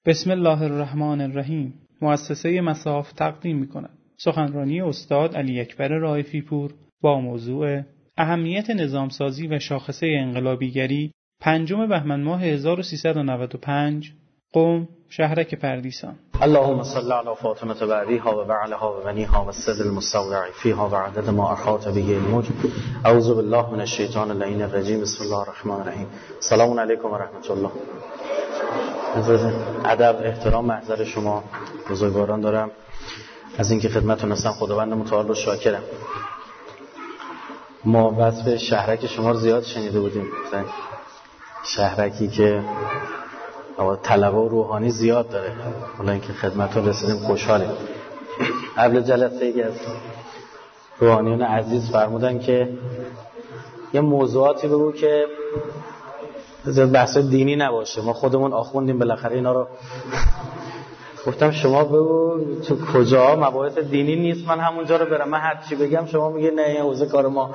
بسم الله الرحمن الرحیم. مؤسسه مصاف تقدیم می‌کند سخنرانی استاد علی اکبر رائفی پور با موضوع اهمیت نظامسازی و شاخصه انقلابیگری 5 بهمن ماه 1395 قم شهرک پردیسان. اللهم صل علی فاطمه بعدیها و بعلها و بنیها و السد المستودع فیها و عدد ما احاط به الموج. اعوذ بالله من الشیطان اللعین الرجیم. بسم الله الرحمن الرحیم. سلام علیکم و رحمت الله. ادب، احترام، محضر شما بزرگواران دارم. از اینکه خدمتتون هستم خداوند متعال رو شاکرم. ما وصف شهرک شما رو زیاد شنیده بودیم، شهرکی که طلبه و روحانی زیاد داره. حالا اینکه خدمتتون رسیدیم خوشحالیم. قبل جلسه یکی از روحانیان عزیز فرمودن که یه موضوعاتی بگو که بحث دینی نباشه، ما خودمون آخوندیم بالاخره اینا رو. گفتم شما بگو تو کجا مباحث دینی نیست من همونجا رو برم، من هر چی بگم شما میگه نه این حوزه کار ما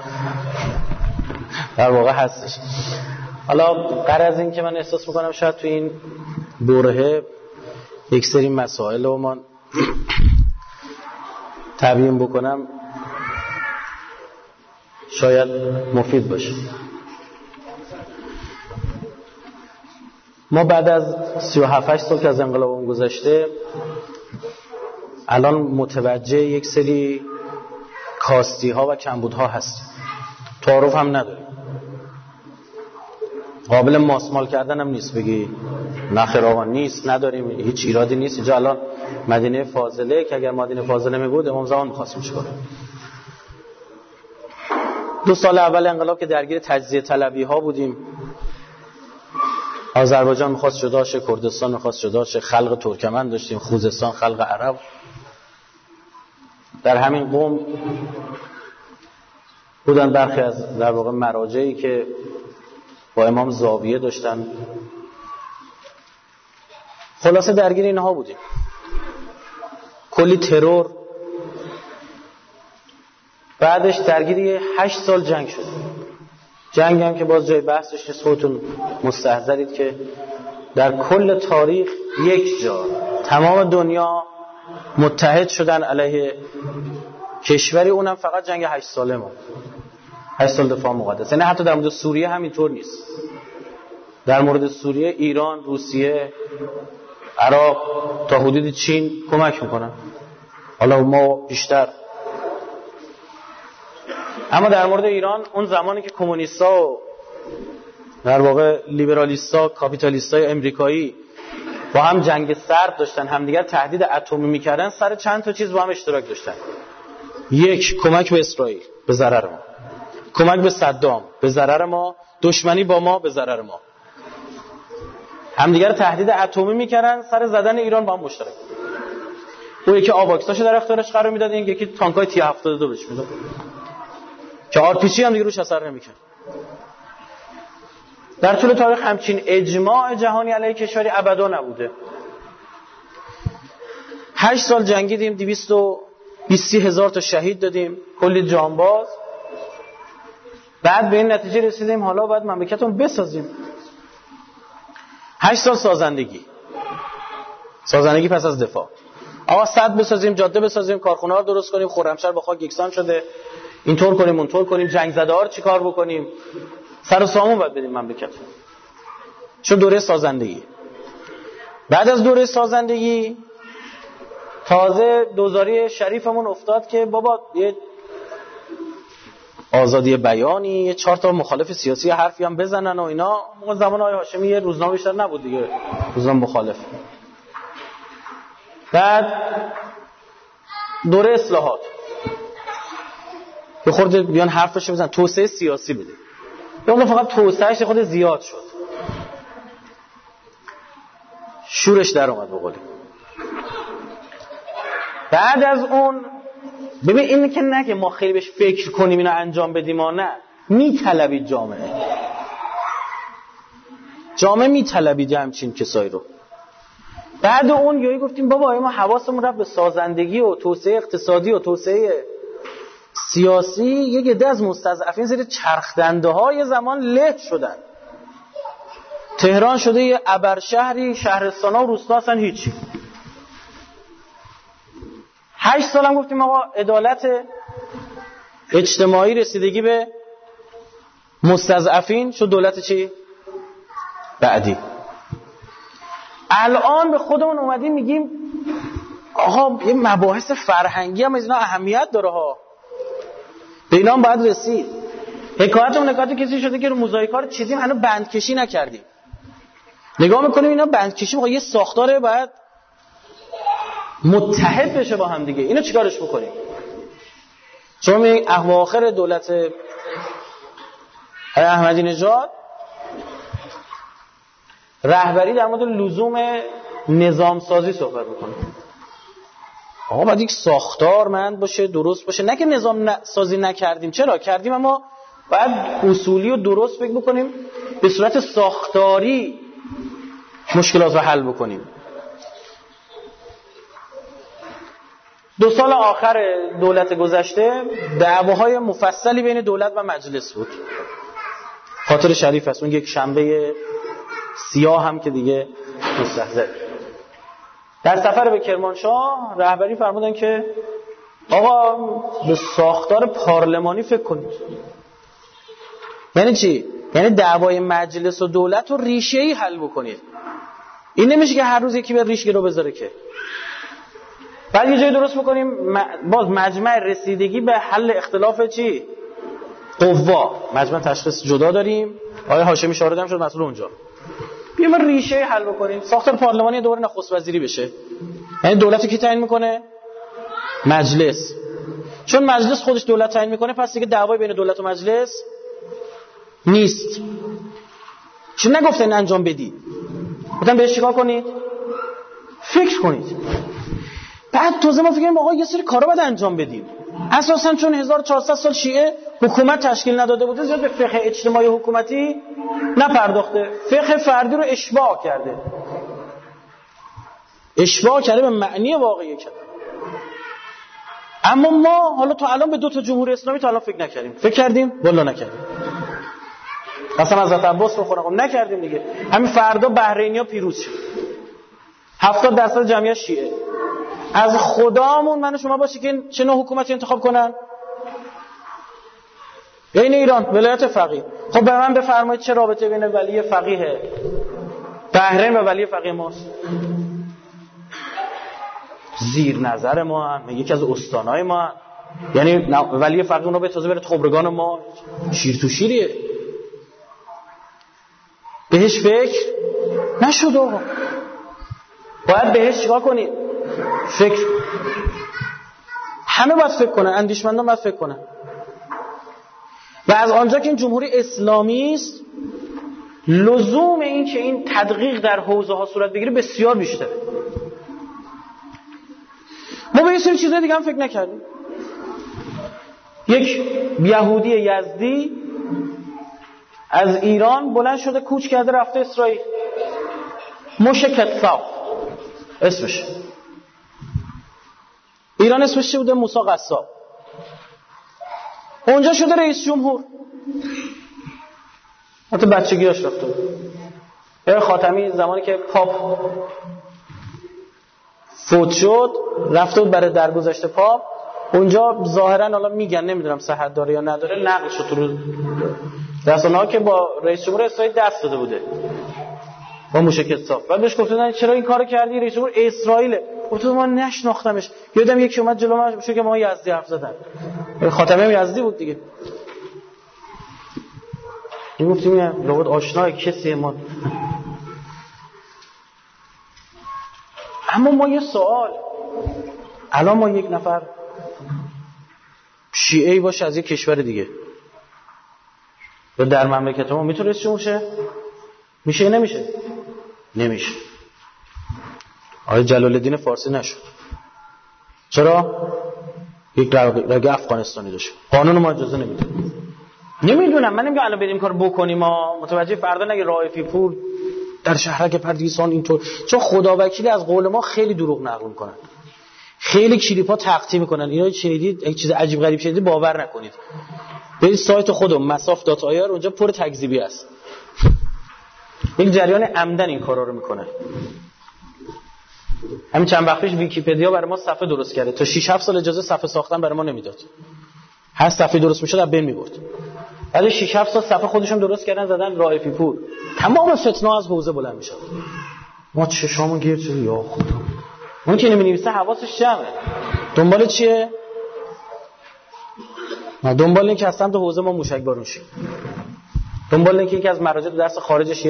در واقع هستش. حالا غرض از این که من احساس میکنم شاید تو این دوره یک سری مسائل رو من تبیین بکنم شاید مفید باشه. ما بعد از 37 سال که از انقلاب گذشته الان متوجه یک سری کاستی ها و کمبودها هستیم. تعارف هم نداریم، قابل ماسمال کردن هم نیست. بگی نخیر آقا نیست، نداریم، هیچ ایرادی نیست. اینجا الان مدینه فاضله که اگر مدینه فاضله می بود امام زمان می‌خواستیم چیکار. 2 سال اول انقلاب که درگیر تجزیه طلبی ها بودیم، آذربایجان می‌خواست جدا شه، کردستان می‌خواست جدا شه، خلق ترکمن داشتیم، خوزستان خلق عرب. در همین قم بودن برخی از در واقع مراجعی که با امام زاویه داشتن. خلاصه درگیر اینها بودیم. کلی ترور، بعدش درگیری 8 سال جنگ شد. جنگ هم که باز جای بحثش نیست، خودتون مستحضرید که در کل تاریخ یک جا تمام دنیا متحد شدن علیه کشوری، اونم فقط جنگ 8 ساله ما 8 سال دفاع مقدس. یعنی حتی در مورد سوریه همینطور نیست. در مورد سوریه ایران، روسیه، عراق تا حدود چین کمک میکنن، حالا ما بیشتر. اما در مورد ایران اون زمانی که کمونیستا و در واقع لیبرالیستا، کاپیتالیستای امریکایی با هم جنگ سرد داشتن، همدیگر تهدید اتمی میکردن، سر چند تا چیز با هم اشتراک داشتن. یک، کمک به اسرائیل به ضرر ما، کمک به صدام به ضرر ما، دشمنی با ما به ضرر ما. همدیگر تهدید اتمی میکردن، سر زدن ایران با هم مشترک. اون یکی آواکساشو در اختیارش قرار میداد، این یکی تانکای تی 72 بهش میداد که آرپیجی هم دیگه روش اثر نمیکنه. در طول تاریخ همچین اجماع جهانی علیه کشوری ابدا نبوده. 8 سال جنگیدیم، 220,000 تا شهید دادیم، کلی جانباز. بعد به این نتیجه رسیدیم حالا باید مملکتون بسازیم. 8 سال سازندگی پس از دفاع. آقا سد بسازیم، جاده بسازیم، کارخونه ها درست کنیم، خرمشهر با خاک یکسان شده، اینطور کنیم اونطور کنیم، جنگ زده ها رو چیکار بکنیم، سر و سامون باید بدیم مملکت. چون دوره سازندگی. بعد از دوره سازندگی تازه دوزاری شریفمون افتاد که بابا یه آزادی بیانی، یه 4 تا مخالف سیاسی حرفی هم بزنن و اینا. موقع زمان آقای هاشمی یه روزنامه بیشتر نبود دیگه، روزنامه مخالف. بعد دوره اصلاحات که خورده بیان حرفش بزنن، توسعه سیاسی بده. اون فقط توسعهش خود زیاد شد، شورش در اومد بقولی. بعد از اون ببین این که نه که ما خیلی بهش فکر کنیم اینو انجام بدیم ها، نه، میطلبید جامعه میطلبید همچین کسایی رو. بعد اون یهو گفتیم بابا ما حواسمون رفت به سازندگی و توسعه اقتصادی و توسعه سیاسی. یک عده از مستضعفین زیر چرخ دنده های زمان له شدن، تهران شده یه ابرشهری، شهرستان‌ها و روستا اصلا هیچی. 8 سالم گفتیم آقا عدالت اجتماعی، رسیدگی به مستضعفین، شد دولت چی؟ بعدی. الان به خودمون اومدیم میگیم آقا یه مباحث فرهنگی هم از اینا اهمیت داره ها، به اینا هم باید رسید. حکایت کسی شده که رو موزاییک‌ها رو چیزیم هنوز بندکشی نکردیم. نگاه میکنیم اینا بندکشی میخواد یه ساختاره باید متحد بشه با هم دیگه. اینو چیکارش بکنیم؟ چون اواخر دولت احمدی نژاد رهبری در مورد لزوم نظام سازی صحبت میکنه. آقا باید یک ساختارمند باشه، درست باشه. نه که نظام سازی نکردیم، چرا کردیم، اما باید اصولی و درست فکر بکنیم، به صورت ساختاری مشکلات رو حل بکنیم. 2 سال آخر دولت گذشته دعواهای مفصلی بین دولت و مجلس بود. خاطر شریف است، اون یک شنبه سیاه هم که دیگه مستحضر. در سفر به کرمانشاه رهبری فرمودن که آقا به ساختار پارلمانی فکر کنید. یعنی چی؟ یعنی دعوای مجلس و دولت رو ریشه‌ای حل بکنید. این نمیشه که هر روز یکی به ریشه رو بذاره که. بعد یه جایی درست بکنیم باز مجمع رسیدگی به حل اختلاف چی؟ قوا. مجمع تشخیص جدا داریم. آقای هاشمی شاردم شد مسئول اونجا. بیایم ریشه حل بکنیم. ساختار پارلمانی دوباره نخست وزیری بشه. یعنی دولت کی تعیین میکنه؟ مجلس. چون مجلس خودش دولت تعیین میکنه، پس دیگه دعوای بین دولت و مجلس نیست. چون نگفتن انجام بدید. گفتن بهش چیکار کنید؟ فکر کنید. بعد توزه ما فکریم آقا یه سری کارا باید انجام بدیم. اساساً چون 1400 سال شیعه حکومت تشکیل نداده بوده، زیاد به فقه اجتماعی حکومتی نپرداخته. فقه فردی رو اشباع کرده. اشباع کرده به معنی واقعی کلمه. اما ما حالا تا الان به 2 تا جمهوری اسلامی تا الان فکر نکردیم. فکر کردیم؟ والله نکردیم. قسم حضرت عباس رو خودمون نکردیم دیگه. همین فردا بحرینیا پیروز شد. 70% جمعیت شیعه. از خدامون من و شما باشه که چه نوع حکومتی انتخاب کنن؟ بین ایران ولایت فقیه. خب به من بفرمایید چه رابطه بین ولی فقیه بحرین و ولی فقیه ماست؟ زیر نظر ما هم، یکی از استانای ما هم. یعنی ولی فقیه اونو به تازه بره خبرگان ما، شیر تو شیریه. بهش فکر نشد آقا. باید بهش چیکار کنید؟ فکر. همه باید فکر کنن، اندیشمندان باید فکر کنن. و از آنجا که این جمهوری اسلامی است، لزوم این که این تدقیق در حوزه ها صورت بگیره بسیار بیشتره. ما به یه سری چیزای دیگه هم فکر نکردیم. یک یهودی یزدی از ایران بلند شده کوچ کرده رفته اسرائیل. موشه کتساو اسمش. ایران اسمش چه بوده؟ موسی قصاب. اونجا شده رئیس جمهور. حتی بچگیاش رفته بود. خاتمی زمانی که پاپ فوت شد رفته بود برای درگذشت پاپ. اونجا ظاهرا حالا میگن، نمیدونم صحت داره یا نداره، نقل شد تو رسانه‌ها که با رئیس جمهور اسرائیل دست داده بوده با موشه کتساو. بعد بهش گفتن چرا این کارو کردی؟ رئیس جمهور اسرائیل. گفت ما نشناختمش. یادم یکی اومد جلو من که ما یزدی حرف زدن. خاتمی هم یزدی بود دیگه. گفتیم لابد آشنای کسی ما. اما ما یه سوال، الان ما یک نفر شیعه‌ای باشه از یک کشور دیگه و در مملکت ما میتونه رئیس جمهور شه؟ میشه نمیشه؟ نمیشه. آقای جلال الدین فارسی نشد. چرا؟ یک رگ افغانستانی داشت. قانون ما اجازه نمیده. نمیدونم، من نمیگم الان بریم کار بکنیم، ما متوجه فردا نگه رائفی پور در شهرک پردیسان اینطور، چون خداوکیلی از قول ما خیلی دروغ نقل میکنن، خیلی کلیپا تقطیع میکنن. اینا شنیدید یک چیز عجیب غریب شنیدید باور نکنید. برید سایت خودم مساف.ir اونجا پر تکذیبی است. یک جریان عمدن این کارا رو میکنه. همین چند وقت پیش ویکی‌پدیا برای ما صفحه درست کرده، تا 6 7 سال اجازه صفحه ساختن برای ما نمیداد. هر صفحه درست میشد از بین میبرد. بعد 6 7 سال صفحه خودشون درست کردن زدن رائفی پور. تمام فتنا از حوزه بلند میشد. ما چشامون گیر شد، یا خدا. اون که نمی‌نویسه حواسش جمعه. دنبال چیه؟ ما دنبال این که از سمت حوزه ما موشک بارون شیم. دنبال این که یکی از مراجع درس خارجش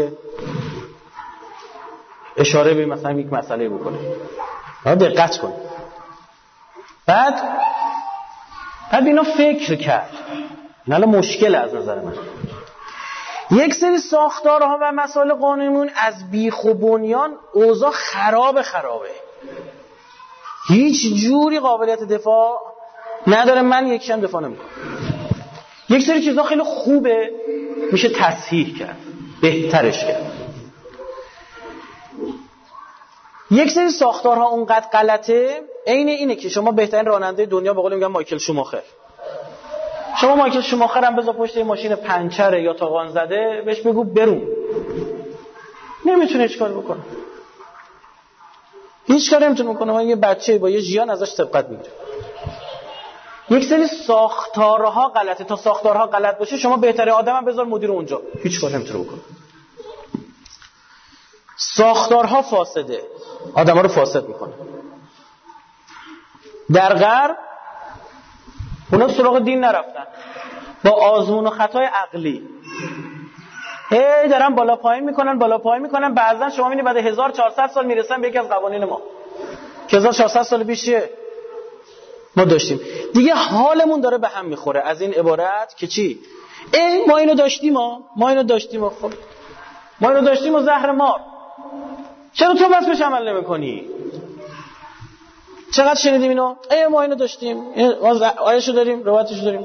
اشاره به مثلا یک مسئله بکنه. ما دقت کنیم. بعد اینا فکر کرد. این حالا مشکل از نظر من. یک سری ساختارها و مسائل قانونیمون از بیخ و بنیان اوضاع خرابه. هیچ جوری قابلیت دفاع نداره. من یکیشم دفاع نمیکنم. یک سری چیزا خیلی خوبه، میشه تصحیح کرد، بهترش کرد. یک سری ساختارها اونقدر غلطه، عین اینه که شما بهترین راننده دنیا به قول میگن مایکل شوماخر. شما مایکل شوماخر هم بذار پشت یه ماشین پنچره یا تاقان زده، بهش بگو برون، نمیتونه هیچ کار بکنه. هیچ کاری نمیتونه بکنه. من یه بچه با یه ژیان ازش سبقت میگیره. یک سری ساختارها غلطه. تا ساختارها غلط باشه شما بهترین آدمم بذار مدیر اونجا، هیچ کاری نمیتونه بکنه. ساختارها فاسده، آدم‌ها رو فاسد میکنه. در غرب اونا سراغ دین نرفتن، با آزمون و خطای عقلی دارن بالا پایین میکنن. بعضا شما میبینید بعد 1400 سال میرسن به یکی از قوانین ما که 1400 سال پیش ما داشتیم. دیگه حالمون داره به هم میخوره از این عبارت که چی؟ ما اینو داشتیم خب ما اینو داشتیم و زهر مار. چرا تو بس بهش عمل نمی‌کنی؟ چقدر شنیدیم اینو؟ ما اینو داشتیم، آیه‌شو داریم، روایتشو داریم.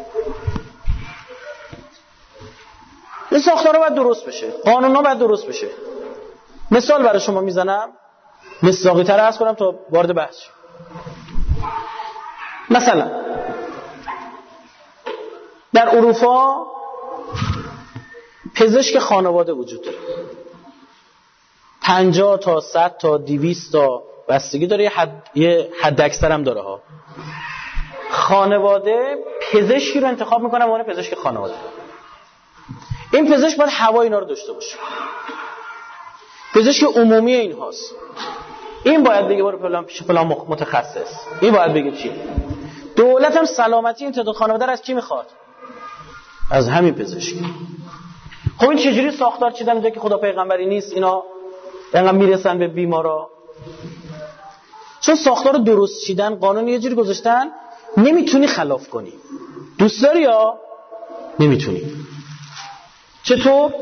این ساختارا باید درست بشه، قانونا باید درست بشه. مثال برای شما میزنم، مصداقی‌تر عرض کنم تا وارد بحث شم. مثلا در اروپا پزشک خانواده وجود داره. 50 تا 100 تا 200 تا بستگی داره، یه حد اکثر هم داره ها. خانواده پزشکی رو انتخاب میکنه، اون پزشک خانواده. این پزشک باید هوای اینا رو داشته باشه. پزشک عمومی این هاست. این باید بگه برو فلان پیش فلان متخصص. این باید بگه چی؟ دولت هم سلامتی این تعداد خانواده رو از کی میخواد؟ از همین پزشک. خب این چجوری ساختار چیدن میده که خدا پیغمبری نیست؟ اینا اینقدر میرسن به بیمارا. چون ساختار درست چیدن، قانون یه جوری گذاشتن نمیتونی خلاف کنی. دوست داری یا نمیتونی؟ چطور؟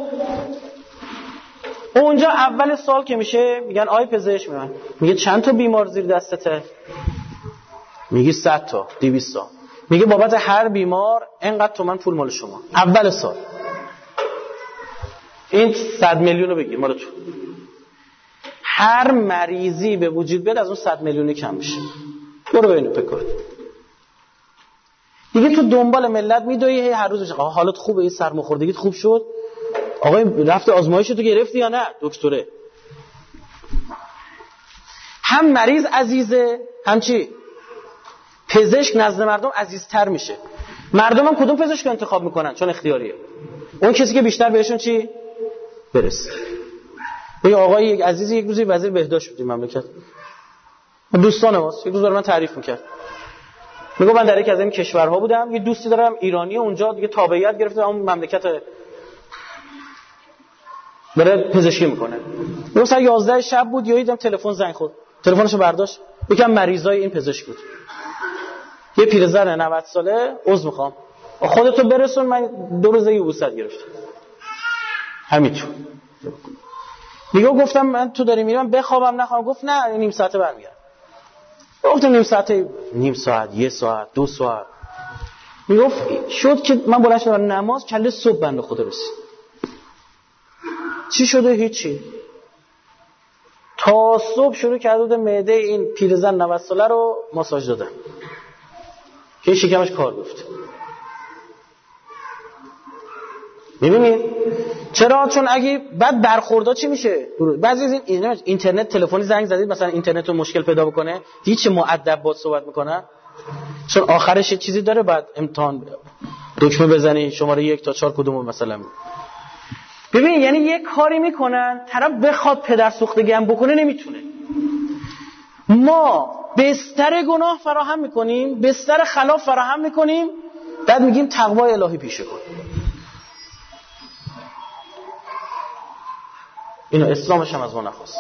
اونجا اول سال که میشه میگن آی پزشک، میگه چند تا بیمار زیر دستته؟ میگی 100 تا 200 تا. میگه بابت هر بیمار اینقدر تومن پول مال شما. اول سال این 100 میلیون رو بگیر مال تو. هر مریضی به وجود بیاد از اون 100 میلیونی کم میشه. برو ببینید فکر کن. دیگه تو دنبال ملت میدوی هر روز حالت خوبه، این سرماخوردگیت خوب شد؟ آقای رفته آزمایشتو گرفتی یا نه دکتره؟ هم مریض عزیزه، هم چی؟ پزشک نزد مردم عزیزتر میشه. مردم هم کدوم پزشک انتخاب میکنن؟ چون اختیاریه. اون کسی که بیشتر بهشون چی؟ برسه. یه آقای یک عزیزی یک روزی وزیر بهداشت بود این مملکت. دوستان ماست. یک روز برام تعریف میکرد. میگه من در یک از این کشورها بودم، یه دوستی دارم ایرانی، اونجا دیگه تابعیت گرفته اون مملکت داره پزشکی میکنه. میگه ساعت 11 شب بود، یا دیدم تلفن زنگ خورد. تلفنشو برداشت. یکم مریضای این پزشک بود. یه پیرزن 90 ساله، عضو میخوام. خودتو برسون، من 2 روزه یبوست گرفتم. همینطور. میگه گفتم من تو داری میرم بخوابم نخوام؟ گفت نه نیم ساعته برمیگردم. گفتم نیم ساعت 1 ساعت 2 ساعت. میگفت شد که من بلند شدم نماز، کله صبح بنده خدا رسید. چی شده؟ هیچی. تا صبح شروع کرده بود معده این پیرزن 90 ساله رو ماساژ دادن که شکمش کار گفت. می‌بینید چرا؟ چون اگه بعد برخوردها چی میشه؟ بعضی از این اینترنت تلفنی زنگ زدید مثلا اینترنت رو مشکل پیدا بکنه، دیگه چه مؤدب با صحبت میکنن، چون آخرش یه چیزی داره، بعد امتحان دکمه بزنی شماره 1 تا 4 کدومو مثلا. ببین یعنی یک کاری میکنن طرف بخواد پدر سوختگی هم بکنه نمیتونه. ما بستر گناه فراهم میکنیم، بستر خلاف فراهم میکنیم، بعد میگیم تقوای الهی پیشه کن. اینو اسلامش هم از ما نخواست.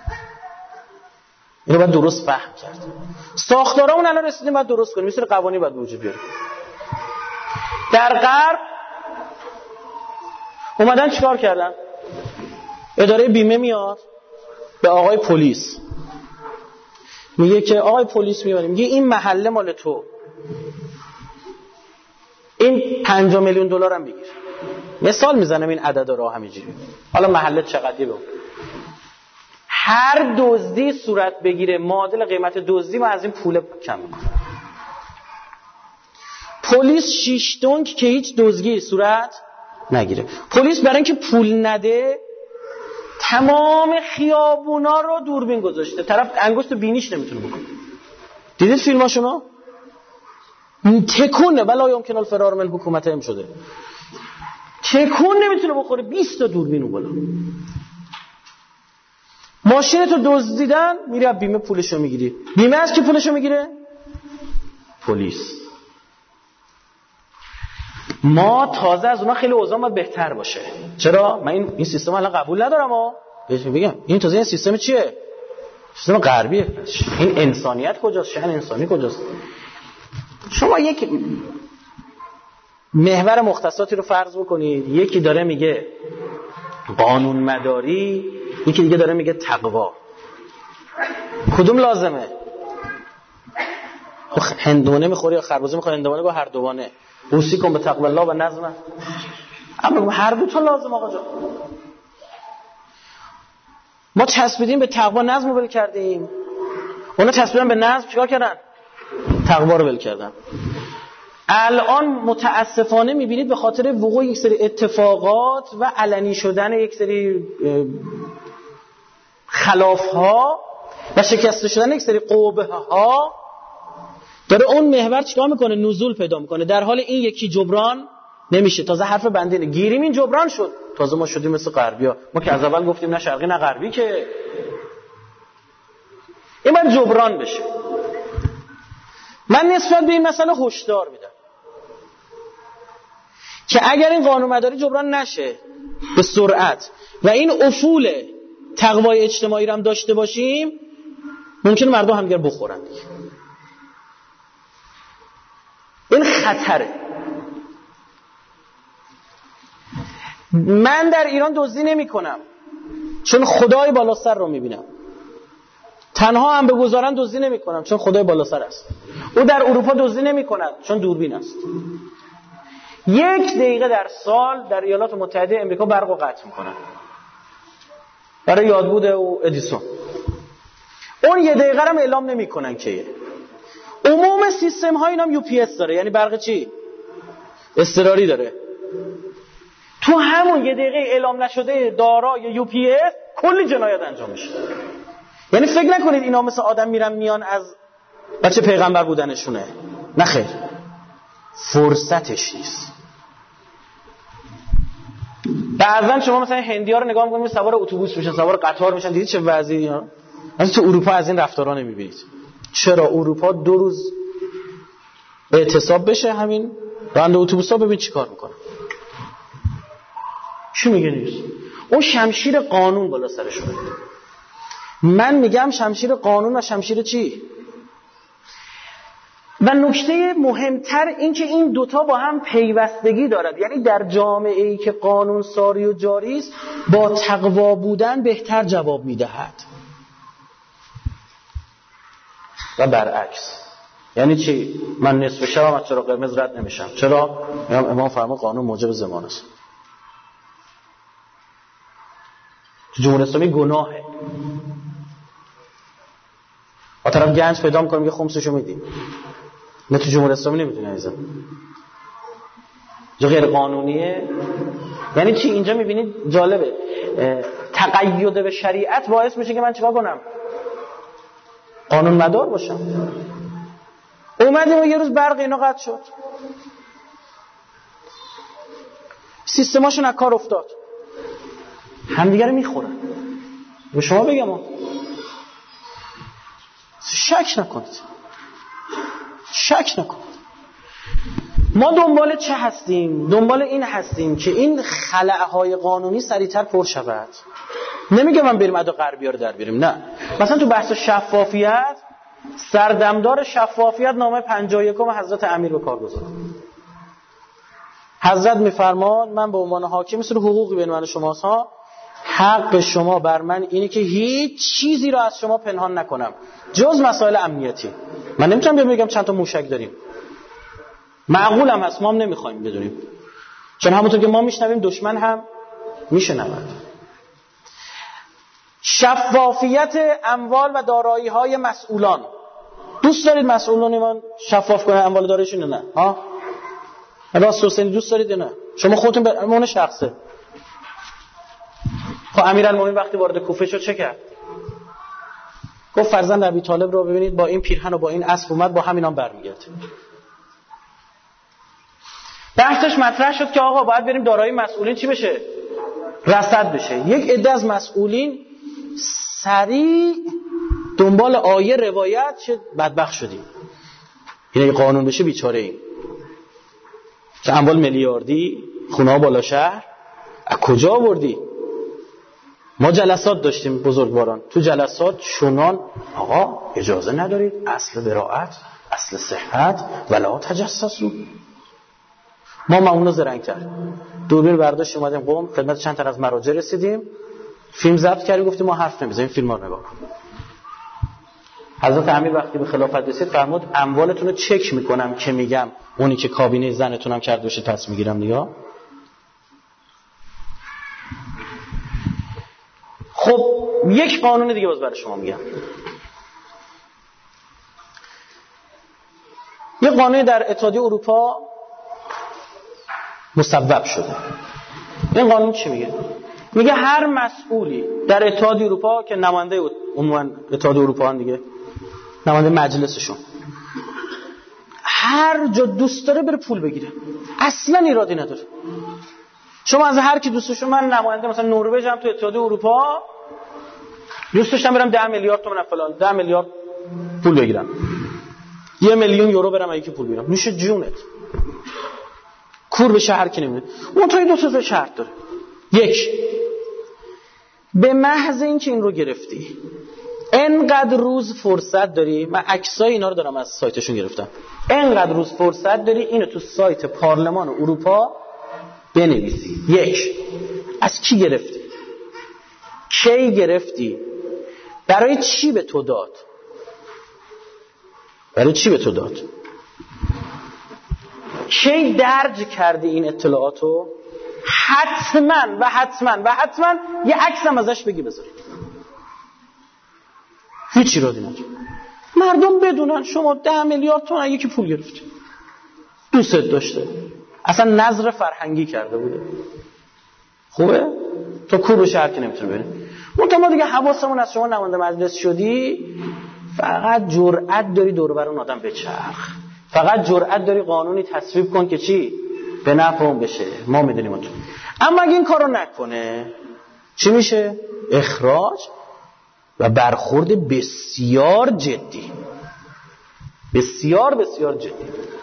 اینو باید درست فهم کرد. ساختارامون الان رسیدیم باید درست کنیم، مثل قوانین باید وجود بیاره. در غرب اومدن چیکار کردن؟ اداره بیمه میاد به آقای پلیس میگه که آقای پلیس میاد میگه این محله مال تو، این 5 میلیون دلار هم بگیر. مثال میزنم این عدد رو همینجوری. حالا محله چقدری رو هر دزدی صورت بگیره معادل قیمت دزدی ما از این پول کم میکنه. پلیس 6 دنگ که هیچ دزدی صورت نگیره. پلیس برای اینکه پول نده تمام خیابونا رو دوربین گذاشته، طرف انگشت بینیش نمیتونه بکنه. دیدید فیلماشونو؟ تکونه ولا یمکن الفرار من الحکومت هم شده، تکون نمیتونه بخوره، 20 تا دوربین اون بالا. ماشینتو دزدیدن میری از بیمه پولشو میگیری. بیمه از کی پولشو میگیره؟ پلیس. ما تازه از اونا خیلی اوضاع باید بهتر باشه. چرا؟ من این سیستم الان قبول ندارم بهتون بگم این تازه این سیستم چیه؟ سیستم غربیه. این انسانیت کجاست؟ شأن انسانی کجاست؟ شما یک محور مختصاتی رو فرض بکنید، یکی داره میگه قانون مداری، یکی دیگه داره میگه تقوا. کدوم لازمه؟ هندونه میخوری یا خربزه میخوری؟ هندونه با هر دوانه. اوصی کن به تقوا الله و نظم. اما هر دو تا لازم آقا جان. ما چسبیدیم به تقوا، نظم رو ول کردیم. اونا چسبیدن به نظم، چیکار کردن؟ تقوا رو ول کردن. الان متاسفانه میبینید به خاطر وقوع یک سری اتفاقات و علنی شدن یک سری خلاف‌ها و شکسته شدن یک سری قبه‌ها داره اون محور چیکار میکنه؟ نزول پیدا میکنه. در حال این یکی جبران نمیشه. تازه حرف بنده اینه گیریم این جبران شد، تازه ما شدیم مثل غربی‌ها. ما که از اول گفتیم نه شرقی نه غربی، که این باید جبران بشه. من نسبت به این مسئله هشدار میدم که اگر این قانون مداری جبران نشه به سرعت و این افول تقوای اجتماعی رو هم داشته باشیم، ممکنه مردم همدیگر بخورن دیگه. این خطره. من در ایران دزدی نمی کنم چون خدای بالا سر رو می بینم. تنها هم بگذارن دزدی نمی کنم چون خدای بالا سر است. او در اروپا دزدی نمی کند چون دوربین است. 1 دقیقه در سال در ایالات متحده امریکا برق رو قطع میکنن برای یادبود او ادیسون. اون 1 دقیقه هم اعلام نمی کنن که عموم سیستم ها اینام یو پی اس داره، یعنی برق چی؟ اضطراری داره. تو همون 1 دقیقه اعلام نشده دارای یو پی اس کلی جنایت انجام میشه. یعنی فکر نکنید اینا مثل آدم میرن میان از بچه پیغمبر بودنشونه. نه خیر، فرصتش نیست. بعضن شما مثلا هندی‌ها رو نگاه می‌کنید سوار اتوبوس میشن، سوار قطار میشن، دیدید چه وضعی ها؟ از تو اروپا از این رفتارا نمی‌بینید. چرا؟ اروپا 2 روز اعتصاب بشه همین راننده اتوبوس‌ها ببین چیکار میکنه. چی میگه نیست؟ اون شمشیر قانون بالا سرشونه. من میگم شمشیر قانون و شمشیر چی؟ و نکته مهمتر این که این دوتا با هم پیوستگی دارد. یعنی در جامعه‌ای که قانون ساری و جاری است با تقوا بودن بهتر جواب میدهد و برعکس. یعنی چی؟ من نصف شبم از چراغ قرمز رد نمیشم. چرا؟ امام فرمود قانون موجب زمان است. تو جمهوری اسلامی گناهه. با طرف گنج پیدا می‌کنیم که خمسشو میدیم. نه تو جمهوری اسلامی نمیتونه عزیزم. جو غیر قانونیه یعنی چی؟ اینجا میبینید جالبه، تقید به شریعت باعث میشه که من چیکار کنم؟ قانون مدار باشم. اومدیم و یه روز برق اینا قطع شد، سیستماشون از کار افتاد، همدیگه رو میخورن. به شما بگم شک نکنید. ما دنبال چه هستیم؟ دنبال این هستیم که این خلأهای قانونی سریعتر پر شود. نمیگم من بریم ادا غربی‌ها رو در بیاریم، نه. مثلا تو بحث شفافیت، سردمدار شفافیت نامه 51 حضرت امیر به کار گذاشت. حضرت میفرمان من به عنوان حاکم مثل حقوقی بین من و شماست ها، حق شما بر من اینه که هیچ چیزی را از شما پنهان نکنم جز مسائل امنیتی. من نمیتونم بگم چند تا موشک داریم، معقول هم هست، ما هم نمیخوایم بدونیم، چون همونطور که ما میشنویم دشمن هم میشنود. شفافیت اموال و دارایی های مسئولان. دوست دارید مسئولان ایمان شفاف کنه اموال داراییشون؟ نه ها؟ راست حسینی دوست دارید نه؟ شما خودتون به عنوان شخصه. خب امیرالمومنین وقتی وارد کوفه شد چه کرد؟ گفت فرزند ابی طالب رو ببینید با این پیرهن و با این اسب اومد، با همینام برمیگرده. بحثش مطرح شد که آقا باید بریم دارایی مسئولین چی بشه؟ رصد بشه. یک عده از مسئولین سریع دنبال آیه روایت شد، بدبخت شدیم. این اگه قانون بشه بیچاره ایم. چه اموال میلیاردی، خونه ها بالا شهر، از کجا آوردی؟ ما جلسات داشتیم بزرگواران، تو جلسات چنان آقا اجازه ندارید، اصل براءت، اصل صحت، ولا تجسسوا. ما مامونو زرنگ‌تر دوربین برداشت اومدیم قم، خدمت چند تا از مراجع رسیدیم، فیلم ضبط کردیم، گفتیم ما حرف نمیزنیم، فیلم‌ها رو نگاه کن. حضرت امیر وقتی به خلافت رسید فرمود اموالتون رو چک میکنم که میگم اونی که کابینه زنتونم کرد بشه پس میگیرم نگاه. خب یک قانون دیگه باز برای شما میگم. یک قانون در اتحادیه اروپا مصوب شده. این قانون چی میگه؟ میگه هر مسئولی در اتحادیه اروپا که نماینده عموما اتحادیه اروپا هن دیگه، نماینده مجلسشون، هر جا دوست داره بره پول بگیره، اصلا ایرادی نداره. شما از هر کی دوستشون، من نماینده مثلا نروژ هم تو اتحادیه اروپا دوست داشتم برم 10 میلیارد تومان فلان 10 میلیارد پول بگیرم، 1 میلیون یورو برم یکی پول بگیرم، میشه جونت. کور به شهر که نمیده. اون تا دو تا شرط داره. یک، به محض اینکه این رو گرفتی انقدر روز فرصت داری، من عکسای اینا رو دارم از سایتشون گرفتم، انقدر روز فرصت داری اینو تو سایت پارلمان اروپا بنویسی. یک، از کی گرفتی؟ کی گرفتی؟ برای چی به تو داد؟ برای چی به تو داد؟ کی درج کردی این اطلاعاتو؟ حتما یه عکس هم ازش بگی بذاری. هیچی را نداره. مردم بدونن شما 10 میلیارد تومان یکی پول گرفتی، دوست داشته، اصلا نظر فرهنگی کرده بوده. خوبه؟ تو کور به شهر که نمیتونه بری. ما دیگه حواسمون از شما نماینده مجلس شدی، فقط جرأت داری دور بر اون آدم بچرخ، فقط جرأت داری قانونی تصویب کن که چی؟ به نفع اون بشه. ما میدونیم تو. اما اگه این کارو نکنه چی میشه؟ اخراج و برخورد بسیار جدی، بسیار جدی.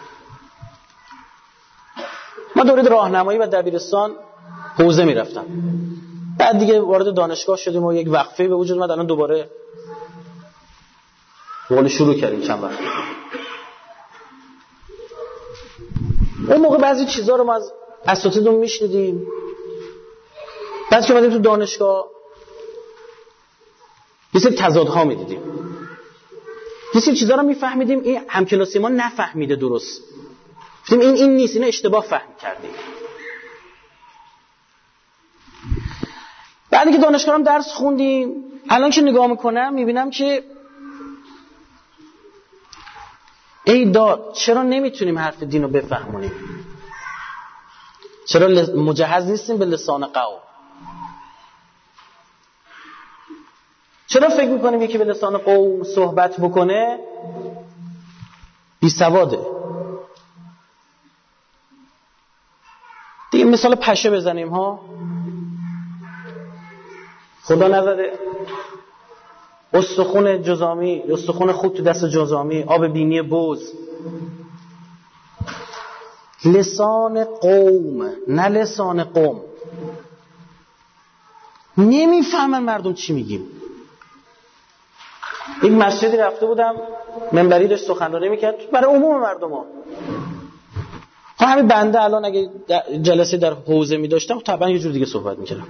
ما دوره راهنمایی و دبیرستان حوزه میرفتم، بعد دیگه وارد دانشگاه شدیم و یک وقفه به وجود اومد، الان دوباره ولی شروع کردیم چند وقت. اون موقع بعضی چیزا رو ما از اساتیدمون میشنیدیم، بعد که اومدیم تو دانشگاه یه سری تضادها میدیدیم، یه سری چیزا رو میفهمیدیم این همکلاسی ما نفهمیده درست، گفتیم این نیست، اینو اشتباه فهم کردیم. بعدی که دانشگاه هم درس خوندیم، الان که نگاه میکنم میبینم که ای داد چرا نمیتونیم حرف دین رو بفهمونیم؟ چرا مجهز نیستیم به لسان قوم؟ چرا فکر میکنیم یکی به لسان قوم صحبت بکنه بی سواده؟ دیگه مثال پشه بزنیم ها، خدا نزده استخون جزامی، استخون خوب تو دست جزامی، آب بینی بز. لسان قوم، نه لسان قوم. نمیفهمن مردم چی میگیم. یک مسجدی رفته بودم، منبری داشت سخنرانی میکرد برای عموم مردم ها. همین بنده الان اگه جلسه در حوزه میداشتم طبعا یه جور دیگه صحبت میکردم.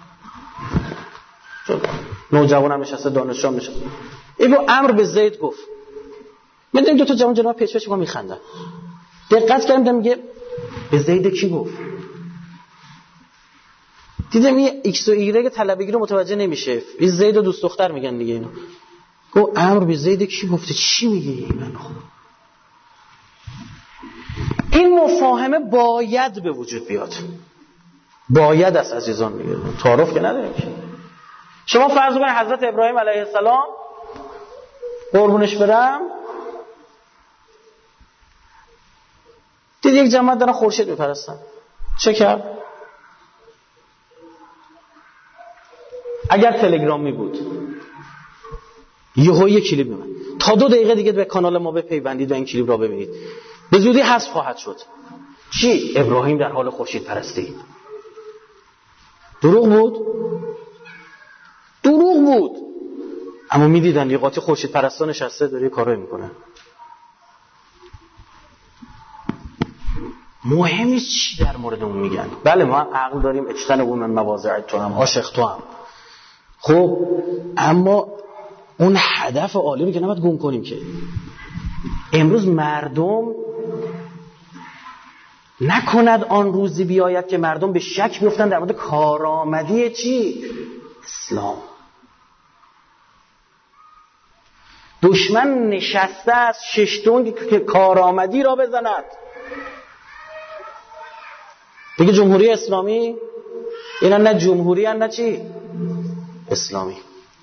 نوجوانم نشسته، دانشجوام نشسته. ابو امر به زید گفت، من دیدم دو تا جوان جناب پیچ با میخندن. دقت کردم دیدم میگه به زید کی گفت؟ دیدم یه ایکس و ایگرگ طلبگی رو متوجه نمیشه. این زید و دوست دختر میگن دیگه اینو. گفت امر به زید کی گفته؟ چی میگی من؟ این مفاهمه باید به وجود بیاد. باید از عزیزان میگه. تعارف که نداریم که. شما فرض کنید حضرت ابراهیم علیه السلام قربونش برم دید یک جماعت دارن خورشید میپرستن. چه کرد؟ اگر تلگرامی بود یهو یک کلیپ میاد، تا 2 دقیقه دیگه به کانال ما بپیوندید و این کلیپ را ببینید، به زودی حذف خواهد شد. چی؟ ابراهیم در حال خورشید پرستی. دروغ بود؟ دروغ بود. اما میدیدن یه قاطی خورشید پرستان نشسته داره کارایی میکنه. مهم نیست چی در مورد اون میگن. بله ما هم عقل داریم، اجتنبوا من مواضع تو هم، عاشق تو هم. خب اما اون هدف عالی رو که نباید گم کنیم که. امروز مردم نکند آن روزی بیاید که مردم به شک بیفتن در مورد کارآمدی چی؟ اسلام. دشمن نشسته از ششتونگ که کارآمدی را بزند. دیگه جمهوری اسلامی اینا نه جمهوری هن نه چی؟ اسلامی.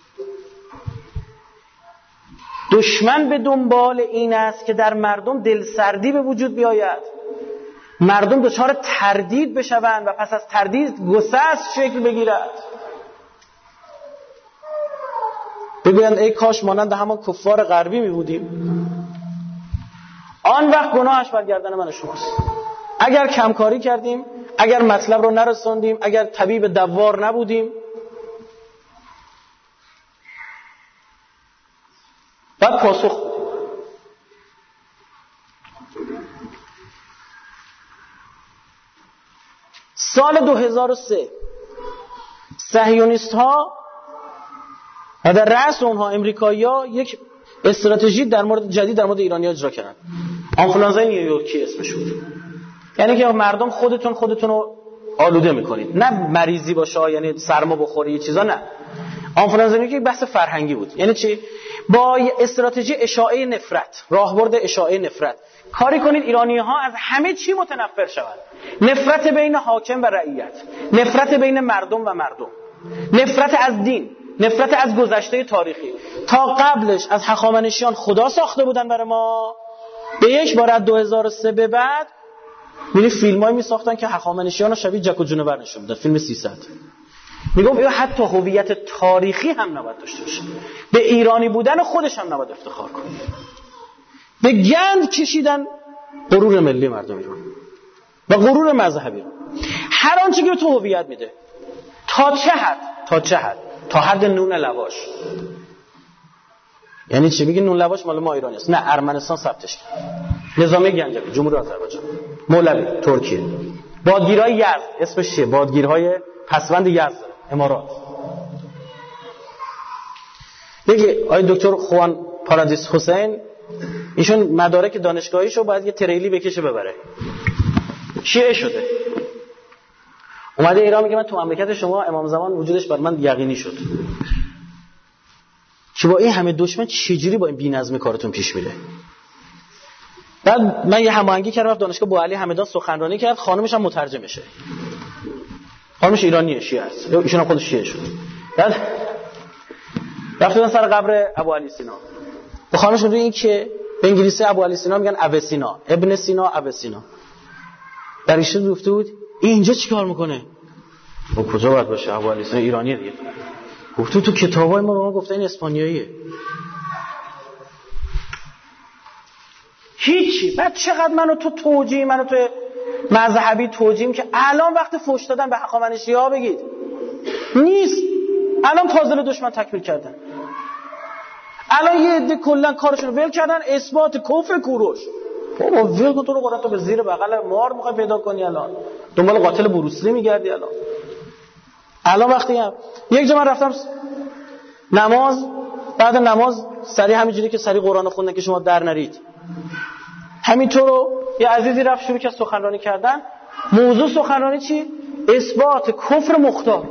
دشمن به دنبال این است که در مردم دلسردی به وجود بیاید، مردم دچار تردید بشوند و پس از تردید گسست شکل بگیرد. بگویند ای کاش مانند همان کفار غربی می بودیم. آن وقت گناهش بر گردن من و شماست. اگر کمکاری کردیم، اگر مطلب رو نرسوندیم، اگر طبیب دوار نبودیم. بعد پاسخ بدیم. سال 2003 صهیونیست ها و در رأس اونها امریکایی‌ها یک استراتژی در مورد جدید در مورد ایرانی‌ها اجرا کردن. آنفولانزای نیویورکی اسمش بود. یعنی که مردم خودتون رو آلوده میکنید، نه مریضی باشه یعنی سرما بخوری چیزا، نه. آنفولانزا نیویورکی بحث فرهنگی بود. یعنی چی؟ با استراتژی اشاعه نفرت، راهبرد اشاعه نفرت کاری کنید ایرانی‌ها از همه چی متنفر شوند. نفرت بین حاکم و رعیت، نفرت بین مردم و مردم، نفرت از دین، نفرت از گذشته تاریخی. تا قبلش از هخامنشیان خدا ساخته بودن برای ما، به یک بار از 2003 به بعد می‌بینی فیلمایی می‌ساختن که هخامنشیان رو شبیه جک و جونور نشون میدن. فیلم 300 میگم یا حتی هویت تاریخی هم نباید داشته باشه، به ایرانی بودن خودش هم نباید افتخار کنه. به گند کشیدن غرور ملی مردم ایران و غرور مذهبی. هر آنچه که به تو هویت میده، تا چه حد؟ تا حد نون لواش. یعنی چی؟ میگه نون لواش مال ما ایرانی است. نه، ارمنستان ثبتش کرد، نظامی گنجوی، جمهوری آذربایجان، مولوی، ترکیه، بادگیرهای یزد، اسمش چیه؟ بادگیرهای پسوند یزد، امارات. دیگه آقای دکتر خوان پارادیس حسین، ایشون مدارک دانشگاهیشو باید یه تریلی بکشه ببره، شیعه شده، اومده ایران میگه من تو مملکت شما امام زمان وجودش بر من یقینی شد. که با این همه دشمن چجوری با این بی‌نظمی کارتون پیش میره؟ بعد من یه هماهنگی کردم دانشگاه بوعلی همدان سخنرانی کرد، خانمش هم مترجمشه. خانمش ایرانیه، شیعه است، ایشون هم خودش شیعه شد. بعد رفتن سر قبر ابوعلی سینا. به خانمش میگه این که به انگلیسی ابوعلی سینا میگن اوسینا، ابن سینا اوسینا. در ایشون گفته بود اینجا چیکار میکنه؟ و کجا باید باشه؟ ابوعلی سینا ایرانیه دیگه. گفته تو کتابای ما به ما گفته این اسپانیاییه. هیچی. بعد چقدر منو تو توجیه، منو تو مذهبی توجیهیم که الان وقت فحش دادن به هخامنشی ها بگید نیست. الان پازل دشمن تکمیل کردن. الان یه عده کلا کارشون ول کردن، اثبات کفر کوروش. بابا ول کن، تو رو قرآن تو به زیر بغل مار میخوای پیدا کنی، الان دنبال قاتل بروسلی میگردی. الان وقتی هم یک جا من رفتم نماز، بعد نماز سریع همینجوری که سریع قرآن خوندن که شما در نرید، همینطور یه عزیزی رفت شروع کرد سخنرانی کردن. موضوع سخنرانی چی؟ اثبات کفر مختار.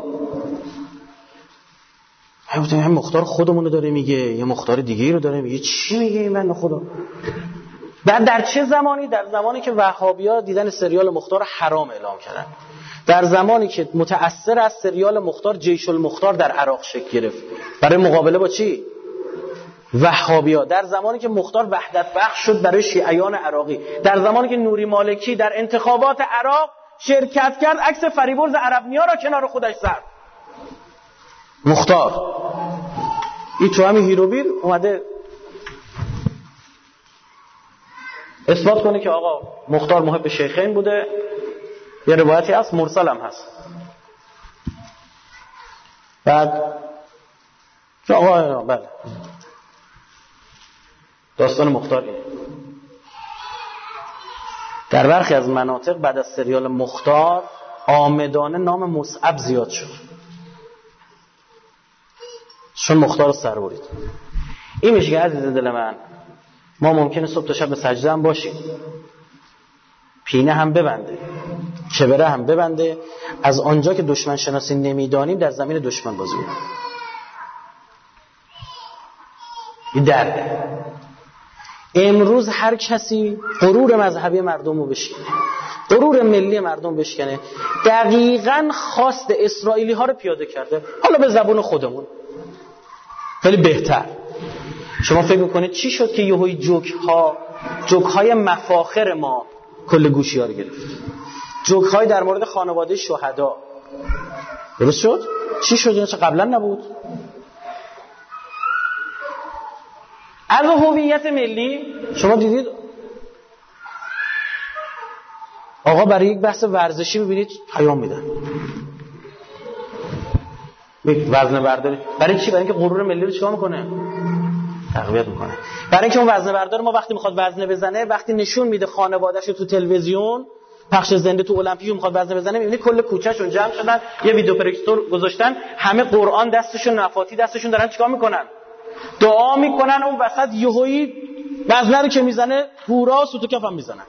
هم مختار خودمونو داره میگه، یه مختار دیگه‌ای رو داره میگه. چی میگه این بنده خدا؟ بعد در چه زمانی؟ در زمانی که وهابی‌ها دیدن سریال مختار حرام اعلام کردن، در زمانی که متأثر از سریال مختار جیش المختار در عراق شکل گرفت برای مقابله با چی؟ وهابی‌ها. در زمانی که مختار وحدت بخش شد برای شیعیان عراقی، در زمانی که نوری مالکی در انتخابات عراق شرکت کرد، عکس فریبرز عربنیا را کنار خودش زد. مختار این تو همین هیروبیر اومده اثبات کنه که آقا مختار محب شیخین بوده. یه روایتی هست مرسل هم هست. بعد آقا بله داستان مختار اینه. در برخی از مناطق بعد از سریال مختار آمدانه نام مصعب زیاد شد، چون مختار رو سر برید. این میشه که عزیز دل من، ما ممکنه صبح تا شب به سجده هم باشیم، پینه هم ببنده، کبره هم ببنده، از آنجا که دشمن شناسی نمیدانیم در زمین دشمن بازی کنیم. این درده. امروز هر کسی غرور مذهبی مردم رو بشکنه، غرور ملی مردم بشکنه، دقیقاً خواست اسرائیلی ها رو پیاده کرده. حالا به زبون خودمون خیلی بهتر. شما فکر میکنید چی شد که یهویی جوک های مفاخر ما کل گوشی ها رو گرفت؟ جوک های در مورد خانواده شهدا درست شد؟ چی شد؟ اینا چه قبلا نبود؟ از هویت ملی شما دیدید آقا برای یک بحث ورزشی ببینید پیام میدن، وزنه برداری. برای چی؟ برای اینکه غرور ملی رو چیکار میکنه؟ تقویت میکنه. برای اینکه اون وزنه بردار ما وقتی میخواد وزنه بزنه، وقتی نشون میده خانواده‌اش رو تو تلویزیون پخش زنده تو المپیک میخواد وزنه بزنه، میبینی کل کوچه‌شون جمع شدن، یه ویدیو پروژکتور گذاشتن، همه قرآن دستشون، نفاتی دستشون، دارن چیکار میکنن؟ دعا میکنن. اون وسط یهویی وزنه رو که میزنه هورا سوت و کف هم میزنن.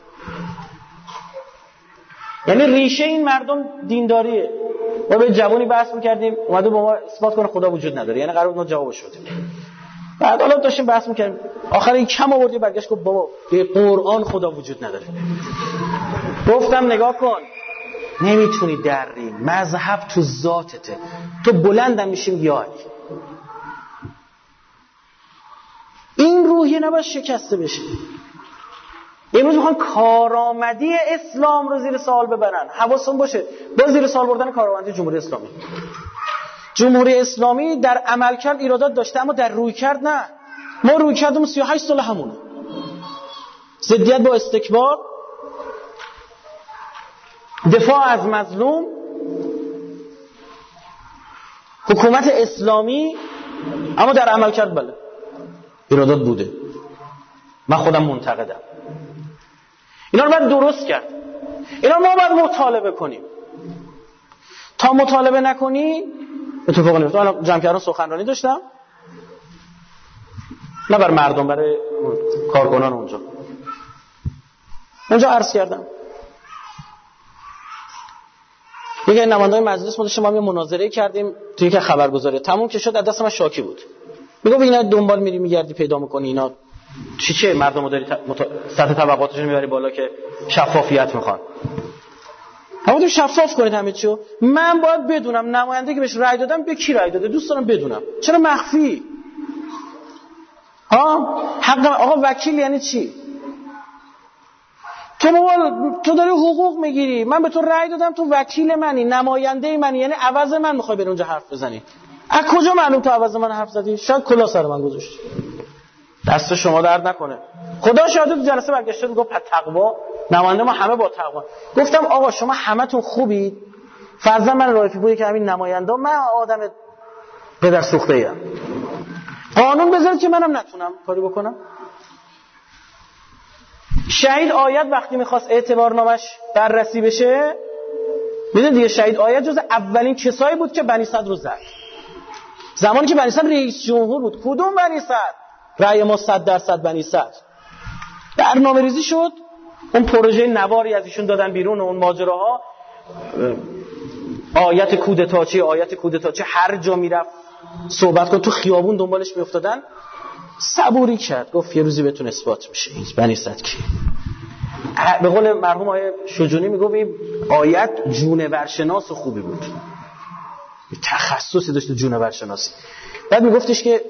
یعنی ریشه این مردم دینداریه. ما به جوانی بحث میکردیم، اومده با ما اثبات کنه خدا وجود نداره، یعنی قرار بود ما جوابش بدیم. بعد حالا داشتیم بحث میکردیم، آخر این کم آوردی برگشت گفت بابا به قرآن خدا وجود نداره. گفتم نگاه کن، نمیتونی دری، مذهب تو ذاتته، تو بلندم میشیم یای. این روحیه نباید شکسته بشه. امروز میخوان کارآمدی اسلام رو زیر سوال ببرن. حواستون باشه با زیر سوال بردن کارآمدی جمهوری اسلامی. جمهوری اسلامی در عملکرد ایرادات داشته، اما در رویکرد نه. ما رویکردمون 38 سال همونه. ضدیت با استکبار، دفاع از مظلوم، حکومت اسلامی، اما در عملکرد بله ایرادات بوده. من خودم منتقدم. اینا رو باید درست کرد. اینا رو ما باید مطالبه کنیم. تا مطالبه نکنی اتفاقی نمیفته. الان جمع کردن سخنرانی داشتم، نه برای مردم، برای کارکنان اونجا عرض کردم. یکی نمایندگان مجلس ما داشتیم، ما یه مناظره کردیم توی یک خبرگزاری، تموم که شد از دست من شاکی بود. میگم اینا دنبال میری میگردی پیدا میکنی، اینا چه مردم رو داری سطح طبقاتشون میبری بالا که شفافیت میخوان؟ همون شفاف کنید همه چیو. من باید بدونم نماینده که بهش رأی دادم به کی رأی داده، دوست دارم بدونم. چرا مخفی؟ حق آقا وکیل یعنی چی؟ تو داری حقوق میگیری، من به تو رأی دادم، تو وکیل منی، نماینده منی، یعنی عوض من میخوای بری اونجا حرف بزنی. از کجا معلوم تو عوض من حرف زدی؟ شاید کلا سر من گذاشتی. دست شما درد نکنه. خدا شاهد تو جلسه برگشته میگه تقوا نماینده ما همه با تقوا. گفتم آقا شما همتون خوبید، فرضاً من رائفی پوری که همین نماینده، من آدم پدر سوخته ایم، قانون بذارید که منم نتونم کاری بکنم. شهید آید وقتی میخواست اعتبارنامش بررسی بشه، میدونید دیگه شهید آید جز اولین کسایی بود که بنی صدر رو زد. زمانی که بنی صدر رئیس جمهور بود. کدوم بنی صدر؟ رأی ما 100% بنی صدر. برنامه ریزی شد، اون پروژه نواری از ایشون دادن بیرون و اون ماجراها، آیت کودتاچی هر جا میرفت صحبت کن، تو خیابون دنبالش میافتادن. صبوری کرد، گفت یه روزی بهتون اثبات میشه این بنی صدر کی. به قول مرحوم آقای شجونی میگفت این آیت جونورشناس خوبی بود، تخصصی داشت جونورشناسی. بعد میگفتش که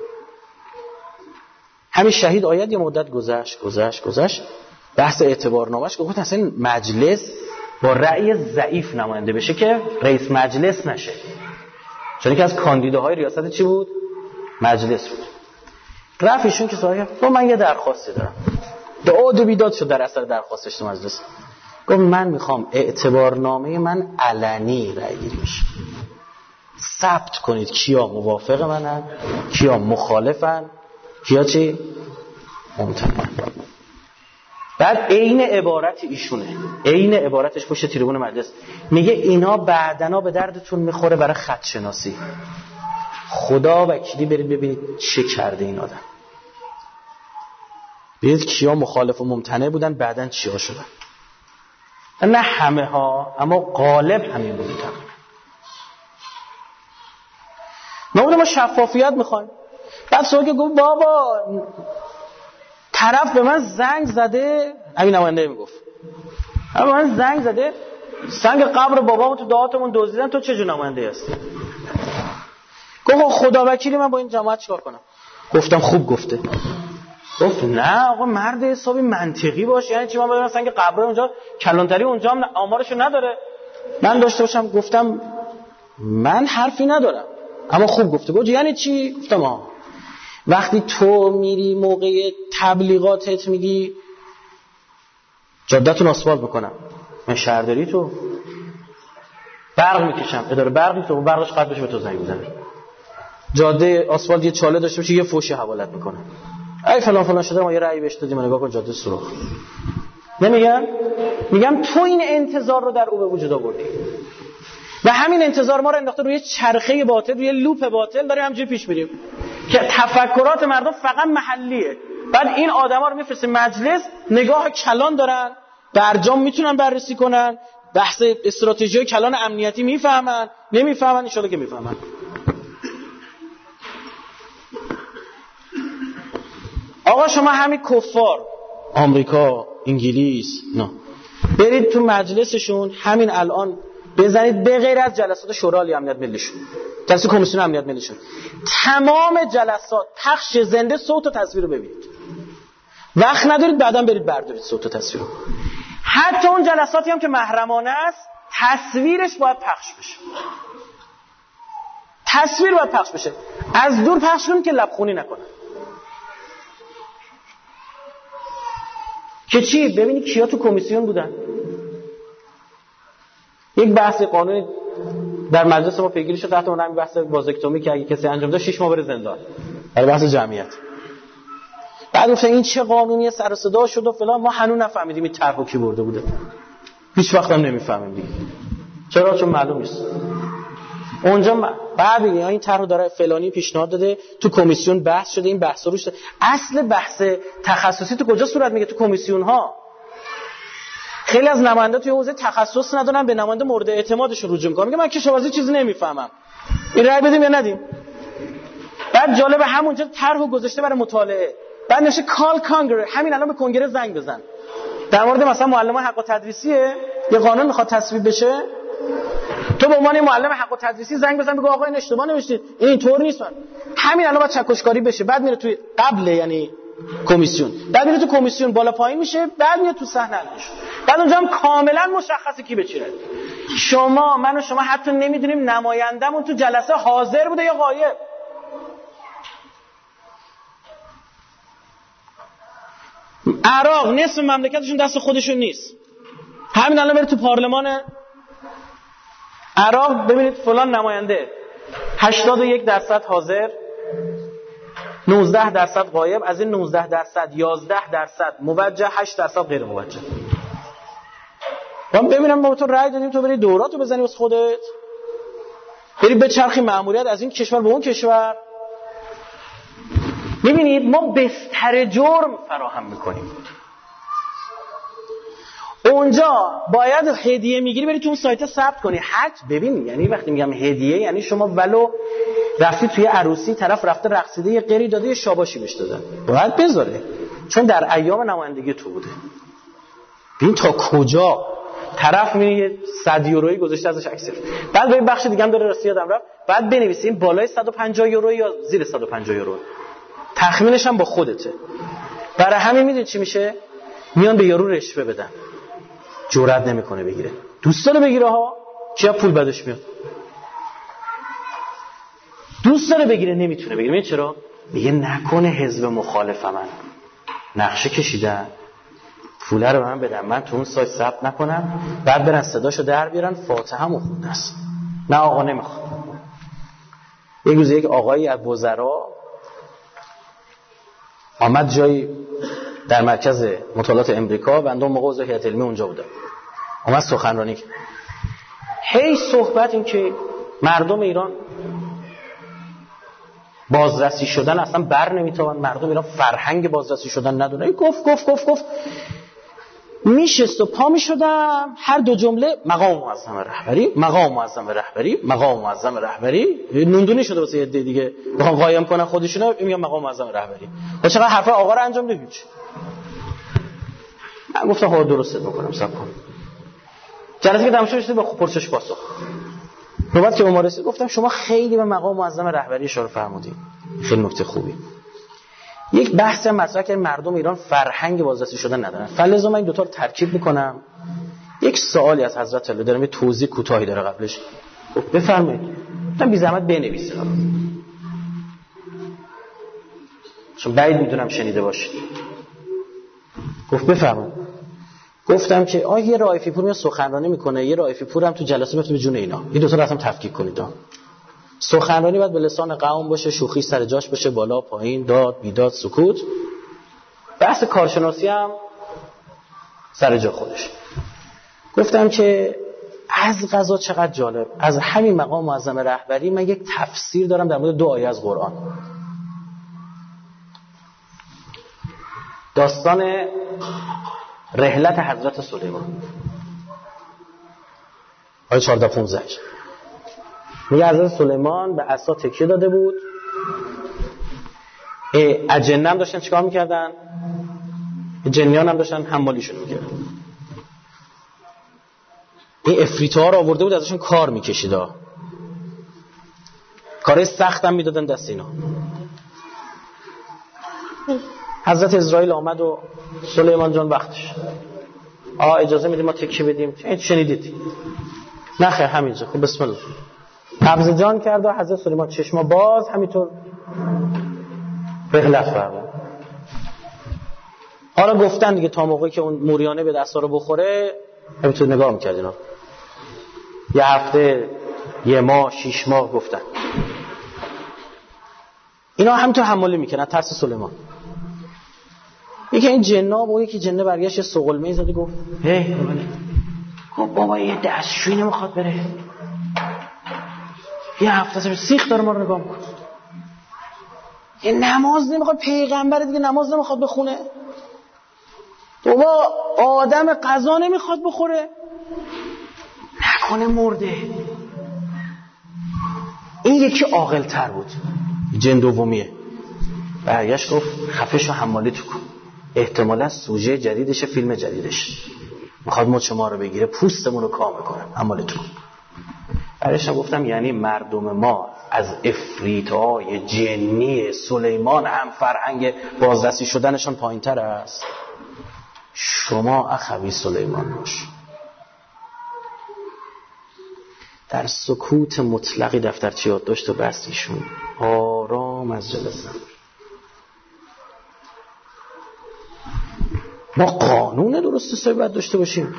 همین شهید آید یه مدت گذشت بحث اعتبارنامه‌اش، گفت اصلا مجلس با رأی ضعیف نماینده بشه که رئیس مجلس نشه، چون که از کاندیداهای ریاست چی بود؟ مجلس بود. رفت ایشون که سوال کرد، من یه درخواستی دارم. داد و بیداد شد در اثر درخواستش تو مجلس. گفت من میخوام اعتبارنامه من علنی رأی گیری بشه، ثبت کنید کیا موافق منن، کیا مخالفن، کیا چی؟ ممتنعن. بعد عین عبارت ایشونه، عین عبارتش پشت تریبون مجلس میگه اینا بعدنا به دردتون میخوره برای خط شناسی. خدا وکیلی برید ببینید چه کرده این آدم. برید کیا مخالف و ممتنع بودن، بعدن چیا شدن. نه همه ها، اما غالب همین بودن. ما شفافیت میخوایم. بعد سوال که گفت بابا طرف به من زنگ زده، همین نماینده میگفت به من زنگ زده سنگ قبر بابامو تو دهاتمون دزدیدن، تو چه جور نماینده هستی؟ گفت خدا وکیلی من با این جماعت چیکار کنم؟ گفتم خوب گفته. گفت نه آقا مرد حسابی منطقی باش، یعنی چی من برم سنگ قبر اونجا کلانتری اونجا هم آمارشو نداره من داشته باشم؟ گفتم من حرفی ندارم، اما خوب گفته. گفت یعنی چی؟ گفتم وقتی تو میری موقع تبلیغاتت میگی جاده‌تون آسفالت میکنم، من شهرداری تو برق میکشم، اداره برق تو برقش قطع بشه به تو زنگ میزنه، جاده آسفالت یه چاله داشته باشه یه فوشی حوالت میکنه، ای فلان شده ما یه رأی بهش دادیم نگاه کن جاده سوراخ. میگم تو این انتظار رو در او به وجود آوردی و همین انتظار ما رو انداخته روی چرخه باطل، روی لوپ باطل، داریم همینجوری پیش میریم که تفکرات مردم فقط محلیه. بعد این آدما رو میفرسته مجلس، نگاه کلان دارن، برجام میتونن بررسی کنن، بحث استراتژی کلان امنیتی میفهمن، نمیفهمن، ان شاءالله که میفهمن. آقا شما همین کفار آمریکا، انگلیس، نه برید تو مجلسشون همین الان بزنید، به غیر از جلسات شورای امنیت ملیشون، جلسه کمیسیون امنیت ملیشون، تمام جلسات پخش زنده صوت و تصویر رو ببینید. وقت ندارید بعداً برید بردارید صوت و تصویر رو. حتی اون جلساتی هم که محرمانه است تصویرش باید پخش بشه، تصویر باید پخش بشه، از دور پخش کنید که لبخونی نکنه. که چی؟ ببینید کیا تو کمیسیون بودن. یک بحث قانونی در مجلس ما پیگیری شد تحت عنوان بحث وازکتومی که اگه کسی انجام داد 6 ماه بره زندان برای بحث جمعیت. بعد گفتن این چه قانونیه، سر و صدا شد و فلان، ما هنوز نفهمیدیم این طرحو کی برده بوده، هیچ وقت هم نمیفهمیم دیگه. چرا؟ چون معلوم نیست. اونجا بعد میگه این طرحو داره فلانی پیشنهاد داده، تو کمیسیون بحث شده، این بحث روش. اصل بحث تخصصی تو کجا صورت میگه؟ تو کمیسیون ها. خیلی از نماینده توی حوزه تخصص ندارن، به نماینده مورد اعتمادشون رجوع میکنن، میگه من کشاورزی چیزی نمیفهمم، این رأی بدیم یا ندیم. بعد جالب همونجا طرحو گذاشته برای مطالعه، بعد نشه کال کانگره، همین الان به کنگره زنگ بزن. در مورد مثلا معلمان حق التدریسیه، یه قانون میخواد تصویب بشه، تو به عنوان معلم حق التدریسی زنگ بزن بگو آقا این اشتباه نوشتید، این اینطور نیست. همین الان باید چکشکاری بشه. بعد میره توی قبل یعنی کمیسیون، بعد میره تو کمیسیون بالا پایین میشه، بعد میاد تو صحنه میشه. بعد اونجا هم کاملا مشخصه کی به چی رسید. شما من و شما حتی نمیدونیم نمایندمون تو جلسه حاضر بوده یا غایب. عراق نصف مملکتشون دست خودشون نیست. همین الان برید تو پارلمان عراق ببینید فلان نماینده 81% حاضر، 19% غایب. از این 19% 11% موجه، 8% غیر موجه. من ببینم ما تو رأی دادیم تو بری دوراتو بزنی واسه خودت، بری بچرخی مأموریت از این کشور به اون کشور. میبینید ما بستر جرم فراهم میکنیم. اونجا باید هدیه میگیری بری تو اون سایت ثبت کنی. حج ببین، یعنی وقتی میگم هدیه یعنی شما ولو رفتی توی عروسی طرف رفته رقصیده یه قری داده یه شاباشی بهش دادن، باید بذاره، چون در ایام نمایندگی تو بوده. ببین تا کجا طرف میره 100 یورویی گذاشته ازش عکس. بعد به بخش دیگه هم داره راستی یادم رفت، بعد بنویسیم بالای 150 یورو یا زیر 150 یورو. تخمینش هم با خودته. برای همین میدونید چی میشه؟ میان به یارو رشوه بدن. جرئت نمیکنه بگیره. دوست داره بگیره ها، چیا پول بدش میاد. دوست داره بگیره نمیتونه بگیره. میگه چرا؟ میگه نکنه حزب مخالف من نقشه کشیدن پول رو به من بدن، من تو اون سایت ثبت نکنم، بعد برن صداشو در بیارن فاتحه‌مو خونده است. نه آقا نمیخواد. یک روز یک آقایی از وزرا آمد جایی در مرکز مطالعات امریکا، بنده اون موقع عضو هیئت علمی اونجا بودم، آمد سخنرانی کرد. هی صحبت این که مردم ایران بازرسی شدن اصلا بر نمیتوان، مردم ایران فرهنگ بازرسی شدن ندونه. گفت میشست و پا میشدم هر دو جمله مقام معظم رهبری، مقام معظم رهبری، مقام معظم رهبری. نوندونی شده واسه عده دیگه بخوام قایم کنن خودشونو، میگم مقام معظم رهبری. و چقدر حرف آقا رو انجام بدید. من گفتم ها درست میکنم، صبر کن. جلسه که تمام شد با پرسش پاسخ نوبت که به ما رسید، گفتم شما خیلی به مقام معظم رهبری اشاره فرمودید، خیلی نکته خوبی. یک بحث مطرح که مردم ایران فرهنگ بازرسی شدن ندارن، فلزا من این دو تا رو ترکیب میکنم. یک سوالی از حضرت علی دارم، یه توضیح کوتاهی داره قبلش. گفت بفرمایید. گفتم بی زحمت بنویسید چون بعید میدونم شنیده باشید. گفت بفرمایید. گفتم که یه رائفی پور میاد سخنرانی میکنه، یه رائفی پور هم تو جلسه میفته به جون اینا. این دو تا رو اصلا تفکیک کنید. سخنرانی باید به لسان قوم باشه، شوخی سر جاش باشه، بالا پایین، داد بیداد، سکوت. بحث کارشناسی هم سر جا خودش. گفتم که از قضا چقدر جالب، از همین مقام معظم رهبری من یک تفسیر دارم در مورد 2 آیه از قرآن. داستان رحلت حضرت سلیمان آیه 14-15. میگه حضرت سلیمان به عصا تکیه داده بود. اجنه هم داشتن چیکار میکردن؟ جنیان هم داشتن حمالیشون میکردن. این افریت‌ها رو آورده بود ازشون کار میکشید، کارهای سخت هم میدادن دست اینا. حضرت اسرائیل آمد و سلیمان جان وقتش اجازه میدیم ما تکیه بدیم؟ شنیدید؟ نه خیر همینجا. خب بسم الله. قبض جان کرد و حضرت سلیمان چشما باز همینطور رحلت فرمود. حالا گفتن دیگه تا موقعی که اون موریانه به دستا رو بخوره همینطور نگاه میکرد اینا. یه هفته، یه ماه، 6 ماه گفتن. اینا همینطور حمالی میکنن ترس سلیمان. یکی این جناب و یکی جنه برگشت یه سقلمه زده گفت گفت بابا یه دستشویی نمیخواد بره، یه هفته سیخ داره ما رو نگاه میکنه، یه نماز نمیخواد، پیغمبر دیگه نماز نمیخواد بخونه، بابا آدم غذا نمیخواد بخوره، نکنه مرده. این یکی عاقل تر بود، جن دومیه. برگشت گفت خفه شو حمالی تو کن، احتمالا سوژه جدیدشه، فیلم جدیدش میخواد مچ ما رو بگیره، پوستمون رو کام میکنه، حمالی تو کن. برگشت گفتم یعنی مردم ما از افریت‌های جنی سلیمان هم فرهنگ بازرسی شدنشان پایین‌تر است؟ شما اخوی سلیمان باش. در سکوت مطلقی دفترچه یادداشت و بست ایشون آرام از جلسه. ما قانون درست حسابی باید داشته باشیم،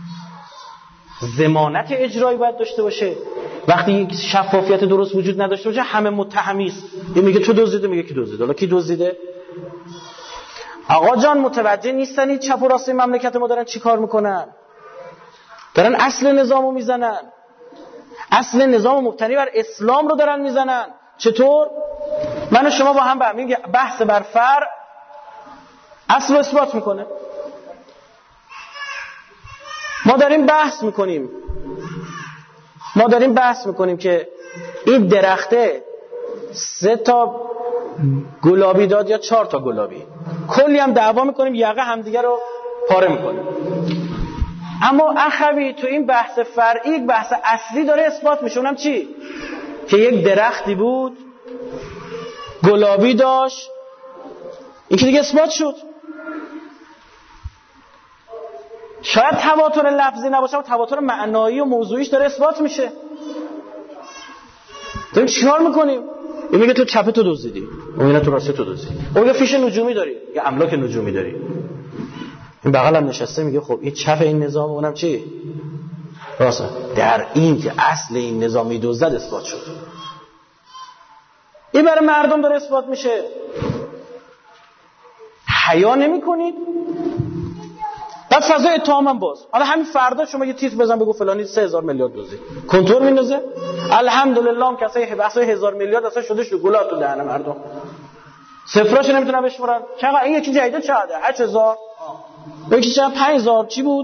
ضمانت اجرایی باید داشته باشه. وقتی یک شفافیت درست وجود نداشته باشه همه متهمی است. این میگه تو دزدیده، میگه کی دزدیده. حالا کی دزدیده؟ آقا جان متوجه نیستن این چپ و راست مملکت ما دارن چی کار میکنن؟ دارن اصل نظامو میزنن، اصل نظام مبتنی بر اسلام رو دارن میزنن. چطور؟ من و شما با هم میگه بحث بر فرع اصل رو اثبات میکنه. ما داریم بحث میکنیم که این درخته 3 تا گلابی داد یا 4 تا گلابی، کلی هم دعوا میکنیم، یقه همدیگه رو پاره میکنیم. اما اخوی تو این بحث فرعی یک بحث اصلی داره اثبات میشه. اونم چی؟ که یک درختی بود گلابی داشت، این که دیگه اثبات شد. شاید تواتر لفظی نباشه اما تواتر معنایی و موضوعیش داره اثبات میشه. داریم چیکار میکنیم؟ این میگه تو چپه تو دزدیدی، اون میگه تو راسته تو دزدیدی. اون میگه فیش نجومی داری یا املاک نجومی داری. این بغل هم نشسته میگه خب این چپ این نظام، اونم چی؟ راسته. در این که اصل این نظامی دزدد اثبات شد. این برای مردم داره اثبات میشه. حیا نمیکنید؟ بعد فضای اتهام هم باز. حالا همین فردا شما یه تیتر بزن بگو فلانی 3000 میلیارد دزدید، کنترل میندازه. الحمدلله هم کسای بحثای 1000 میلیارد اصلا شده شکلات تو دهن مردم، صفراش نمیتونن بشمرن. چقدر این یکی جدید چقدره؟ 8000 یکی چقدر 5000 چی بود؟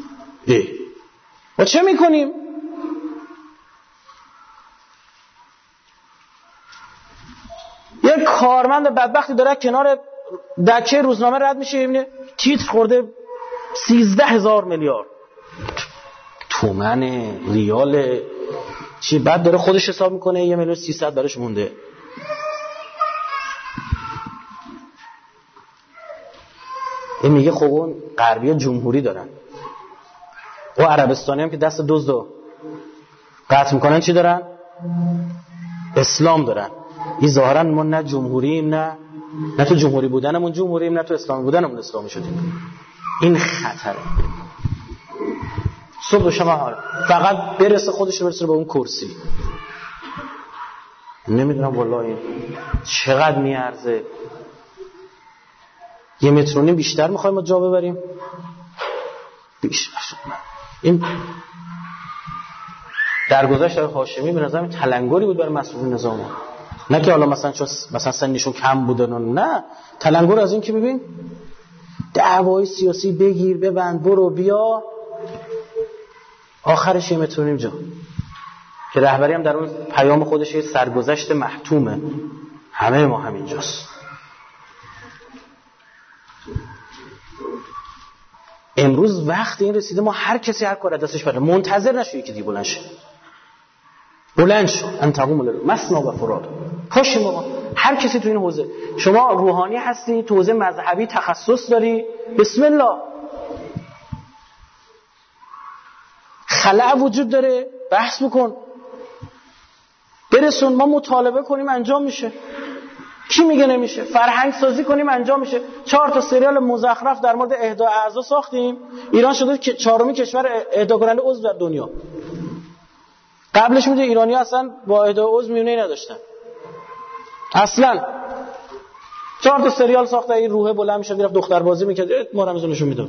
ما چه میکنیم؟ یه کارمند بدبختی داره کنار دکه روزنامه رد میشه، میبینه تیتر خورده 13000 میلیارد تومن ریال چی، بعد داره خودش حساب میکنه 1,300,000 براش مونده. این میگه خب اون غربی‌ها جمهوری دارن، و عربستانی هم که دست دزدو قطع میکنن چی دارن؟ اسلام دارن. این ظاهرا ما نه جمهوریم نه تو جمهوری بودنمون جمهوریم، نه تو اسلامی بودنمون اسلامی شدیم. این خطره. صبح و شب فقط برسه خودش رو برسه به اون کرسی. نمیدونم والله این چقدر میارزه. 1.5 متر بیشتر میخوایم ما جا ببریم؟ بیشتر شد. این درگذشت آقای هاشمی به نظرم تلنگری بود برای مسئولین نظام، نه که حالا مثلا چون مثلا سنشون کم بوده، نه، تلنگر از این که ببین دعوای سیاسی بگیر ببند برو بیا، آخرش 1.5 متر جا که رهبری هم در اون پیام خودش یه سرگذشت محتومه. همه ما همینجاست. امروز وقت این رسیده ما هر کسی هر کار دستش بره، منتظر نشوی که دی بلند شو انتقوم له مسنا و فراد. پاشیم بابا، هر کسی تو این حوزه، شما روحانی هستی، تو حوزه مذهبی تخصص داری، بسم الله. خلأ وجود داره، بحث بکن، برسون، ما مطالبه کنیم انجام میشه. کی میگه نمیشه؟ فرهنگ سازی کنیم انجام میشه. 4 تا سریال مزخرف در مورد اهدای اعضا ساختیم، ایران شده که 4مین کشور اهدا کننده عضو در دنیا. قبلش میگه ایرانی اصلا با اهدای عضو میونه نداشتن اصلا. 4 تا سریال ساخته، این روحه بلند میشه میرفت دختر بازی میکرد، ما رو نشون میداد.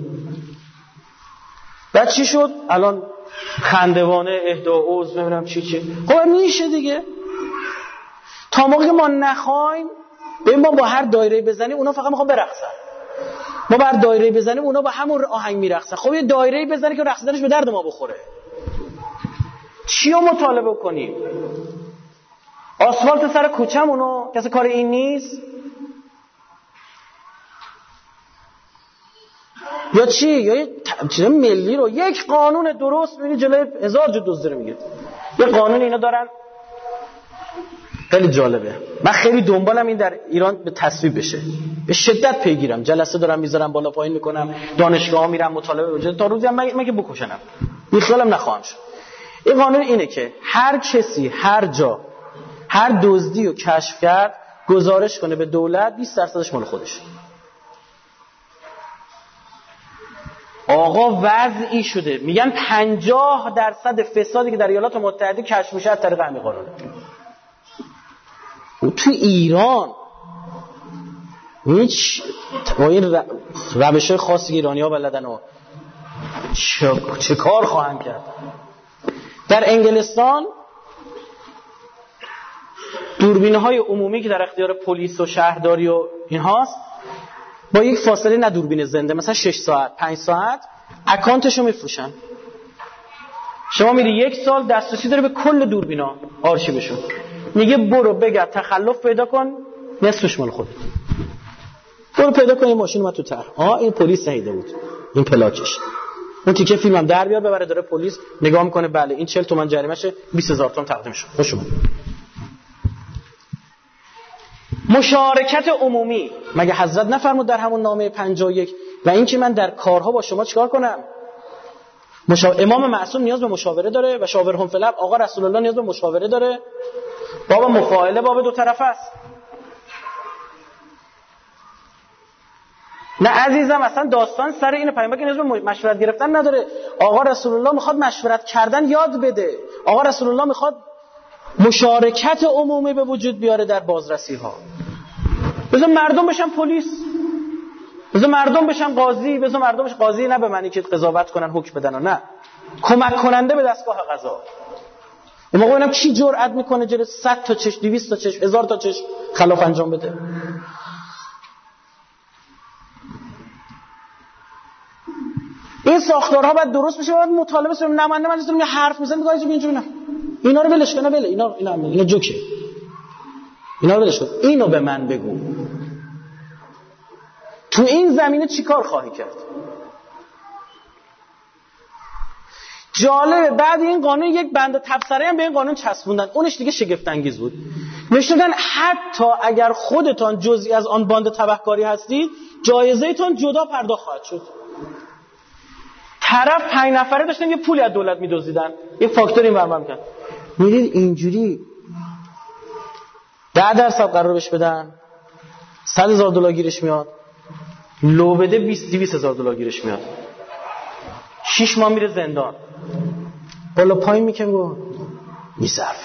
بعد چی شد؟ الان خندوانه اهدا عضو نمیدونم چی. خب میشه دیگه. تا موقعی که ما نخوایم، ببین ما با هر دایره بزنیم اونا فقط میخوان برقصن. ما بر دایره بزنیم اونا با همون آهنگ میرقصن. خب یه دایره بزنی که رقصیدنش به درد ما بخوره. چی رو مطالبه کنیم؟ آسفالت سر کوچه‌مونو کسی کار این نیست؟ یا چی؟ یا چیز ملی رو یک قانون درست می‌بینی جلوی 1000 جو دزدی میگه. یه قانون اینا دارن خیلی جالبه. من خیلی دنبالم این در ایران به تصویب بشه. به شدت پیگیرم. جلسه دارم میذارم بالا پایین میکنم، دانشگاه‌ها میرم مطالعه بکنم تا روزی من که بکشنم. بیخیالم نخواهم شد. این قانون اینه که هر کسی هر جا هر دزدی رو کشف کرد گزارش کنه به دولت، 20% مال خودش. آقا وضعی شده میگن 50% فسادی که در ایالات متحده کشف میشه از طریق همین قانونه. تو ایران هیچ با این روش‌های خاصی ایرانی‌ها بلدن و چه کار خواهند کرد. در انگلستان دوربین‌های عمومی که در اختیار پلیس و شهرداری و این هاست با یک فاصله، نه دوربین زنده، مثلا 6 ساعت 5 ساعت اکانتشو میفروشن. شما میری 1 سال دسترسی داره به کل دوربینا آرشیوشون، میگه برو بگرد تخلف پیدا کن، نصفش مال خودت. برو پیدا کن این ماشین اومد تو طرح، این پلیس ندیده بود، این پلاکش، اون تیکه فیلمم در بیار ببره داره پلیس نگاه میکنه، بله این 40 تومن جریمه‌شه، 20000 تومان تقدیم شد. خوش اومد. مشارکت عمومی مگه حضرت نفرمود در همون نامه 51 و این که من در کارها با شما چیکار کنم؟ امام معصوم نیاز به مشاوره داره و شاورهم فی الامر. آقا رسول الله نیاز به مشاوره داره. باب مفاعله باب دو طرفه است. نه عزیزم، اصلا داستان سر اینه. پیامبر که نیاز به مشورت گرفتن نداره. آقا رسول الله میخواد مشورت کردن یاد بده. آقا رسول الله میخواد مشارکت عمومی به وجود بیاره در بازرسی ها. بذار مردم بشن پلیس، بذار مردم بشن قاضی، بذار مردم بشن قاضی، نه به معنی که قضاوت کنن حکم بدن، نه، کمک کننده به دستگاه قضا. اون موقع اینم کی جرأت میکنه جلوی 100 تا چش، 200 تا چش، 1000 تا چش خلاف انجام بده؟ این ساختارها باید درست بشه، باید مطالبه شه. نماینده مجلس میگه حرف میزنه، میگه اینجوری نه، اینا رو ولش کن، بله اینا جوکه، اینا رو ولش کن، اینو به من بگو تو این زمینه چی کار خواهی کرد؟ جالبه بعد این قانون یک بند تبصره هم به این قانون چسبوندن، اونش دیگه شگفت انگیز بود. نوشتن حتی اگر خودتان جزئی از آن باند تبهکاری هستید جایزه‌تان جدا پرداخت خواهد شد. طرف 5 نفره داشتن یه پولی از دولت می‌دزدیدن، یه فاکتور این برام می‌کرد. می‌دید اینجوری 10% قرار بهش بدن، $100,000 گیرش میاد، لو بده 200,000 گیرش میاد، 6 ماه میره زندان، بالا پایین میکنه میصرفه.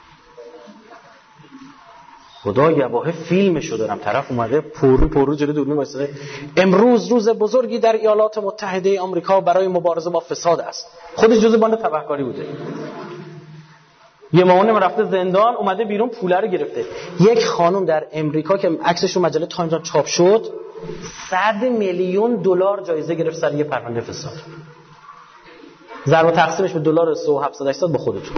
خدا گواه فیلمشو دارم، طرف اومده پرو جلوی دوربین وایساده، امروز روز بزرگی در ایالات متحده آمریکا برای مبارزه با فساد است. خودش جزء باند تبهکاری بوده. یه ماهونه رفته زندان، اومده بیرون پوله رو گرفته. یک خانم در امریکا که عکسش رو مجله تایمز چاپ شد $100 میلیون جایزه گرفت سر یه پرونده فساد. ضرب و تقسیمش به دلار 3700 با خودتون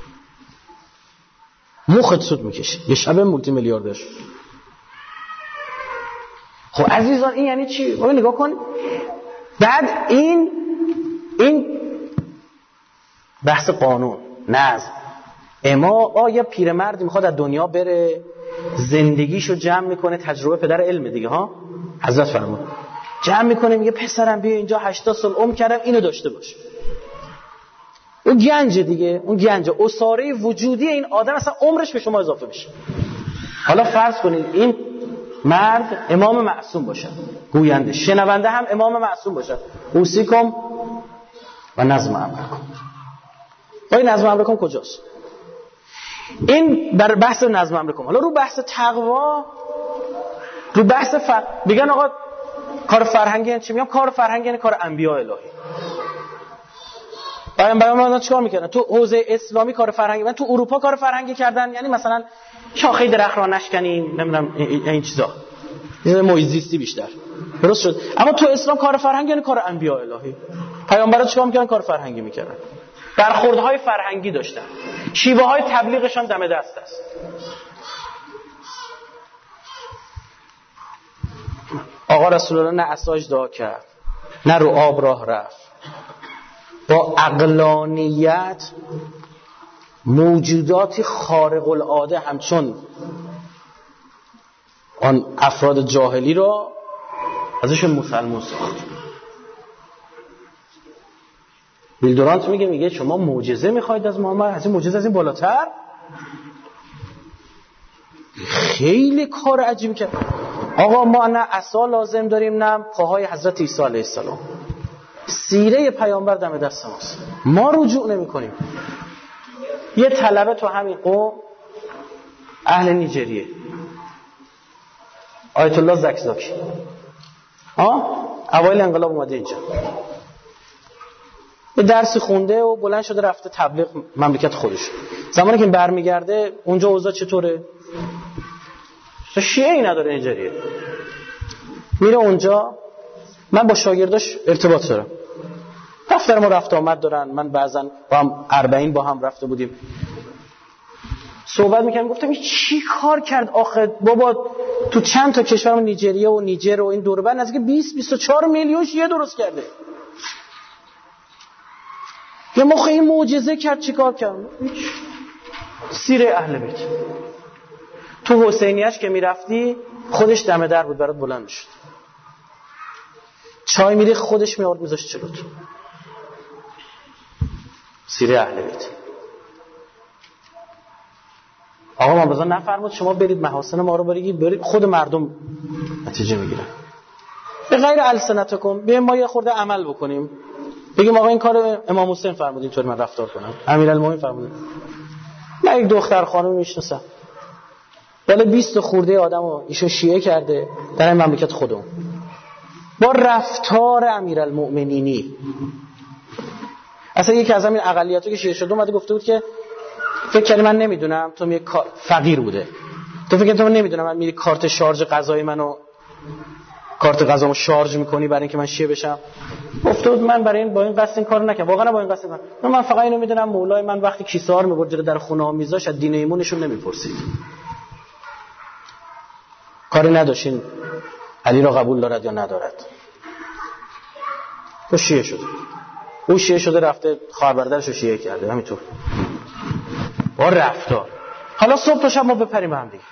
مخت سود میکشه. یه شب مولتی میلیاردر شد. خب عزیزان این یعنی چی؟ بابا نگاه کن. بعد این بحث قانون، نظم، یه پیرمردی میخواد از دنیا بره، زندگیشو جمع میکنه، تجربه پدر علم دیگه ها، حضرت فرمود جمع میکنه، میگه پسرم بیا اینجا 80 سال عمر کردم، اینو داشته باش. اون گنج دیگه، اون گنج اساره وجودی این آدم اصلا عمرش به شما اضافه بشه. حالا فرض کنید این مرد امام معصوم باشه، گوینده، شنونده هم امام معصوم باشه. اوصیکم و نظم امرکم. این نظم امرکم کجاست؟ این در بحث نظم امرکم. حالا رو بحث تقوا، رو بحث میگن آقا کار فرهنگی یعنی چی؟ میگم کار فرهنگی یعنی کار انبیاء الهی. پیامبران چیکار میکردن؟ تو حوزه اسلامی کار فرهنگی، من تو اروپا کار فرهنگی کردن، یعنی مثلا شاخه درخت را نشکنیم، نمیدونم این چیزا، این محیط زیستی بیشتر. درست شد. اما تو اسلام کار فرهنگی یعنی کار انبیاء الهی. پیامبران چیکار میکردن؟ کار فرهنگی میکردن. برخوردهای فرهنگی داشتن. شیوه‌های تبلیغشان دم دست است. آقا رسول الله نه عصاش دعا کرد، نه رو آب راه رفت. با عقلانیت موجوداتی خارق العاده همچون آن افراد جاهلی را ازشون مسلمان ساخت. ویلدورانت میگه شما معجزه میخواید از محمد؟ از این معجزه از این بالاتر؟ خیلی کار عجیبی کرد. آقا ما نه عصا لازم داریم نه پاهای حضرت عیسی علیه السلام. سیره پیامبر دم دست ماست، ما رجوع نمی کنیم. یه طلبه تو همین قوم اهل نیجریه، آیت الله زکزاکی، اوایل انقلاب اومده اینجا، یه درسی خونده و بلند شده رفته تبلیغ مملکت خودش. زمانی که برمیگرده اونجا اوضاع چطوره؟ شیعه‌ای نداره نیجریه. میره اونجا، من با شاگرداش ارتباط دارم، دفتر ما رفت آمد دارن، من بعضن با هم 40 با هم رفته بودیم صحبت میکنم. گفتم این چی کار کرد آخه بابا؟ تو چند تا کشور، نیجریه و نیجر و این دور و بر نزدیک 20-24 میلیون شیعه درست کرده. یه موقع این معجزه کرد، چی کار کرد؟ سیره اهل بیت. تو حسینیش که میرفتی خودش دم در بود برات بلند میشد، چای میری خودش میارد میذاشت جلوت. سیره اهل بیت. آقا ما بذار نفرمود شما برید محاسن ما رو برید خود مردم نتیجه میگیرن. به غیر السنتکم، بیایم ما یه خورده عمل بکنیم، بگیم آقا این کار امام حسین فرمود اینطور من رفتار کنم، امیرالمومنین فرمود. من یک دختر خانم میشناسم بالا 20 خورده آدمو ایشون شیعه کرده در این مملکت خودمون با رفتار امیرالمومنینی. اصلا یکی از همین اقلیت‌ها که شیعه شده اومده گفته بود که فکر کنی من نمیدونم تو میگه فقیر بوده، تو فکر کنی تو من نمیدونم من میری کارت شارژ غذای منو کارت غذامو شارژ میکنی برای اینکه من شیعه بشم. گفته بود من برای این با این قصد این کارو نکردم، واقعا با این قصد نکردم، من فقط اینو میدونم مولای من وقتی کیسه ها رو میبرد جلو در خونه ها میذاشت از دین ایمونشون نمیپرسید، کاری نداشتین علی را قبول دارد یا ندارد. تو شیعه شده، او شیعه شده رفته خواهر برادرشو شیعه کرده، همینطور با رفتار. حالا صبح تا شب ما بپریم به هم دیگه.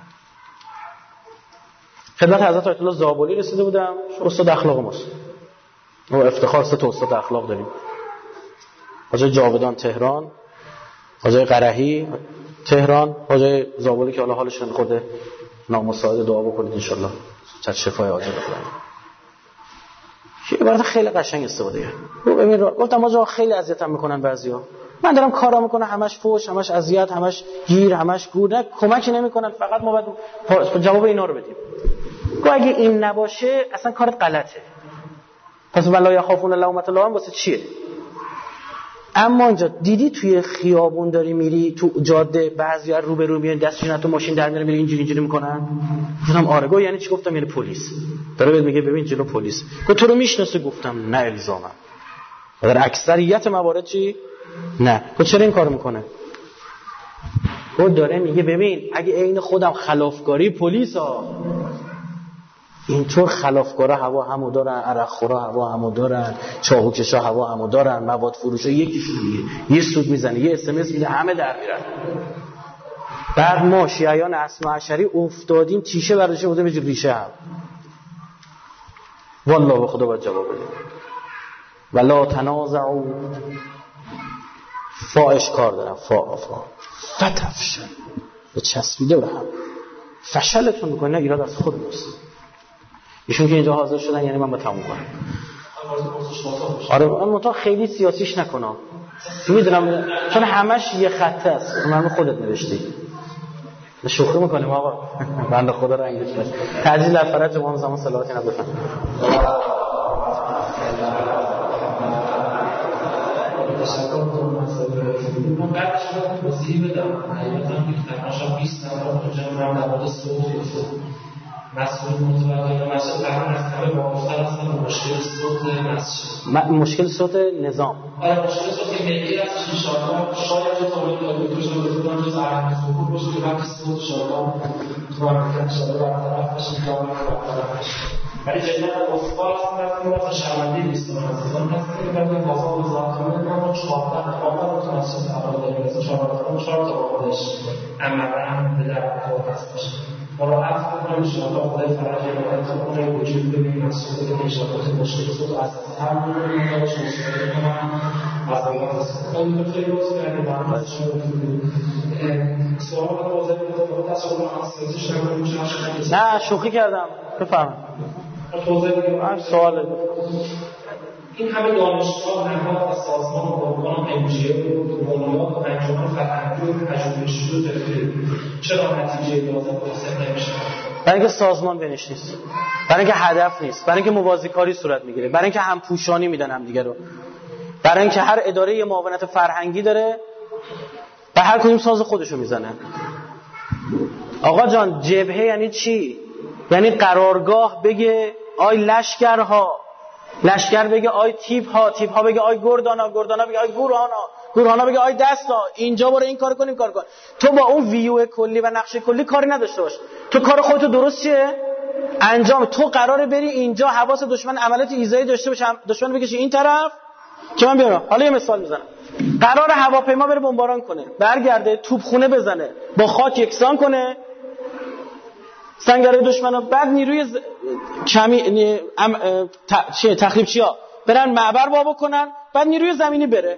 خدمت حضرت آیت الله زابلی رسیده بودم، استاد اخلاق ماست، ما افتخار 3 استاد اخلاق داریم، حاجی جاودان تهران، حاجی قرهی تهران، حاجی زابلی که حالا حالشون خوده نامساعد، دعا بکنید ان شاء الله چت شفای عاجل بخورن. چه عبارت خیلی قشنگ استفاده کرد. ببین گفتم آقا خیلی اذیتم میکنن بعضیا، من دارم کارا میکنم همش فوش، همش اذیت، همش گیر، همش گور، نه کمکی نمیکنن، فقط ما باید جواب اینا رو بدیم. گفت اگه این نباشه اصلا کارت غلطه، پس ولا یخافون لومة لائم واسه چیه؟ اما اینجا دیدی توی خیابون داری میری تو جاده بعضیا رو به رو میان دستشون تو ماشین در میاره میره اینجوری میکنن. گفتم آره. گفت یعنی چی؟ گفتم یعنی پلیس داره بهت میگه ببین جلو پلیس. گفت تو رو میشناسه؟ گفتم نه الزاما، در اکثریت موارد چی نه. گفت چرا این کارو میکنه؟ گفت داره میگه ببین اگه عین خودم خلافکاری پلیسا، اینطور خلافکارا هوا همو دارن، عرق خورا هوا همو دارن، چاقوکشا هوا همو دارن، مواد فروشا یکیشون دیگه یه سود میزنه یه اس ام اس میده همه در میرن. بعد ما شیعیان اثنا عشری افتادیم تیشه برداشته بوده به ریشه هم. والله به خدا باید جواب بدیم. ولا تنازعوا، فاش کار دارم، فتفشل به چسبیده به هم فشلتون میکنه، ایراد از خود ماست. ایشون که اینجا حاضر شدن یعنی من با تموم کنم. آره من تو خیلی سیاسیش نکنم، میدونم چون همش یه خطه است، من خودت نوشتی. شوخی میکنیم آقا، بنده خدا رنگش باشه. تعجیل فرج امام زمان صلواتی نباشن. من بعد شما توضیح بدم. حقیقتا که تماشا 20 نفر اونجا من در مورد صوت مسئول متوجه مسئول برای از همه واقفتر هستن و مشکل صوت مسجد، مشکل صوت نظام. آره مشکل صوت ملی از شیشانا شاید جو تولید داده توش رو بزرگان جز اهمی صوت باشه که وقتی صوت شانا تو هم بکن شده برطرف بشه، دامن برطرف بشه. ولی جدا اصفار هستن و شرمنده نیستن عزیزان هستن که بعد بازار وزارتخانه ما 14 تا متوسط افراد داریم مثلا 4 تا خودش عملاً به در هستش مراقبت کنیم انشاءالله خدای فرج ما اونجا وجود ببینیم مسئولیت انشاءالله مشکل صوت و اساس هر مورد ما داشت مشکل کنم از آغاز است خیلی روز کردیم برنامه شما سوال واضح بود تصور اساسیش نمیشه نه شوخی کردم بفرمایید سوال این همه دانشگاه نهاد و سازمان و ارگان NGO و بنیاد و انجمن فرهنگی و پژوهشی رو دارید چرا نتیجه لازم حاصل نمیشه؟ برای اینکه سازمان بینش نیست، برای اینکه هدف نیست، برای اینکه موازی کاری صورت میگیره، برای اینکه همپوشانی میدن هم دیگه رو، برای اینکه هر اداره یه معاونت فرهنگی داره و هر کدوم ساز خودشو میزنه. آقا جان جبهه یعنی چی؟ یعنی قرارگاه بگه آی لشکرها، لشکر بگه آی تیپ ها بگه آی گردانا بگه آی گورهانا بگه آی دستا، اینجا برو این کار کن این کار کن. تو با اون ویو کلی و نقشه کلی کاری نداشته باش، تو کار خودتو درست چیه انجام. تو قراره بری اینجا حواس دشمن عملیات ایذایی داشته باشه، دشمن بکشه این طرف که من بیارم. حالا یه مثال میزنم، قرار هواپیما بره بمباران کنه، برگرده توپخونه بزنه، با یکسان کنه سنگرهای دشمنو، بعد نیروی تخریبچی‌ها برن معبر وا بکنن، بعد نیروی زمینی بره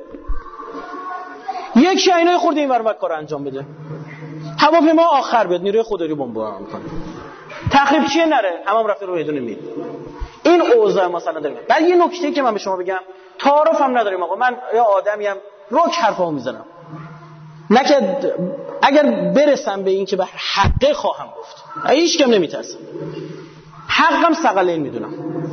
یکی اینای خورده این ور کار انجام بده، هواپیما آخر بیاد نیروی خودی رو بمباران کنه، تخریبچی نره همون رفته رو بدون مید. این اوضاع مثلا داریم. بعد یه نکته که من به شما بگم، تعارف هم نداریم آقا، من یه آدمیم رک حرفامو میزنم، نکرد اگر برسم به این که به حقه خواهم گفت، هیچ کم نمیترسم، حقم ثقلین میدونم.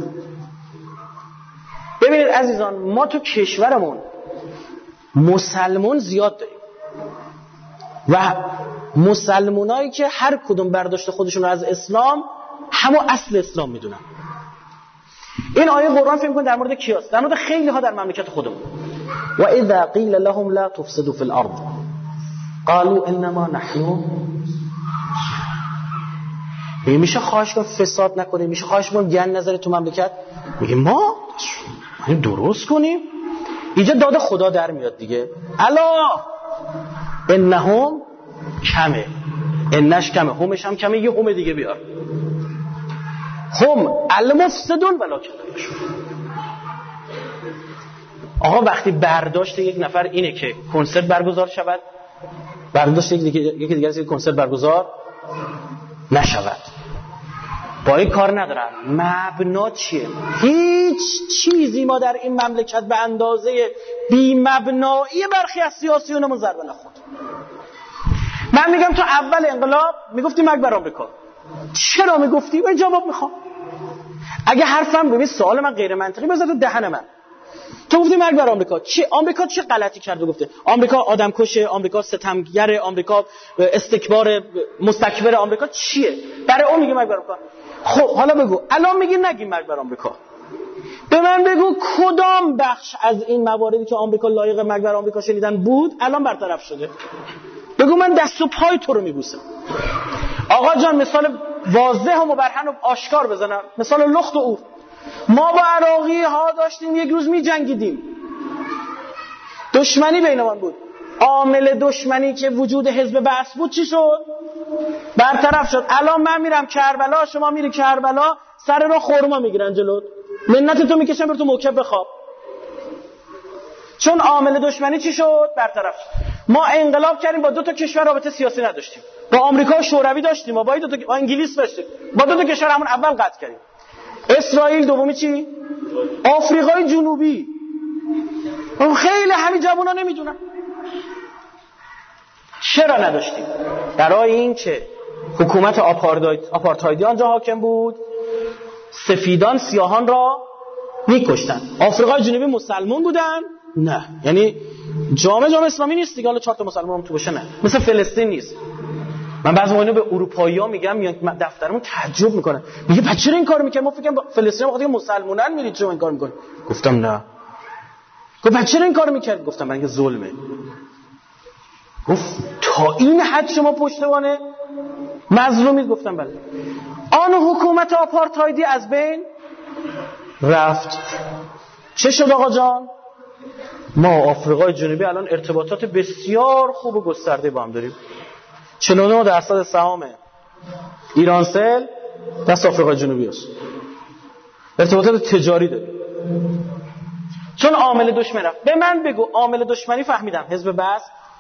ببینید عزیزان، ما تو کشورمون مسلمان زیاد داریم و مسلمانایی که هر کدوم برداشت خودشون رو از اسلام همون اصل اسلام میدونن. این آیه قرآن فکر می‌کنید در مورد کیاست؟ در مورد خیلی ها در مملکت خودمون. و اذا قیل لهم لا تفسدوا في الارض قالوا انما نحن. میشه خواهش کنم فساد نکنیم، میشه خواهش کنم گند نذارید تو مملکت، میگه ما درست کنیم. اینجا داد خدا در میاد دیگه، الا انهم کمه، انش کمه، همش هم کمه، یه هم دیگه بیار، هم المفسدون ولکن لا یشعرون. آقا وقتی برداشت یک نفر اینه که کنسرت برگزار شود، برداشت یکی دیگه که کنسرت برگزار نشود، با این کار ندارن. مبنا چیه؟ هیچ چیزی ما در این مملکت به اندازه بی مبنایی برخی از سیاسیونمون ضربه نخورد. من میگم تو اول انقلاب میگفتی مرگ بر آمریکا، چرا میگفتی؟ من جواب میخوام. اگه حرفم ببین سوال من غیر منطقی بذار تو دهن من. تو گفتی مرگ بر آمریکا، آمریکا چه غلطی کرده؟ گفته آمریکا آدم کشه، آمریکا ستمگر، آمریکا استکبار، مستکبر، آمریکا چیه؟ برای اون میگه مرگ بر آمریکا. خب حالا بگو الان میگی نگی مرگ بر آمریکا، به من بگو کدام بخش از این مواردی که آمریکا لایق مرگ بر آمریکا شنیدن بود الان برطرف شده؟ بگو من دست و پای تو رو میبوسم. آقا جان مثال واضح و مبرهن و آشکار بزنم، مثال لخت و اور. ما با عراقی ها داشتیم یک روز می جنگیدیم، دشمنی بینمان بود، عامل دشمنی که وجود حزب بعث بود چی شد؟ برطرف شد. الان من میرم کربلا، شما میری کربلا، سر راه خورما میگیرن جلوت، منت تو میکشن بر تو موکب بخواب، چون عامل دشمنی چی شد؟ برطرف شد. ما انقلاب کردیم، با دو تا کشور رابطه سیاسی نداشتیم، با آمریکا شوروی داشتیم، با انگلیس داشتیم، با دو تا کشور همون اول قطع کردیم. اسرائیل دومی چی؟ آفریقای جنوبی. خیلی همین جوونا نمیدونن چرا نداشتیم. برای این که حکومت آپارتایدی آنجا حاکم بود، سفیدان سیاهان را میکشتن. آفریقای جنوبی مسلمان بودن؟ نه، یعنی جامعه اسلامی نیست دیگه، حالا 4 تا مسلمان هم تو باشه، نه مثل فلسطین نیست. من بعضی موقع به اروپایی‌ها میگم، میان دفترمون تعجب میکنن، میگه بچه چرا این کارو میکنی؟ ما فکر کنم فلسطین وقتی مسلمانان میرید چرا این کارو میکنی؟ گفتم نه. گفت بچه چرا این کارو میکرد؟ گفتم برای اینکه ظلمه. گفت تا این حد شما پشتوانه مظلومید؟ گفتم بله. آن حکومت آپارتایدی از بین رفت. چه شد آقا جان؟ ما آفریقای جنوبی الان ارتباطات بسیار خوب و گسترده با هم داریم. 49% سهام ایرانسل دست آفریقای جنوبی است. ارتباطات تجاری داریم. چون عامل دشمنی رفت. به من بگو عامل دشمنی فهمیدم، حزب بعث،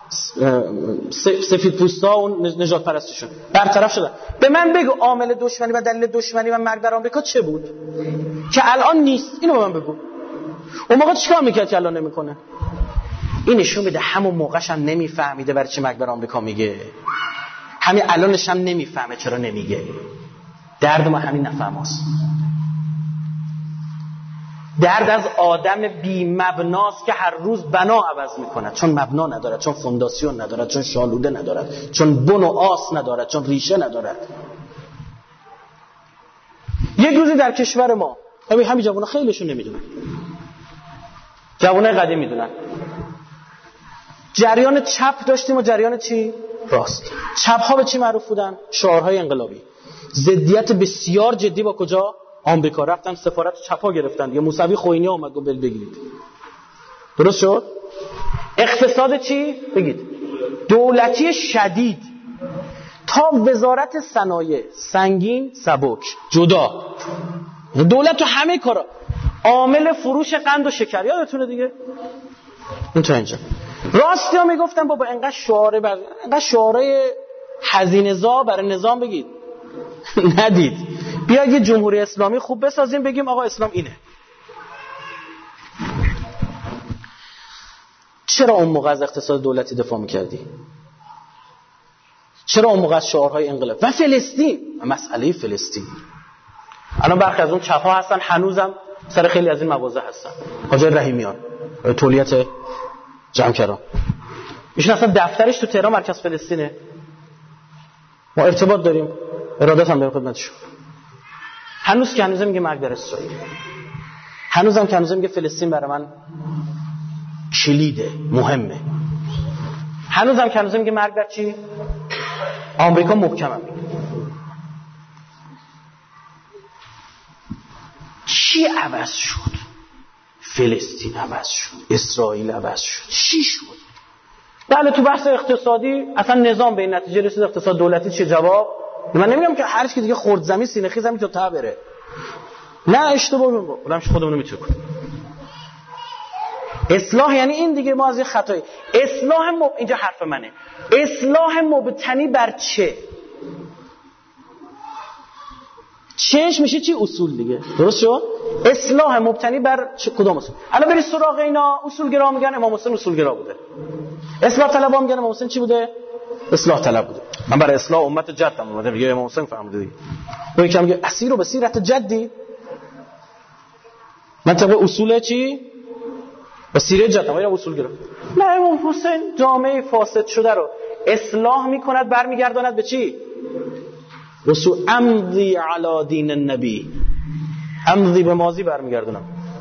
سفید پوستا و نجات پرستیشون برطرف شدن. به من بگو عامل دشمنی و دلیل دشمنی و مرگ بر آمریکا چه بود که الان نیست؟ اینو به من بگو. اون موقع چیکار میکرد که الان نمیکنه؟ این نشون میده همون موقعش هم نمیفهمیده برای چی مرگ بر آمریکا میگه، همین الانش هم نمیفهمه چرا نمیگه. درد ما همین نفهماست. درد از آدم بی مبناست که هر روز بنا عوض میکند، چون مبنا ندارد، چون فونداسیون ندارد، چون شالوده ندارد، چون بن و آس ندارد، چون ریشه ندارد. یک روزی در کشور ما همین جوونا خیلیشون نمیدونن، جوانای قدیم میدونن، جریان چپ داشتیم و جریان چی؟ راست. چپ ها به چی معروف بودن؟ شعارهای انقلابی، ضدیت بسیار جدی با کجا؟ آمریکا. رفتن سفارت چپا گرفتن، یا موسوی خوئینی اومد گفت بگیرید. درست شد؟ اقتصاد چی؟ بگید. دولتی شدید تا وزارت صنایع، سنگین سبک جدا. دولت تو همه کارا، عامل فروش قند و شکر یادتونه دیگه. این تا اینجا راستی ها میگفتن بابا انقدر شعاره هزینه‌زا برای نظام بگید ندید، بیا یه جمهوری اسلامی خوب بسازیم بگیم آقا اسلام اینه. چرا اون موقع از اقتصاد دولتی دفاع میکردی؟ چرا اون موقع از شعارهای انقلاب و فلسطین و مسئله فلسطین؟ الان برخی از اون چپ‌ها هستن هنوزم سر خیلی از این مواضع هستن. حاجی رحیمیان تولیت جمکران ایشون اصلا دفترش تو تهران مرکز فلسطینه. ما ارتباط داریم، ارادت هم داریم خدمتشون. هنوز که هنوزم میگه مرگ بر اسرائیل، هنوزم که هنوزم میگه فلسطین برای من کلیده، مهمه. هنوزم که هنوزم میگه مرگ بر چی؟ آمریکا. محکمم میگه چی عوض شد؟ فلسطین عوض شد، اسرائیل عوض شد، چی شد؟ بله تو بحث اقتصادی اصلا نظام به این نتیجه رسید اقتصاد دولتی چه جواب؟ من نمیگم که هر کی دیگه خرد زمین سینه خیز هم تو تا بره، نه اشتباه بولمش خودمون نمیتونه کنیم. اصلاح یعنی این دیگه، ما از این خطایی اینجا حرف منه، اصلاح مبتنی بر چهش میشه چی؟ اصول دیگه. درست شد؟ اصلاح مبتنی بر کدام اصول؟ الان برید سراغ اینا. اصولگرا میگن امام حسین اصولگرا بوده، اصلاح طلبا میگن امام حسین چی بوده؟ اصلاح طلب بوده. من برای اصلاح امت جدم اومدم میگه امام حسین فهمیده دیگه. اون یکی میگه اسیر و بصیرت جدی، من طبق اصول چی؟ بصیرت جدم یا اصولگرا. نه، امام حسین جامعه فاسد شده رو اصلاح میکند، برمیگرداند به چی؟ رسول امضی علی دین النبی، امضی به ماضی برمیگردونم.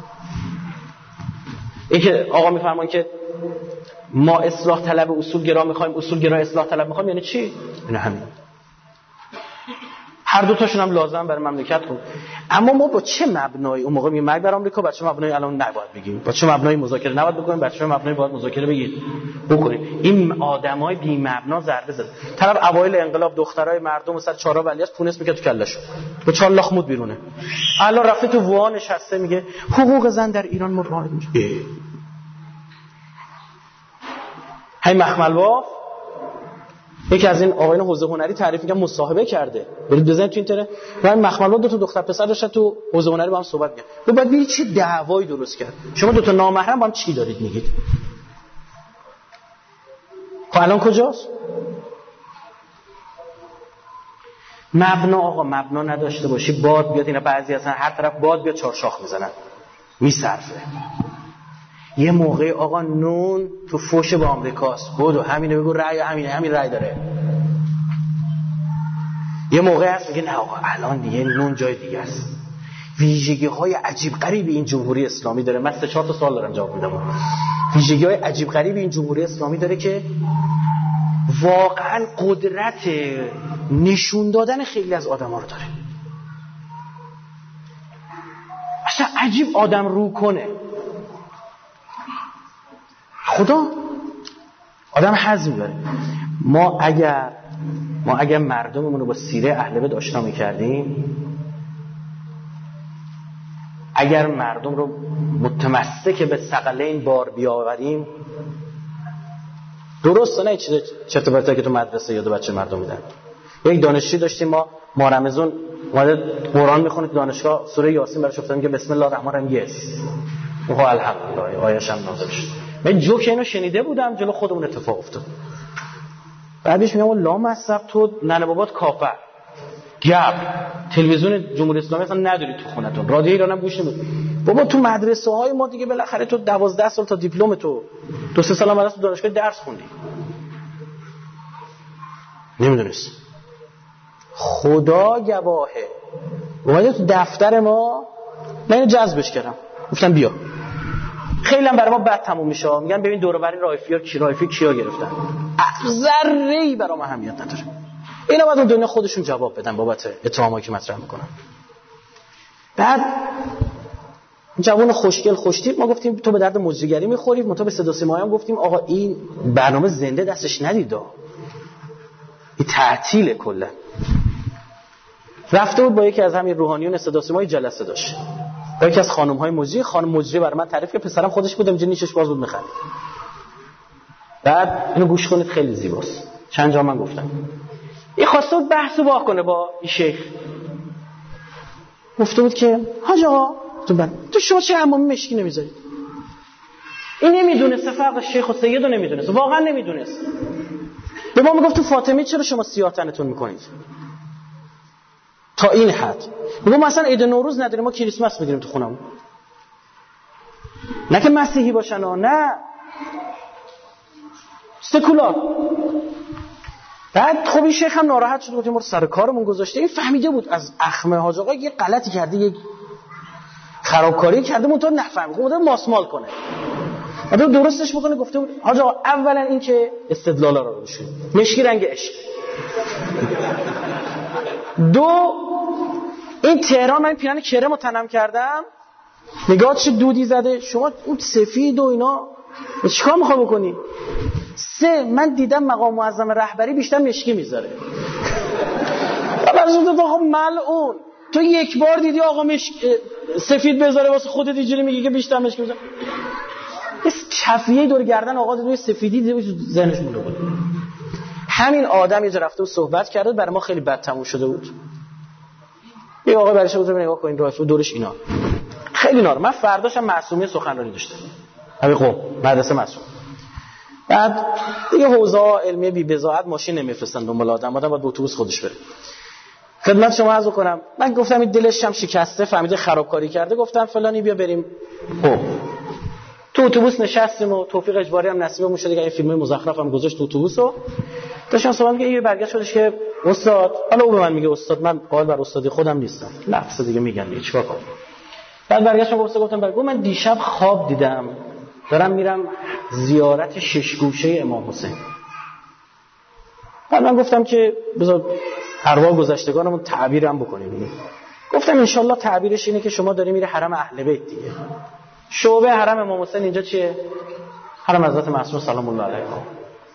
این که آقا میفهمن که ما اصلاح طلب اصولگرا میخوایم، اصولگرا اصلاح طلب میخوایم، یعنی چی؟ یعنی همین. هر دو تاشون هم لازم برای مملکت خوب. اما ما با چه مبنایی اون موقع میگیم مرگ بر آمریکا، با چه مبنایی الان نباید بگیم؟ با چه مبنایی مذاکره نباید بکنیم؟ با چه مبنایی باید مذاکره بکنیم؟ این آدمای بی مبنا ضربه زدن. طرف اوایل انقلاب دخترای مردم سر چهارراه ولیعصر پونس میکرد تو کلهشون، با 4 لاخ مود بیرونه. الان رفته تو ووان نشسته میگه حقوق زن در ایران مراعات میشه. همین مخملواف یکی از این آقایان حوزه هنری تعریف میگم مصاحبه کرده، برید بزنید تو اینترنت. من مخملواف دو تا دختر پسر داشتن تو حوزه هنری با هم صحبت می‌کردن. بعد ببینید چه دعوایی درست کرد. شما دو تا نامحرم با هم چی دارید میگید؟ خب الان کجاست؟ مبنا آقا، مبنا نداشته باشی باد بیاد. اینا بعضی اصلا هر طرف باد بیاد چارشاخ میزنن، میصرفه. یه موقع آقا نون تو فوش با آمریکاست، بودو همینه بگو رأی همین رأی داره. یه موقع هست میگه نه آقا الان دیگه نون جای دیگه است. ویژگی‌های عجیب غریب این جمهوری اسلامی داره. من 3-4 تا سوال دارم جواب میدم. ویژگی‌های عجیب غریب این جمهوری اسلامی داره که واقعا قدرت نشون دادن خیلی از آدم‌ها رو داره. عجیب آدم رو کنه. خدا آدم حزم داره. ما اگر مردممون رو با سیره اهل بیت آشنا می‌کردیم، اگر مردم رو متمسک به ثقلین بار بیاوریم، درسته نه چیز چرت و پرتا که تو مدرسه یاد بچه مردم میدن. یک دانشجوی داشتیم ما رمضان اومده قرآن میخونه تو دانشگاه، سوره یاسین براش افتاد میگه بسم الله الرحمن الرحیم یس. خب الحمدلله آیه‌اش هم نازل شد. من جوک اینو شنیده بودم، جلو خودمون اتفاق افتاد. بعدش میگم لا مصب تو ننه بابات کافر. گپ تلویزیون جمهوری اسلامی اصلا نداری تو خونتون، رادیو ایران هم گوش نمیدی. بابا تو مدرسه های ما دیگه بالاخره تو 12 سال تا دیپلم تو 2-3 سال هم تو دانشگاه درس خوندی. نمیدونست. خدا گواهه. اومده تو دفتر ما، من اینو جذبش کردم، گفتم بیا. خیلی هم برای ما بد تموم میشه. میگن ببین دور و بر رایفی کیا گرفتن. ذره‌ای برام اهمیت نداره. اینا بعد اون دنیا خودشون جواب بدن بابت اتهامایی که مطرح میکنن. بعد جوان خوشگل خوشتیپ ما گفتیم تو به درد مجریگری میخوری، ما تو به صدا سیما هم گفتیم آقا این برنامه زنده دستش ندیدا، این تعطیل کلا. رفته بود با یکی از همین روحانیون صدا سیما جلسه داشت، با یکی از خانم‌های مجری. خانم مجری برای من تعریف که پسرم خودش بود، اینجا نیشش باز بود میخندید. بعد اینو گوش کنید خیلی زیباست. چند جا من گفتم این خواسته بود بحثو وا کنه با این شیخ. گفته بود که حاج آقا تو شما چه عمامی مشکی نمیذارید؟ این نمیدونست فرق شیخ و سید رو نمیدونست، واقعا نمیدونست. به ما میگفت تو فاطمی چرا شما سیاه تنتون میکنید؟ تا این حد. میگم مثلا عید نوروز نداریم، ما کریسمس میگیریم تو خونمون. نه که مسیحی باشن ها، نه سکولار. بعد خب این شیخ هم ناراحت شد، گفتیم ما رو سر کارمون گذاشته. این فهمیده بود از اخمه حاج آقا یه غلطی کرده، یه خرابکاری کرده، منتها نفهمید، گفت ماسمال کنه. بعد درستش بکنه. گفته بود حاج آقا اولا این که استدلالا رو بشین، مشکی رنگ عشق. دو این تهران من پیرن کرمو تنم کردم، نگاه چه دودی زده، شما اون سفید و اینا چیکار میخوای بکنی؟ سه من دیدم مقام معظم رهبری بیشتر مشکی میذاره. بعدش گفتم آقا ملعون، تو یک بار دیدی آقا سفید بذاره واسه خودت اینجوری میگی که بیشتر مشکی میذاره؟ اس کفیه دور گردن آقا دیدی سفیدی دیدی ذهنش مونده بود. همین آدم یه جا رفته و صحبت کرده، برای ما خیلی بد تموم شده بود. یه آقا برش بود نگاه کن راه دورش اینا خیلی نار. من فرداشم معصومی سخنرانی داشتم، همین قم مدرسه معصوم. بعد دیگه حوزه علمی بی بضاعت ماشین نمیفرستن دنبال آدم باید با اتوبوس خودش بره. خدمت شما عرض کنم من گفتم این دلش هم شکسته، فهمیده خرابکاری کرده، گفتم فلانی بیا بریم. خب تو اتوبوس نشستیم و توفیق اجباری هم نصیبمون شد، این فیلم مزخرف هم گذاشت تو اتوبوسو. داشتم صحبت می‌کردم، یه برگشت شدش که استاد، حالا او به من میگه استاد، من قائل بر استادی خودم نیستم، لفظ دیگه میگن دیگه چیکار کنم. بعد برگشتم گفتم برگو من دیشب خواب دیدم دارم میرم زیارت ششگوشه امام حسین. بعد من گفتم که بذار ارواح گذشتگانمون تعبیرم بکنیم. گفتم ان شاءالله تعبیرش اینه که شما داری میری حرم اهل بیت دیگه. شعبه حرم امام حسین اینجا چیه؟ حرم حضرت معصوم سلام الله علیها.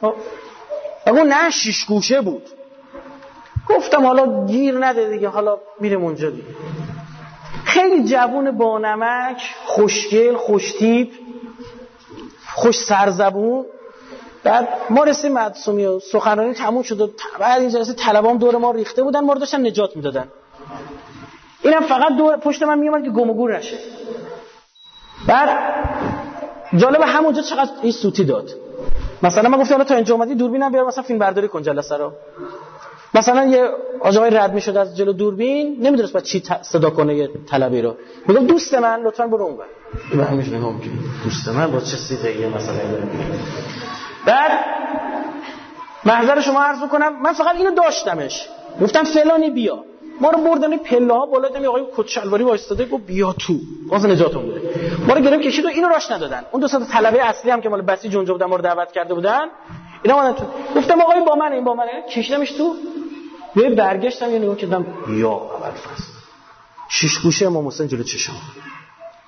بگو نه ششگوشه بود. گفتم حالا گیر نده دیگه، حالا میریم اونجا دیگه. خیلی جوون با نمک، خوشگل، خوشتیپ، خوش سرزبون. بعد ما رسیم معصومی و سخنرانی تموم شد و بعد این جلسه طلبام دور ما ریخته بودن، ما رو داشتن نجات میدادن. اینم فقط دور پشت من میومد که گم و گور نشه. بعد جالب همونجا چقدر این سوتی داد. مثلا من گفتم حالا تا اینجا اومدی دوربینم بیار مثلا فیلم برداری کن جلسه رو. مثلا یه آقای رد میشد از جلو دوربین، نمیدونست بعد چی صدا کنه یه طلبی رو. میگم دوست من لطفاً برو اونور. من همیشه نگاه میکنم دوست من با چه صدایی مثلا داره. بعد محضر شما عرض میکنم من فقط اینو داشتمش. گفتم فلانی بیا. ما رو بردن پله‌ها بالا، دیدم آقای کت شلواری وایستاده، گفت بیا تو. باز نجاتون بده. ما رو گرفت کشید و اینو راش ندادن. اون دو تا طلبه اصلی هم که مال بسیج اونجا بودن ما رو دعوت کرده بودن. اینا اومدن تو. گفتم آقای با من این با منه، کشیدمش تو. یه برگشتم یه نگاه کردم یا اول فصل. شش گوشه امام حسین جلو چشام.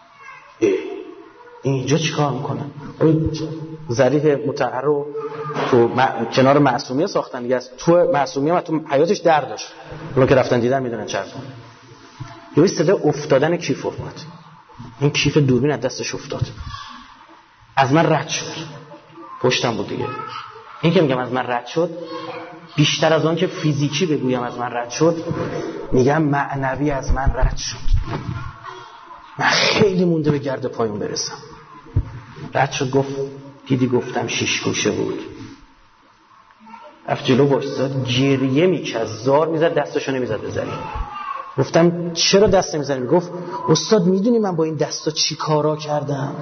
اینجا چیکار میکنن؟ ذریح مطهر رو تو کنار معصومیه ساختن دیگه، از تو معصومیه و تو حیاتش در داشت. اون که رفتن دیدن میدونن چرا. یه صدا افتادن کیف اومد. این کیف دوربین از دستش افتاد. از من رد شد. پشتم بود دیگه. این که میگم از من رد شد، بیشتر از آن که فیزیکی بگویم از من رد شد، میگم معنوی از من رد شد. من خیلی مونده به گرد پایون برسم. رد شد، گفت دیدی گفتم 6 گوشه بود. رفت جلو وایساد، گریه میکرد، زار میزد، دستشو نمیزد بزنی. گفتم چرا دست نمیزنی؟ گفت استاد میدونی من با این دستا چی کارا کردم؟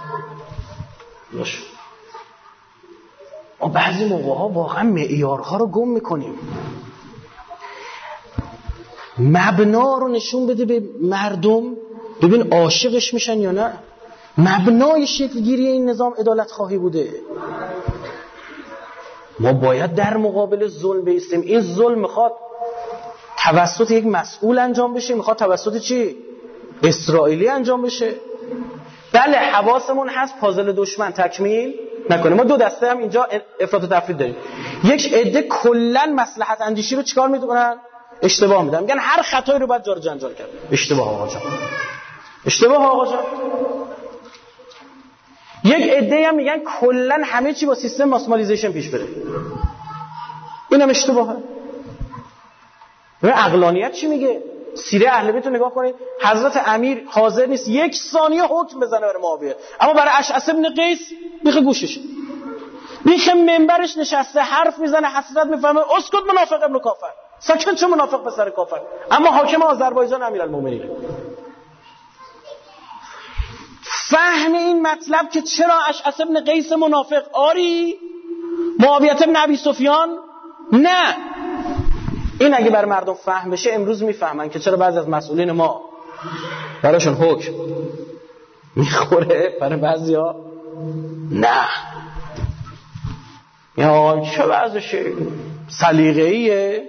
باش. ما بعضی موقع‌ها واقعا معیارها رو گم میکنیم. مبنا رو نشون بده به مردم، ببین عاشقش میشن یا نه. مبنای شکلگیری این نظام عدالت خواهی بوده. ما باید در مقابل ظلم بایستیم. این ظلم میخواد توسط یک مسئول انجام بشه، میخواد توسط چی؟ اسرائیلی انجام بشه. بله حواسمون هست پازل دشمن تکمیل نکنه. ما دو دسته هم اینجا افراط و تفرید داریم. یک عده کلا مصلحت اندیشی رو چیکار میکنن؟ اشتباه میدن. میگن هر خطایی رو باید جار جنجال کرد. اشتباه آقا جان. اشتباه آقا جان. یک عده هم میگن کلا همه چی با سیستم ماسمالیزیشن پیش بره. اینم اشتباهه. عقلانیت چی میگه؟ سیره اهل بیت رو نگاه کنید. حضرت امیر حاضر نیست 1 ثانیه حکم بزنه برای معاویه، اما برای اشعث ابن قیس بیخ گوشش، بیخ منبرش نشسته حرف میزنه، حسرت میفهمه اسکت منافق ابن کافر، ساکن چه منافق به سر کافر. اما حاکم آذربایجان امیرالمومنین. فهم این مطلب که چرا اشعث ابن قیس منافق آری، معاویه ابن ابی سفیان نه. این اگه بر مردم فهم بشه امروز میفهمن که چرا بعضی از مسئولین ما براشون حکم میخوره، برای بعضیا نه. یا چه وضعشه؟ سلیقه‌ایه.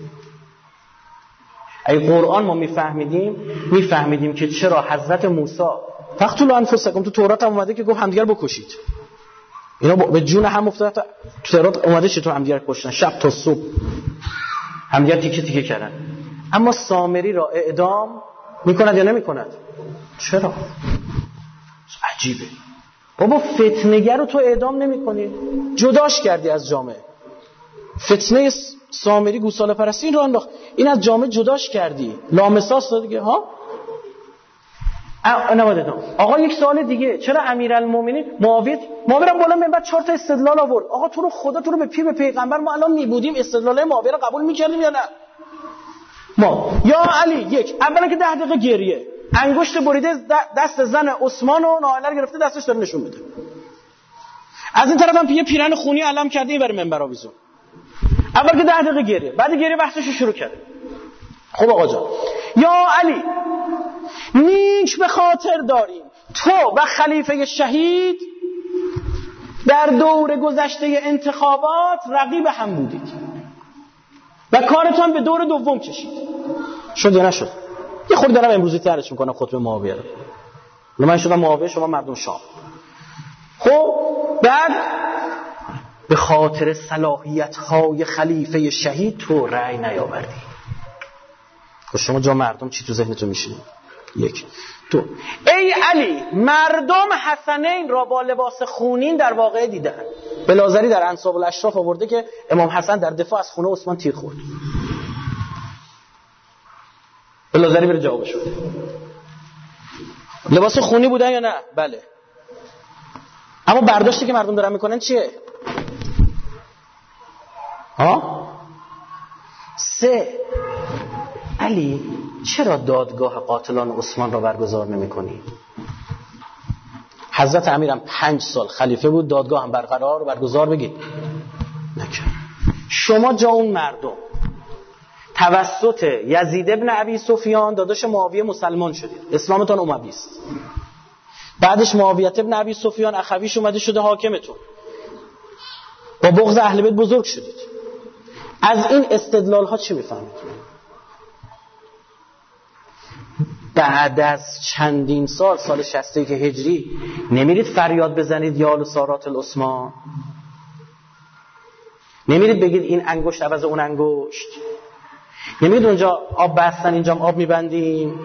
اگه قرآن ما میفهمیدیم که چرا حضرت موسی فقتلوا انفسکم، تو تورات هم اومده که گفت همدیگر بکشید. اینا به جون هم افتاد. تو تورات اومده چطور همدیگر کشتن، شب تا صبح همدیگر تیکه تیکه کردن. اما سامری را اعدام میکند یا نمیکند؟ چرا؟ عجیبه. بابا فتنه‌گر رو تو اعدام نمیکنی، جداش کردی از جامعه. فتنه سامری گوساله پرستی این رو انداخت، این از جامعه جداش کردی، لامساس دیگه ها. نماده دام. آقا یک سوال دیگه، چرا امیرالمومنین معاویه بالا منبر 4 تا استدلال آورد؟ آقا تو رو خدا، تو رو به پیر به پیغمبر ما الان میبودیم استدلالای معاویه رو قبول میکردیم یا نه؟ ما یا علی یک، اولا که 10 دقیقه گریه، انگشت بریده دست زن عثمان و ناله رو گرفته دستش داره نشون میده. از این طرف هم یه پیرن خونی علم کرده این بر منبر آویزون. اول که 10 دقیقه گریه، بعد گریه بحثش رو شروع کرده. خب آقا جان، یا علی نیک به خاطر داریم تو و خلیفه شهید در دور گذشته انتخابات رقیب هم بودید و کارتان به دور دوم کشید. شد یا نشد؟ یه خورده دارم امروزی ترش میکنم خطبه معاویه رو. من شدم معاویه، شما مردم شام. خب بعد به خاطر صلاحیت‌های خلیفه شهید تو رأی نیاوردی. خب شما جا مردم چی تو ذهنتون میشینه؟ یک. دو، ای علی مردم حسنین را با لباس خونین در واقعه دیدن. بلازری در انساب الاشراف آورده که امام حسن در دفاع از خونه عثمان تیر خورد. بلازری بره جوابش بده. لباس خونی بودن یا نه؟ بله. اما برداشتی که مردم دارن میکنن چیه؟ ها؟ 3. علی چرا دادگاه قاتلان عثمان را برگزار نمی کنی؟ حضرت امیرم 5 سال خلیفه بود، دادگاه هم برگزار بگید نکرد. شما جا اون مردم توسط یزید ابن ابی سفیان داداش معاویه مسلمان شدید، اسلامتان اموی است. بعدش معاویه ابن ابی سفیان اخویش اومده شده حاکمتون، با بغض اهل بیت بزرگ شدید. از این استدلال ها چی میفهمید؟ بعد از چندین سال 61 هجری نمیرید فریاد بزنید یا لسارات العثمان؟ نمیرید بگید این انگشت عوض اون انگشت؟ نمیرید اونجا آب بستن اینجا آب میبندیم؟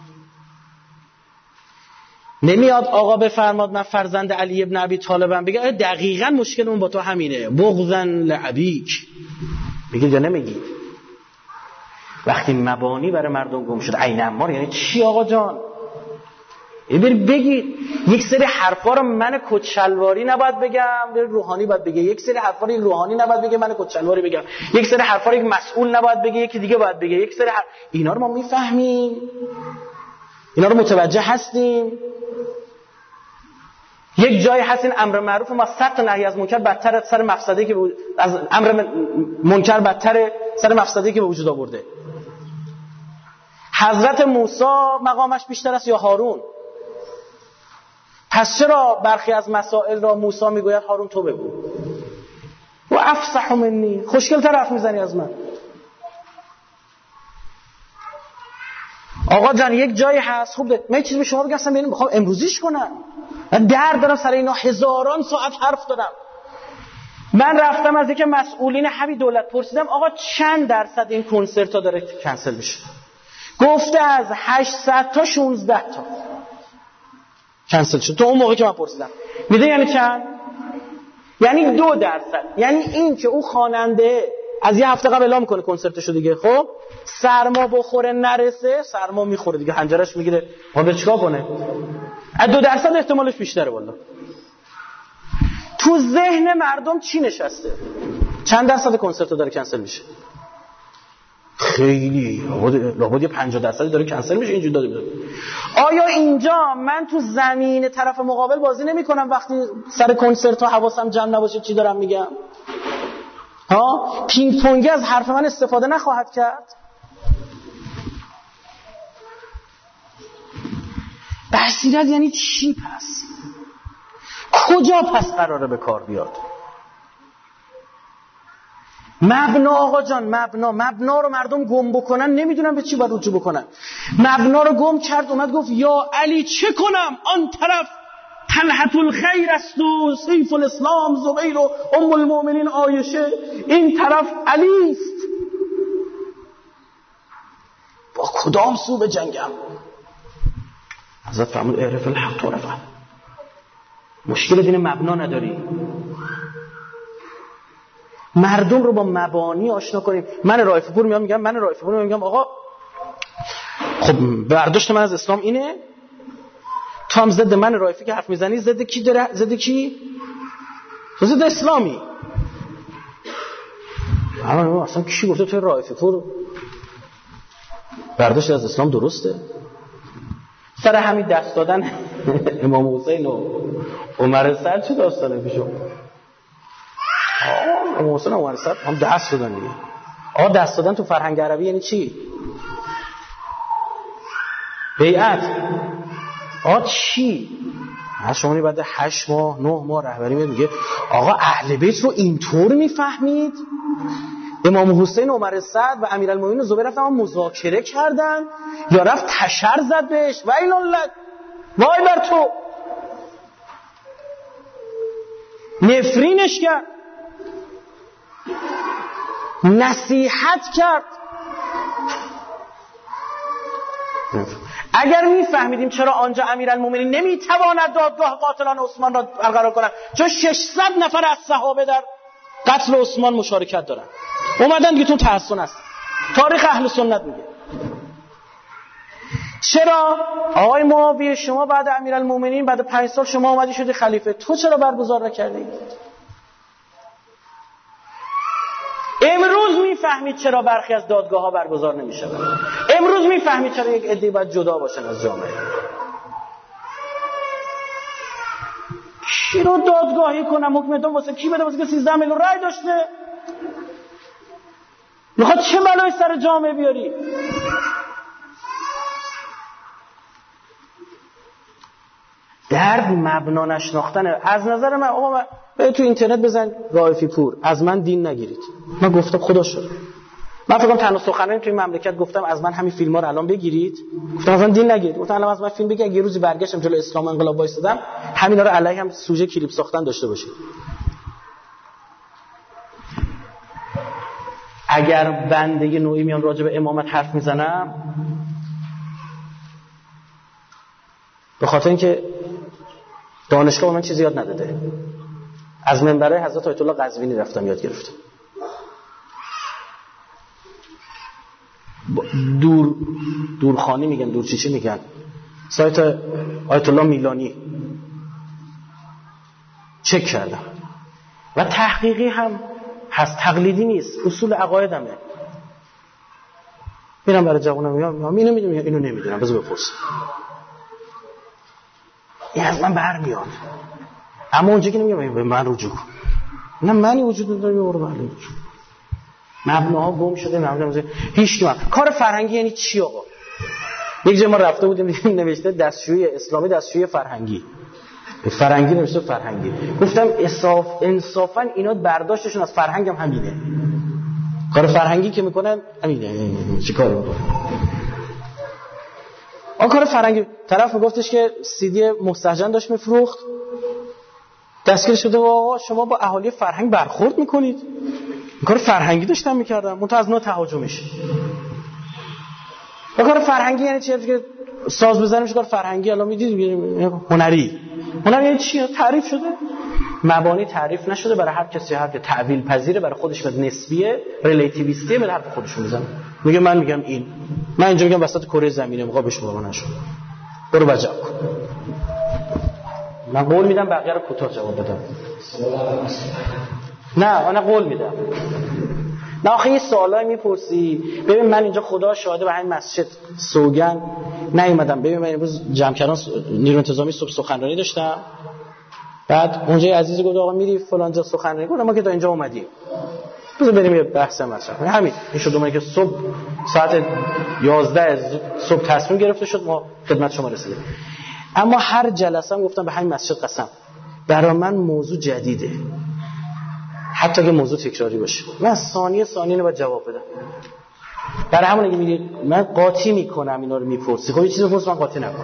نمیاد آقا بفرماد من فرزند علی ابن ابی طالبم، بگه دقیقاً مشکلمون با تو همینه، بغضن لعبیک، بگید یا نمیگید؟ وقتی مبانی برای مردم گم شد، عین عمار یعنی چی آقا جان؟ بگید یک سری حرفا رو من کچلواری نباید بگم، روحانی باید بگه، یک سری حرفا رو روحانی نباید بگه من کچلواری بگم، یک سری حرفا رو یک مسئول نباید بگه یکی دیگه باید بگه، یک سری اینا رو ما میفهمیم، اینا رو متوجه هستیم. یک جایی هستین امر معروف ما 100 تا نهی از منکر بدتر سر مفسدی که از امر منکر بدتر سر مفسدی که به وجود آورده. حضرت موسی مقامش بیشتر است یا هارون؟ پس چرا برخی از مسائل را موسی میگوید هارون تو بگو؟ و افصح منی، خوشگل تر حرف میزنی از من. آقا جان یک جایی هست خوب من یه چیزی به شما بگم، اصلا ببینید میخوام امروزیش کنم، من درد دارم سر اینا، هزاران ساعت حرف دارم. من رفتم از یک مسئولین همین دولت پرسیدم آقا چند درصد این کنسرت ها داره کنسل میشه؟ گفته از 800 تا 16 تا کنسل شد. تو اون موقع که من پرسیدم میده یعنی چند؟ یعنی 2%. یعنی این که اون خواننده از یه هفته قبل اعلام کنه کنسرتشو دیگه، خب سرما بخوره نرسه، سرما میخوره دیگه حنجرش میگیره، حالا چیکار کنه؟ از 2% احتمالش بیشتره. والله تو ذهن مردم چی نشسته؟ چند درصد کنسرت داره کنسل میشه؟ خیلی لابد 50% داره کنسل میشه. اینجوری داده. آیا اینجا من تو زمین طرف مقابل بازی نمی کنم وقتی سر کنسرت ها حواسم جمع نباشه چی دارم میگم؟ ها پینگ پونگی از حرف من استفاده نخواهد کرد؟ بصیرت یعنی چی پس؟ کجا پس قراره به کار بیاد؟ مبنا آقا جان، مبنا رو مردم گم بکنن نمیدونن به چی باید رجوع بکنن. مبنا رو گم کرد، اومد گفت یا علی چه کنم؟ آن طرف طلحة الخیر است و سیف الاسلام زبیر و ام المؤمنین عایشه، این طرف علی است. با کدام سو به جنگم؟ حضرت فرمود اعرف الحق تعرف. مشکل دین مبنا نداری، مردم رو با مبانی آشنا کنیم. من رائفی پور میگم آقا خب برداشت من از اسلام اینه، تو هم ضد من رائفی که حرف میزنی ضد کی داره؟ ضد کی؟ ضد اسلامی. اصلا کی گفته تو رائفی پور برداشت از اسلام درسته؟ سر همین دست دادن امام حسین و عمر سعد چه داستانه پیشو؟ امام حسین و عمر سعد هم دست دادن دیگه. آقا دست دادن تو فرهنگ عربی یعنی چی؟ بیعت. آقا چی؟ شما بعد 8 ماه 9 ماه رهبری میگه آقا اهل بیت رو اینطور میفهمید؟ امام حسین و عمر سعد و امیرالمومنین و زبیر رفتن مذاکره کردن یا رفت تشر زد بهش؟ ویل لک، وای بر تو، نفرینش کرد، نصیحت کرد. اگر میفهمیدیم چرا آنجا امیرالمومنین نمیتواند دادگاه قاتلان عثمان را برقرار کند، چون 600 نفر از صحابه در قتل عثمان مشارکت دارن، اومدن دیگه تو تحسن است. تاریخ اهل سنت میگه. چرا آقای معاویه شما بعد امیرالمومنین بعد 5 سال شما اومدی شدی خلیفه، تو چرا برگزار نکردی؟ امروز میفهمید چرا برخی از دادگاه ها برگزار نمیشه. امروز میفهمید چرا یک عده باید جدا باشن از جامعه. کی رو دادگاهی کنم؟ حکم اعدام واسه کی بده؟ واسه که 13 میلیون رای داشته؟ میخواد چه بلایی سر جامعه بیاری؟ درد مبنا نشناختنه. از نظر من آقا تو اینترنت بزن رائفی پور از من دین نگیرید. من گفتم خدا شد من فکر کنم تنها سخنرانی توی مملکت گفتم از من همین فیلم‌ها رو الان بگیرید. گفتم اصلا دین نگید. گفتم الان از من فیلم بگید، یه روزی برگشتم جلوی اسلام و انقلاب وایسادم، همینا رو علیه هم سوژه کلیپ ساختن داشته باشید. اگر بنده یه نوعی میام راجع به امامت حرف میزنم به خاطر اینکه دانشگاه من چیزی یاد نداده، از منبره حضرت آیت الله قزوینی رفتم یاد گرفتم. دورخانی میگن، دورچیچی میگن، سایت آیت الله میلانی چک کردم و تحقیقی هم هست، تقلیدی نیست، اصول عقایدمه. میرم برای جوانم میگم اینو میدونم اینو نمیدونم، بذار بپرسم. این از من برمیاد، اما اونجا که نمیگم به من رجوع کن، نه منی وجود نداره یه برو بله مبناها گم شده، مبنا هیچ نوع. کار فرهنگی یعنی چی آقا؟ یک جا ما رفته بودیم دیدیم نوشته دستشویی اسلامی، دستشویی فرهنگی. فرهنگی نوشته فرهنگی. گفتم انصافا اینا برداشتشون از فرهنگ هم همینه. کار فرهنگی که میکنن همینه. چی کار میکنن؟ آن کار فرهنگی. طرف میگفتش که سی دی مستهجن داشت میفروخت، دستگیر شده و آقا شما با اهالی فرهنگ برخورد میکنید. این کار فرهنگی داشتم میکردم، منتها از نوع تهاجمش. کار فرهنگی یعنی چی؟ که ساز بزنیم کار فرهنگی. الان میدید هنری یعنی چی؟ تعریف شده، مبانی تعریف نشده، برای هر کسی هر که تعویل پذیره برای خودش و نسبیه، ریلیتیویستیه، به حرف خودشون میزنه. میگه من میگم این، من اینجا میگم وسط کره زمینه، مقابلش بالا نشو، برو بجا کن. من قول میدم بقیه رو کوتاه جواب بدم. نه انا قول میدم. نه آخه یه سوالایی میپرسی. ببین من اینجا خدا شاهده به همین مسجد سوگن نیومدم. ببین من امروز جمع‌کران نیرو انتظامی صبح سخنرانی داشتم، بعد اونجا عزیزی گفت آقا میری فلان جا سخنرانی کنم، ما که تا اینجا اومدیم بذار بریم یه بحث مطرح. همین این شد اومد که صبح ساعت 11 صبح تصمیم گرفته شد، ما خدمت شما رسیدیم. اما هر جلسه هم گفتم به همین مسجد قسم برای من موضوع جدیده، حتی که موضوع تکراری باشه من ثانیه اینو باید جواب بدم. برای همون اگه میگید من قاطی میکنم اینا رو میپرسی، خب یه چیزی بپرس من قاطی نکنم.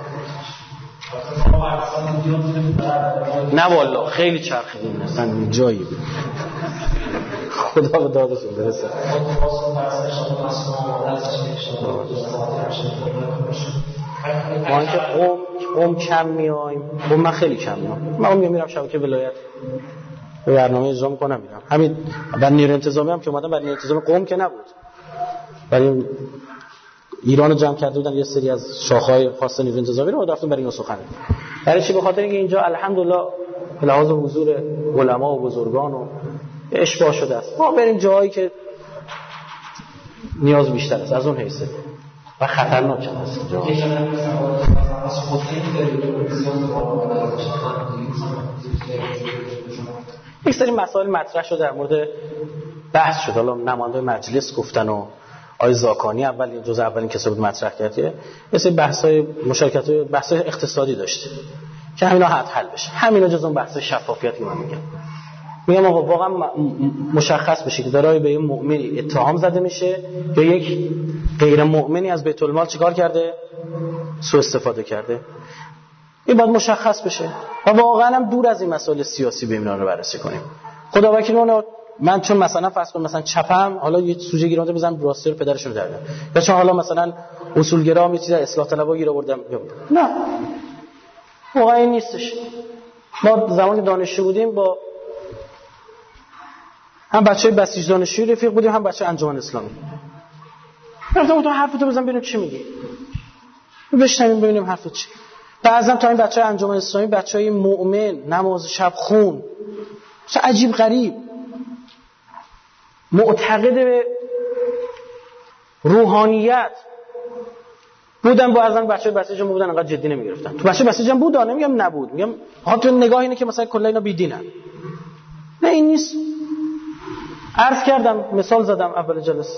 نه والله خیلی چرخیدیم اصلا جایی بود. خدا به دادشون برسه. ما اینکه قوم کم میایم، من خیلی کم میام. من میرم شبکه ولایت به برنامه اجرا میکنم میرم. همین در نیرو انتظامی هم که اومدم، برای نیرو انتظامی قوم که نبود، برای ایران رو جمع کرده بودن یه سری از شاخه‌های خاص نیرو انتظامی رو رفتم برای اینو سخن. برای چی؟ به خاطر اینکه اینجا الحمدلله به لحاظ حضور علما و بزرگان و اشباع شده است. ما بریم جایی که نیاز بیشتر است از اون حیثه و خطرناک هم هست جا. یک سری مسائل مطرح شده در مورد بحث شد، حالا نماینده مجلس گفتن و آقای زاکانی اولین کسی بود مطرح کرد، یه سری بحث‌های مشارکت‌های بحث‌های اقتصادی داشته که همینا حل بشه. همینا جزء اون بحث شفافیتی من میگم آقا واقعا مشخص بشه که داره به یه مؤمنی اتهام زده میشه یا یک غیر مؤمنی از بیت المال چیکار کرده، سوء استفاده کرده. این باید مشخص بشه و واقعا هم دور از این مسائل سیاسی بریم اینا رو بررسی کنیم. خدا وکیل من چون مثلا فرض کن مثلا چپم، حالا یه سوژه گیرنده بزنم راستی رو پدرشون رو دردم، یا چون حالا مثلا اصولگرا یه چیز اصلاح طلبا گیر آوردم، نه واقعا این نیستش. ما زمان دانشجو بودیم با هم بچهای بسیج دانشجویی رفیق بودیم، هم بچه انجمن اسلامی. گفتم تو حرفتو بزن ببینیم چی میگی، بشنویم ببینیم حرفت چی. بعضی تا این بچهای انجمن اسلامی بچهای مؤمن، نماز شب خون، چه عجیب غریب، معتقد به روحانیت بودن، با ازن بچهای بسیج هم بودن، انقدر جدی نمیگرفتن. تو بچهای بسیج هم بود، نمیگم نبود، میگم ها تو نگاه اینه که مثلا کلا اینا بی‌دینن. نه این نیست. عرض کردم، مثال زدم اول جلسه.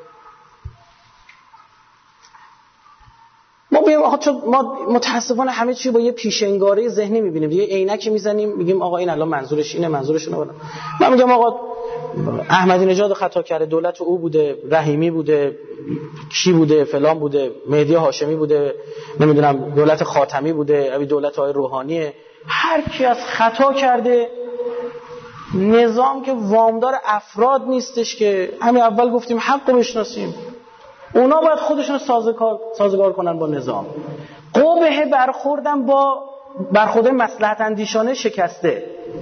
ما متاسفانه همه چی با یه پیشنگاره ذهنی میبینیم، یه عینکی میزنیم میگیم آقا این الان منظورش اینه، منظورش اونه. من میگم آقا احمدی نژاد خطا کرده، دولت او بوده، رحیمی بوده، کی بوده، فلان بوده، مهدی هاشمی بوده، نمیدونم دولت خاتمی بوده، ابی دولت های روحانیه. هر کی از خطا کرده. نظام که وامدار افراد نیستش که همین اول گفتیم حق رو بشناسیم. اونا باید خودشون سازگار کنن با نظام. قبه برخوردن با برخورد مصلحت اندیشانه شکسته.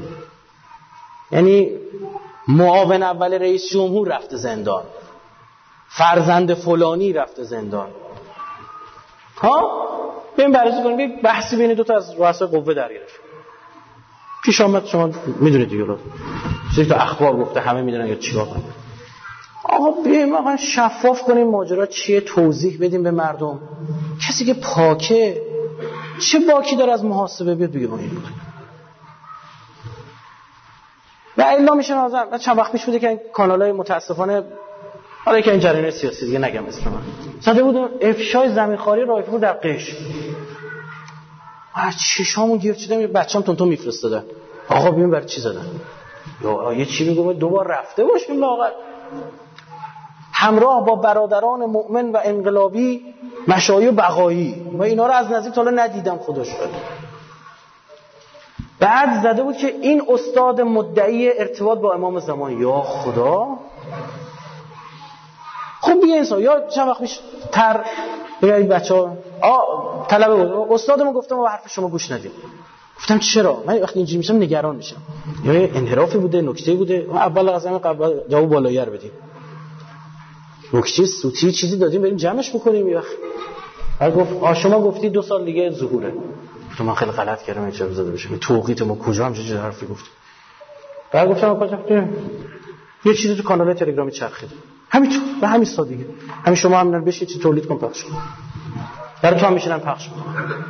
یعنی معاون اول رئیس جمهور رفته زندان، فرزند فلانی رفته زندان. بریم بررسی کنیم. یک بحثی بین دو تا از رؤسای قوه در گرفت. پیش آمد، شما میدونید دیگه، چیزی تو اخبار گفته، همه میدونن یا چیکار کنن. آقا بیایم واقعا شفاف کنیم ماجرا چیه، توضیح بدیم به مردم. کسی که پاکه چه باکی داره از محاسبه بیاد بگه این بود. و الا میشه نازم. چند وقت پیش بوده که کانالای متاسفانه حالا که این جریان سیاسی دیگه نگم اسم من زده بود افشای زمینخواری رایفپور در قش. چشامو گرچیدم، یه بچه‌ام تونتون میفرستادن. آقا ببین برای چی زدن؟ یا یه چی میگم دوبار رفته باشیم لاغر. همراه با برادران مؤمن و انقلابی مشایخ بقایی. و اینا رو از نزدیک تا حالا ندیدم خدا شکر. بعد زده بود که این استاد مدعی ارتباط با امام زمان. یا خدا. خب بیا انسان یا چند وقت پیش بگید بچه‌ها طلبه بود استادمون گفتم ما حرف شما گوش ندیم. گفتم چرا؟ من وقتی اینجوری میشم نگران میشم. یا انحرافی بوده، نکته‌ای بوده. اول از همه قبل جواب بالایی‌ر بدیم. نکته سوتی چیزی دادیم بریم جمعش بکنیم یه وقت. بعد گفت شما گفتی 2 سال دیگه ظهوره. گفتم من خیلی غلط کردم چه زده بشه. توقیت ما کجا هم چه حرفی گفت. بعد گفتم کجا یه چیزی تو کانال تلگرامی چرخید. همین به همین سادگی. همین شما هم بشید چی تولید کن پخش کن. برای تو هم میشینن پخش کن.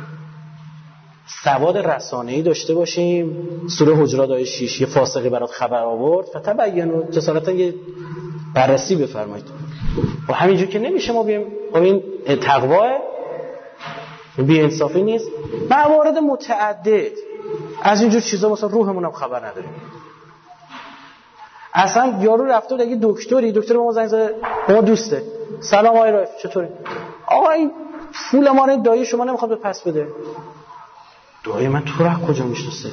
سواد رسانه‌ای داشته باشیم. سوره حجرات آیه 6 یه فاسقی برات خبر آورد فتبینوا جسارتا یه بررسی بفرمایید. و همینجور که نمیشه ما بیایم این تقوا بی انصافی نیست. موارد متعدد از اینجور چیزا مثلا روحمون هم خبر نداریم. اصلا یارو رفته بود اگه دکتر ما زنگ زده ما دوسته سلام آقای رایف چطوری؟ آقا این پول ما رو دایی شما نمیخواد به پس بده. دایی من تو راه کجا میشناسه؟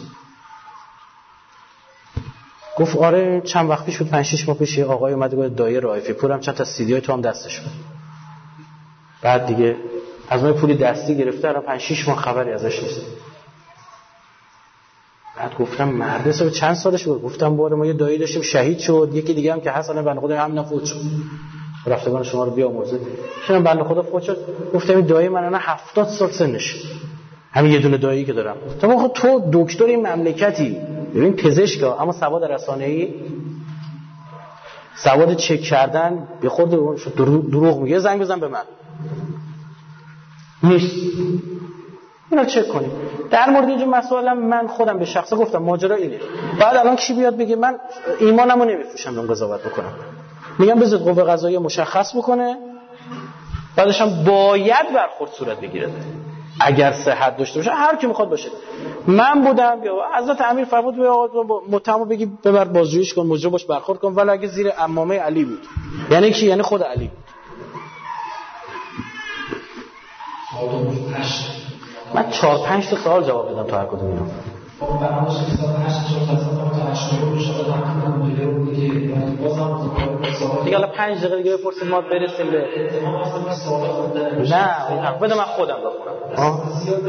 گفت آره چند وقت پیش بود 5-6 ماه پیش آقای اومد گفت دایی رایفی پولم چند تا سی دی تو هم دستش بود. بعد دیگه از من پولی دستی گرفته الان 5-6 ماه خبری ازش نیست. بعد گفتم مرد حساب چند سالش بود؟ گفتم باره ما یه دایی داشتیم شهید شد، یکی دیگه هم که حسن بنده خدا همین فوت شد. رفتگان شما رو بیامرزه. چون بنده خدا فوت شد گفتم این دایی من الان 70 سال سنشه. همین یه دونه دایی که دارم. تو دکتر این مملکتی، ببین پزشک اما سواد رسانه‌ای، سواد چک کردن به خود دروغ میگه. زنگ بزن به من. نیست. اینا چک کنیم. در مورد این مسائل من خودم به شخصه گفتم ماجرا اینه. بعد الان کی بیاد بگه من ایمانمو نمیفروشم اون قضاوت بکنم. میگم بذارید قوه قضاییه مشخص بکنه. بعدش هم باید برخورد صورت بگیره. اگر صحت داشته باشه هر کی میخواد باشه. من بودم یا حضرت امیر فرمود به آقا متهمو بگی ببر بازجوییش کن، مجرم باش برخورد کن، ولی اگه زیر عمامه علی بود. یعنی کی؟ یعنی خود علی. من 4-5 تا سوال جواب بدم تا هر کدوم اینا. خب برنامه‌اش که سال 8 تا 8 رو شده دارم مدیر بود که بازم دیگه الان 5 دقیقه دیگه بپرسید ما برسیم به نه اون حق بده من خودم بخونم.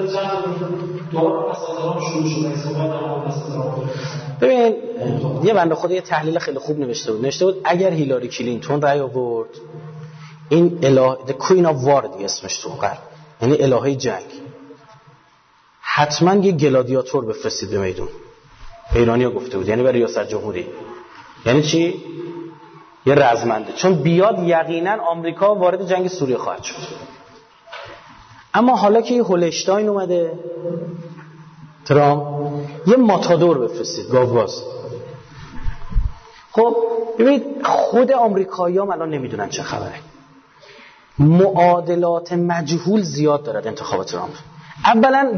ببین یه بنده خدا یه تحلیل خیلی خوب نوشته بود اگر هیلاری کلینتون رأی آورد این اله the queen of war دیگه اسمش تو قرار، یعنی الهه جنگ، حتما یه گلادیاتور بفرستید به میدون. ایرانی‌ها گفته بود یعنی برای ریاست جمهوری. یعنی چی؟ یه رزمنده، چون بیاد یقینا آمریکا وارد جنگ سوریه خواهد شد. اما حالا که یه هولشتاین اومده ترامپ، یه ماتادور بفرستید، گاوباز. خب ببینید خود آمریکایی‌ها الان نمیدونن چه خبره. معادلات مجهول زیاد دارد انتخاب ترامپ. اولا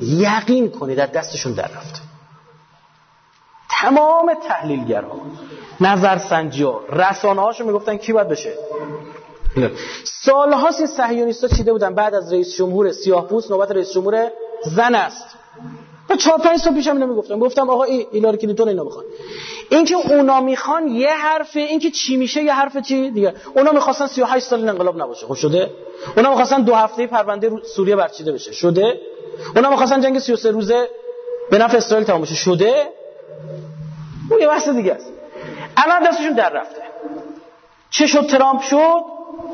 یقین کنید در دستشون در رفته. تمام تحلیلگرها نظرسنجی‌ها، رسانه‌هاشون میگفتن کی باید بشه. سال‌هاست این صهیونیست‌ها چیده بودن بعد از رئیس جمهور سیاه‌پوست نوبت رئیس جمهور زن است. من 4-5 سال پیشم اینو گفتم آقا هیلاری کلینتون اینا میخوان. این که اونا میخوان یه حرفه، این که چی میشه یه حرف چی دیگه. اونا میخواستن 38 سال انقلاب نباشه، خب شده. اونا میخواستن 2 هفته پرونده سوریه برچیده بشه، شده. اونا میخواستن جنگ 33 روزه به نفع اسرائیل تمام بشه، شده. اون یه بحث دیگه است. الان دستشون در رفته. چه شد ترامپ شد؟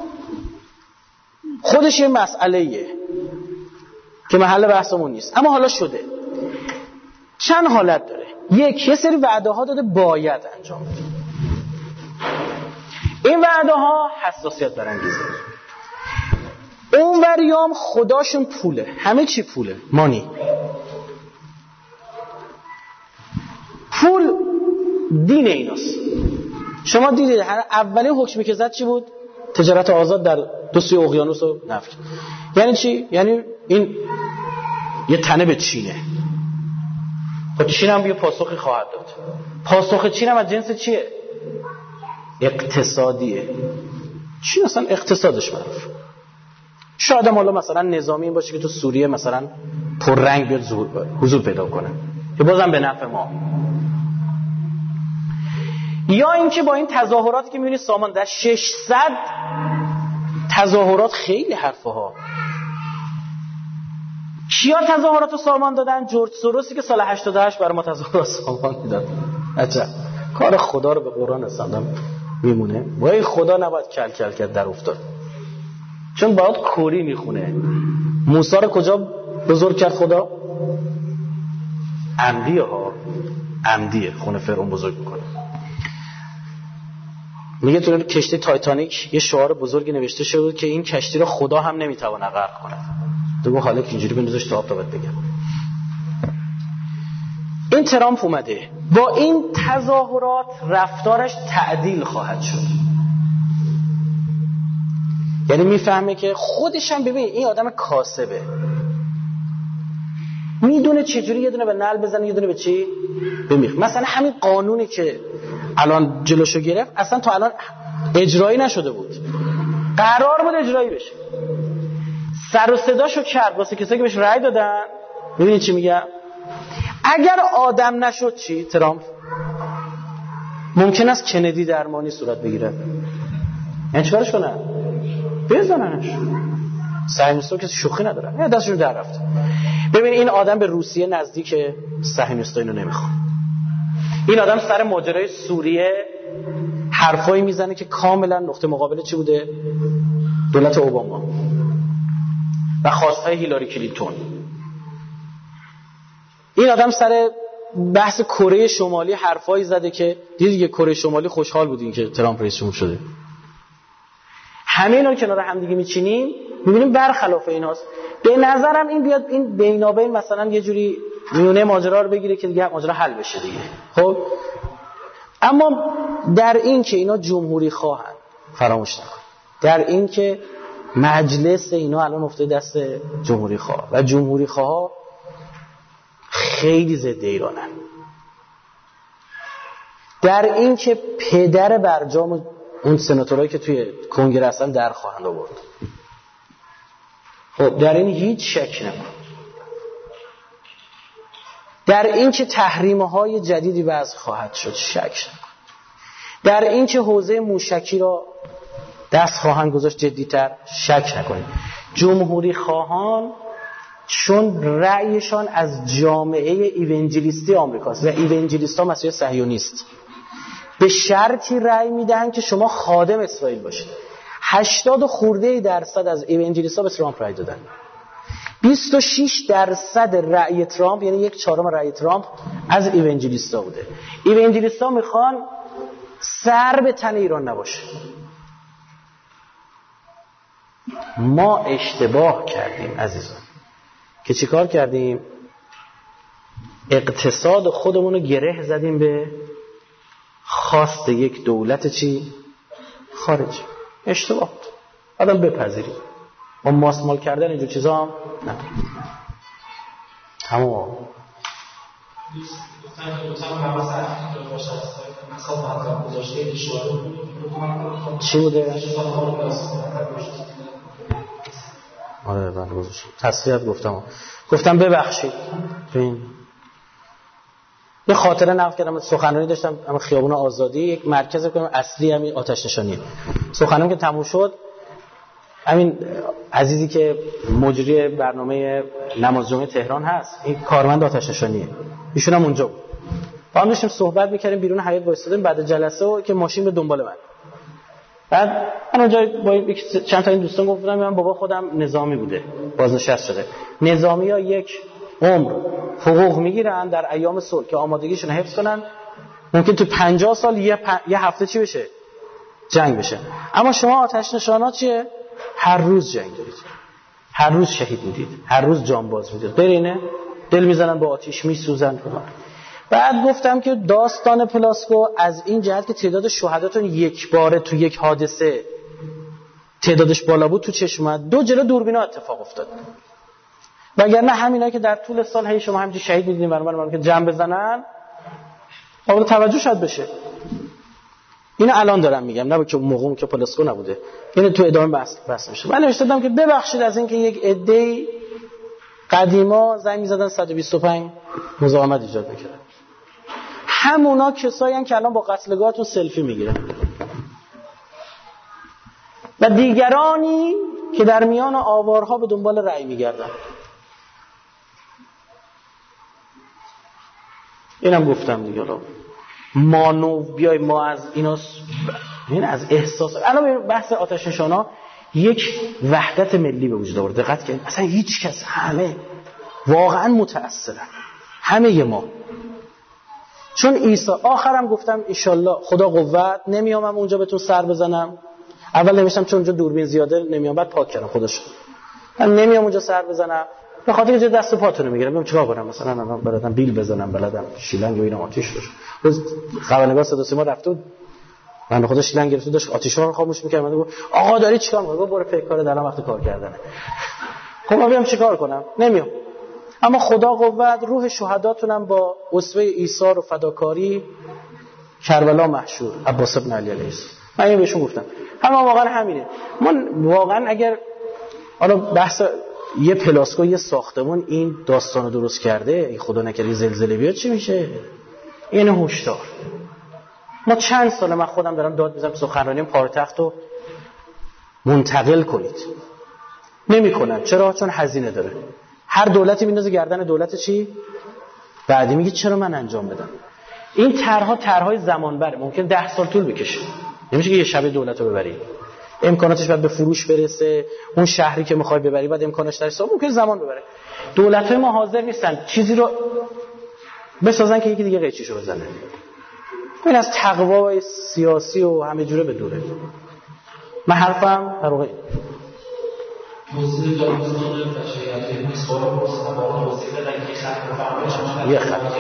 خودش یه مسئله‌ایه که محل بحثمون نیست، اما حالا شده. چند حالت داره. یک، یه سری وعده ها داده باید انجام بده. این وعده ها حساسیت برانگیزه. اون وریام خداشون پوله، همه چی پوله، مانی. پول دین ایناست. شما دیدید اولین حکمی که زد چی بود؟ تجارت آزاد در 2 سوی اقیانوس رو نفی. یعنی چی؟ یعنی این یه تنه به چینه. خب چین هم یه پاسخی خواهد داد. پاسخ چین هم از جنس چیه؟ اقتصادیه. چین اصلا اقتصادش معروف. شاید هم حالا مثلا نظامی این باشه که تو سوریه مثلا پررنگ بیاد حضور پیدا کنه که بازم به نفع ما. یا اینکه با این تظاهراتی که می‌بینید سامان در 600 تظاهرات، خیلی حرفه ها. کیا تظاهرات رو سامان دادن؟ جورج سوروسی که سال 88 برای ما تظاهرات سامان میداد. عجب. کار خدا رو به قرآن استندم میمونه. وای خدا نباید کل کل کرد در افتاد. چون باید کوری میخونه. موسی رو کجا بزرگ کرد خدا؟ عمدیه ها. عمدیه. خونه فرعون بزرگ میکنه. میگه تو کشتی تایتانیک یه شعار بزرگی نوشته شده که این کشتی رو خدا هم نمیتونه غرق کنه. تو حالا که اینجوری بندازش تا آب بگم. این ترامپ اومده با این تظاهرات رفتارش تعدیل خواهد شد. یعنی میفهمه که خودش هم، ببین این آدم کاسبه، میدونه چجوری یه دونه به نعل بزنه یه دونه به چی بمیخ. مثلا همین قانونی که الان جلوشو گرفت اصلا تا الان اجرایی نشده بود، قرار بود اجرایی بشه. سر و صداشو کرد واسه کسایی که بهش رأی دادن. ببینید چی میگم. اگر آدم نشد چی؟ ترامپ ممکن است کندی درمانی صورت بگیره. یعنی چیکارش کنن؟ بزننش. صهیونیست‌ها که شوخی ندارن. دستشون در رفت. ببین این آدم به روسیه نزدیکه، صهیونیست‌ها اینو نمیخوان. این آدم سر ماجرای سوریه حرفایی میزنه که کاملا نقطه مقابل چی بوده؟ دولت اوباما و خواستهای هیلاری کلینتون. این آدم سر بحث کره شمالی حرفایی زده که دیگه کره شمالی خوشحال بودین که ترامپ رئیس جمهور شده. همه اینا کنار هم دیگه میچینیم، میبینیم برخلاف ایناست. به نظرم این بیاد این بینابین مثلا یه جوری میونه ماجرا رو بگیره که دیگه ماجرا حل بشه دیگه. خب اما در این که اینا جمهوری خواهن فراموش نکن، در این که مجلس اینا الان افتاده دست جمهوری خواه و جمهوری خواه خیلی ضد ایرانن، در این که پدر برجام اون سناتورایی که توی کنگره هستن در خواهند آورد. خب در این هیچ شک نکن. در این که تحریم‌های جدیدی وضع خواهد شد شک نکن. در این که حوزه موشکی را دست خواهند گذاشت جدی‌تر شک نکنید. جمهوری خواهان چون رأیشان از جامعه ایونجلیستی آمریکاست و ایونجلیست‌ها مسیح صهیونیست، به شرطی رأی میدهند که شما خادم اسرائیل باشید. 80 خورده درصد از ایونجلیست‌ها به ترامپ رأی دادن. 26% رأی ترامپ، یعنی 1/4 رأی ترامپ از ایونجلیست‌ها بوده. ایونجلیست‌ها میخوان سر به تن ایران نباشه. ما اشتباه کردیم عزیزان که چیکار کردیم؟ اقتصاد خودمون رو گره زدیم به خواست یک دولت چی؟ خارجی. اشتباه بود. آدم بپذیریم. ما ماسمال کردن اینجور چیزا هم نه. همون چی بوده؟ آره بله گذاشتم تسلیت گفتم ببخشید. ببین یه خاطره نقل کردم، سخنرانی داشتم اما خیابون آزادی، یک مرکز اصلی همین آتش نشانیه. سخنرانی که تموم شد، همین عزیزی که مجری برنامه نماز جمعه تهران هست، این کارمند آتش نشانیه، ایشون هم اونجا بود. با هم داشتیم صحبت می‌کردیم، بیرون حیاط وایسادیم بعد جلسه و که ماشین به دنبال من. بعد من اونجا با چند تا این دوستان گفتم من بابا خودم نظامی بوده، بازنشسته شده. نظامی‌ها یک عمر حقوق میگیرن در ایام صلح که آمادگیشون حفظ کنن، ممکن تو 50 سال یه هفته چی بشه؟ جنگ بشه. اما شما آتش نشانا چیه؟ هر روز جنگ دارید، هر روز شهید میدید، هر روز جانباز میدید. برینه دل میزنن با آتش میسوزن. بعد گفتم که داستان پلاسکو از این جهت که تعداد شهداتون یک باره تو یک حادثه تعدادش بالا بود تو چشم اومد، 2 جلو دوربینا اتفاق افتاد. وگرنه همینا که در طول سال هی شما همینجوری شهید می‌دیدین برام که جنب بزنن قابل توجه شاید بشه. اینو الان دارم میگم، نه که موقعی که پلاسکو نبوده. اینو تو ادامه بحث میشه. من نوشتم که ببخشید از اینکه یک عده‌ای قدیما زنگ می‌زدن 125 مزاحمت ایجاد می‌کردن. همونا کسایی هستن که الان با قتلگاهتون سلفی میگیرن. و دیگرانی که در میان آوارها به دنبال رأی میگردن. اینم گفتم دیگه. مانو بیای ما از اینا این از احساس الان بحث آتش نشانا یک وحدت ملی به وجود آورد. دقت کنید اصلا هیچ کس، همه واقعا متأثرن، همه ما. چون عیسی آخرم گفتم انشالله خدا قوت نمیامم اونجا بهتون سر بزنم. اول نمیشتم چون اونجا دوربین زیاده نمیام، بعد پاک کردم خودش. من نمیام اونجا سر بزنم به خاطر که دست پاتون رو میگیرم. چیکار کنم؟ مثلا من بلدم بیل بزنم، بلدم شیلنگ بگیرم آتیش روش. روز خبرنگار صدا سیما رفت و من خودش شیلنگ گرفت داشت آتیشو رو خاموش می‌کرد. من گفتم آقا داری چیکار می‌کنی؟ برو فکر کار دارم وقت کار کردنه. خب من بیام چیکار کنم؟ نمیام. اما خدا قوت روح شهداتونم با اسوه ایثار و فداکاری کربلا محشور عباس بن علی علیه السلام. من اینو بهشون گفتم. اما واقعا همینه. من واقعا اگر حالا بحث یه پلاسکو یه ساختمون این داستانو درست کرده، این خدا نکرده زلزله بیاد چی میشه؟ این هوشدار. ما چند ساله من خودم دارم داد میزنم سخنرانی پایتختو منتقل کنید. نمیکنن. چرا؟ چون هزینه داره. هر دولتی میندازه گردن دولت چی؟ بعدی میگه چرا من انجام بدم؟ این طرحهای زمان بره، ممکن 10 سال طول بکشه. نمیشه که یه شب دولت رو ببری. امکاناتش باید به فروش برسه، اون شهری که میخوای ببری بعد امکانش درسه، ممکن زمان ببره. دولت‌های ما حاضر نیستن چیزی رو بسازن که یکی دیگه قیچیشو بزنه. این از تقوا سیاسی و همه جوره به دوره. من حرفم در واقع موضوع داستان بشریت این سوال پرسیدم با توضیح بدن که خط بفرمایید. یه خط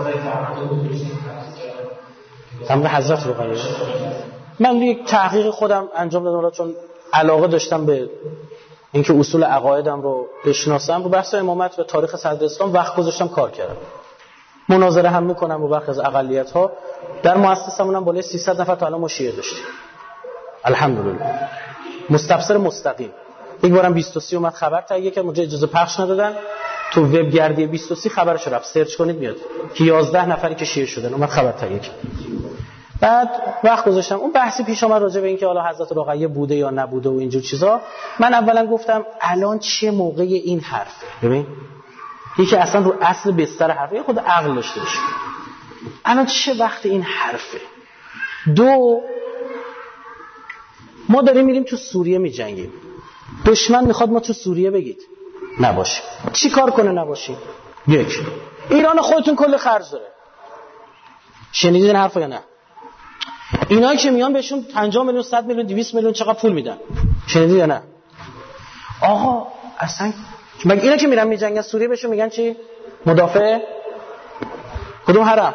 هم به حضرت رو قایل. من یک تحقیق خودم انجام دادم چون علاقه داشتم به اینکه اصول عقایدم رو بشناسم. رو بحث امامت و تاریخ صدر اسلام وقت گذاشتم کار کردم. مناظره هم میکنم با برخی از اقلیت‌ها. در مؤسسمون هم بالای 300 نفر تا الان ما شیعه داشتیم. الحمدلله. مستبصر مستقیم. یک بارم 23 اومد خبر تهیه کرد، اونجا اجازه پخش ندادن. تو وبگردی 23 خبرش رو رفت سرچ کنید میاد که 11 نفری که شیعه شدن اومد خبر تهیه کرد. بعد وقت گذاشتم اون بحثی پیش اومد راجع به اینکه حالا حضرت رقیه بوده یا نبوده و اینجور چیزا. من اولا گفتم الان چه موقع این حرفه؟ ببین یکی اصلا رو اصل بستر حرفه خود عقل داشته باشه. الان چه وقت این حرفه؟ 2 ما داریم میریم تو سوریه میجنگیم. دشمن میخواد ما تو سوریه بگید نباشیم. چی کار کنه نباشیم؟ 1 ایران خودتون کل خرج داره. شنیدین این حرفو یا نه؟ اینایی که میان بهشون 50 میلیون 100 میلیون 200 میلیون چقدر پول میدن؟ شنیدین یا نه؟ آقا اصلا مگه اینا که میرن میجنگن سوریه بهشون میگن چی؟ مدافع کدوم حرم؟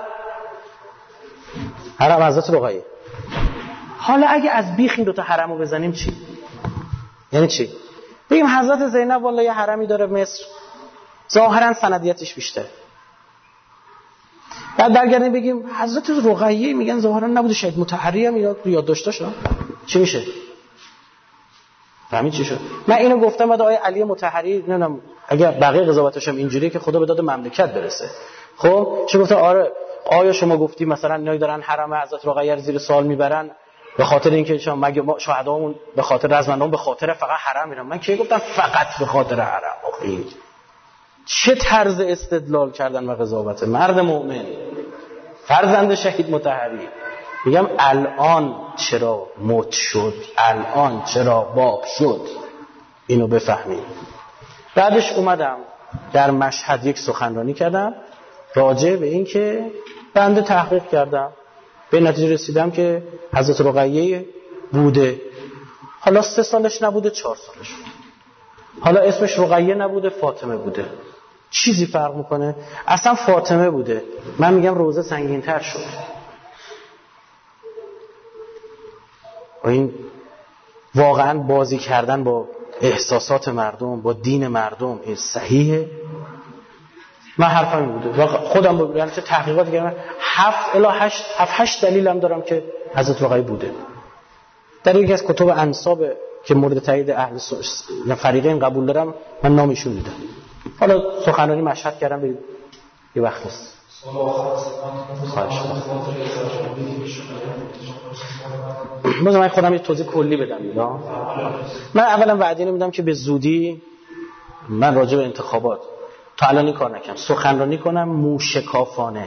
حرم حضرت رقیه. حالا اگه از بیخ این 2 تا حرمو بزنیم چی؟ یعنی چی؟ بگیم حضرت زینب والله یه حرمی داره مصر، ظاهرا سندیتش بیشتره. بعد برگردیم بگیم حضرت رقیه میگن ظاهرا نبوده، شهید مطهری هم اینا یاد داشتن، چی میشه؟ فهمید چی شد؟ من اینو گفتم بعد آیه علی مطهری نمیدونم اگر بقیه قضاوتش هم اینجوریه که خدا به داد مملکت برسه. خب چه گفتم آره آیا شما گفتی مثلا اینا دارن حرم حضرت رقیه رو زیر سوال میبرن به خاطر اینکه شما مگه ما شهدامون به خاطر رزمندان به خاطر فقط حرم میرن؟ من کی گفتم فقط به خاطر حرم؟ آخه چه طرز استدلال کردن و قضاوت مرد مؤمن فرزند شهید مطهری. میگم الان چرا موت شد، الان چرا باب شد، اینو بفهمید. بعدش اومدم در مشهد یک سخنرانی کردم راجع به این که بنده تحقیق کردم به نتیجه رسیدم که حضرت رقیه بوده، حالا 3 سالش نبوده 4 سالش بوده، حالا اسمش رقیه نبوده فاطمه بوده، چیزی فرق میکنه؟ اصلا فاطمه بوده. من میگم روزه سنگین‌تر شد. و این واقعا بازی کردن با احساسات مردم، با دین مردم، این صحیحه؟ من حرفم این بوده و خودم با یعنی تحقیقات کردم 7 الی 8 دلیلم دارم که حضرت رقیه بوده. در یکی از کتب انساب که مورد تایید اهل یا فریقین قبول دارم من نامشون میدم. حالا سخنرانی مشهد کردم برید یه وقت است. من خودم یه توضیح کلی بدم. من اولا وعده نمیدم که به زودی من راجع به انتخابات تا الان این کار نکنم، سخنرانی کنم موشکافانه.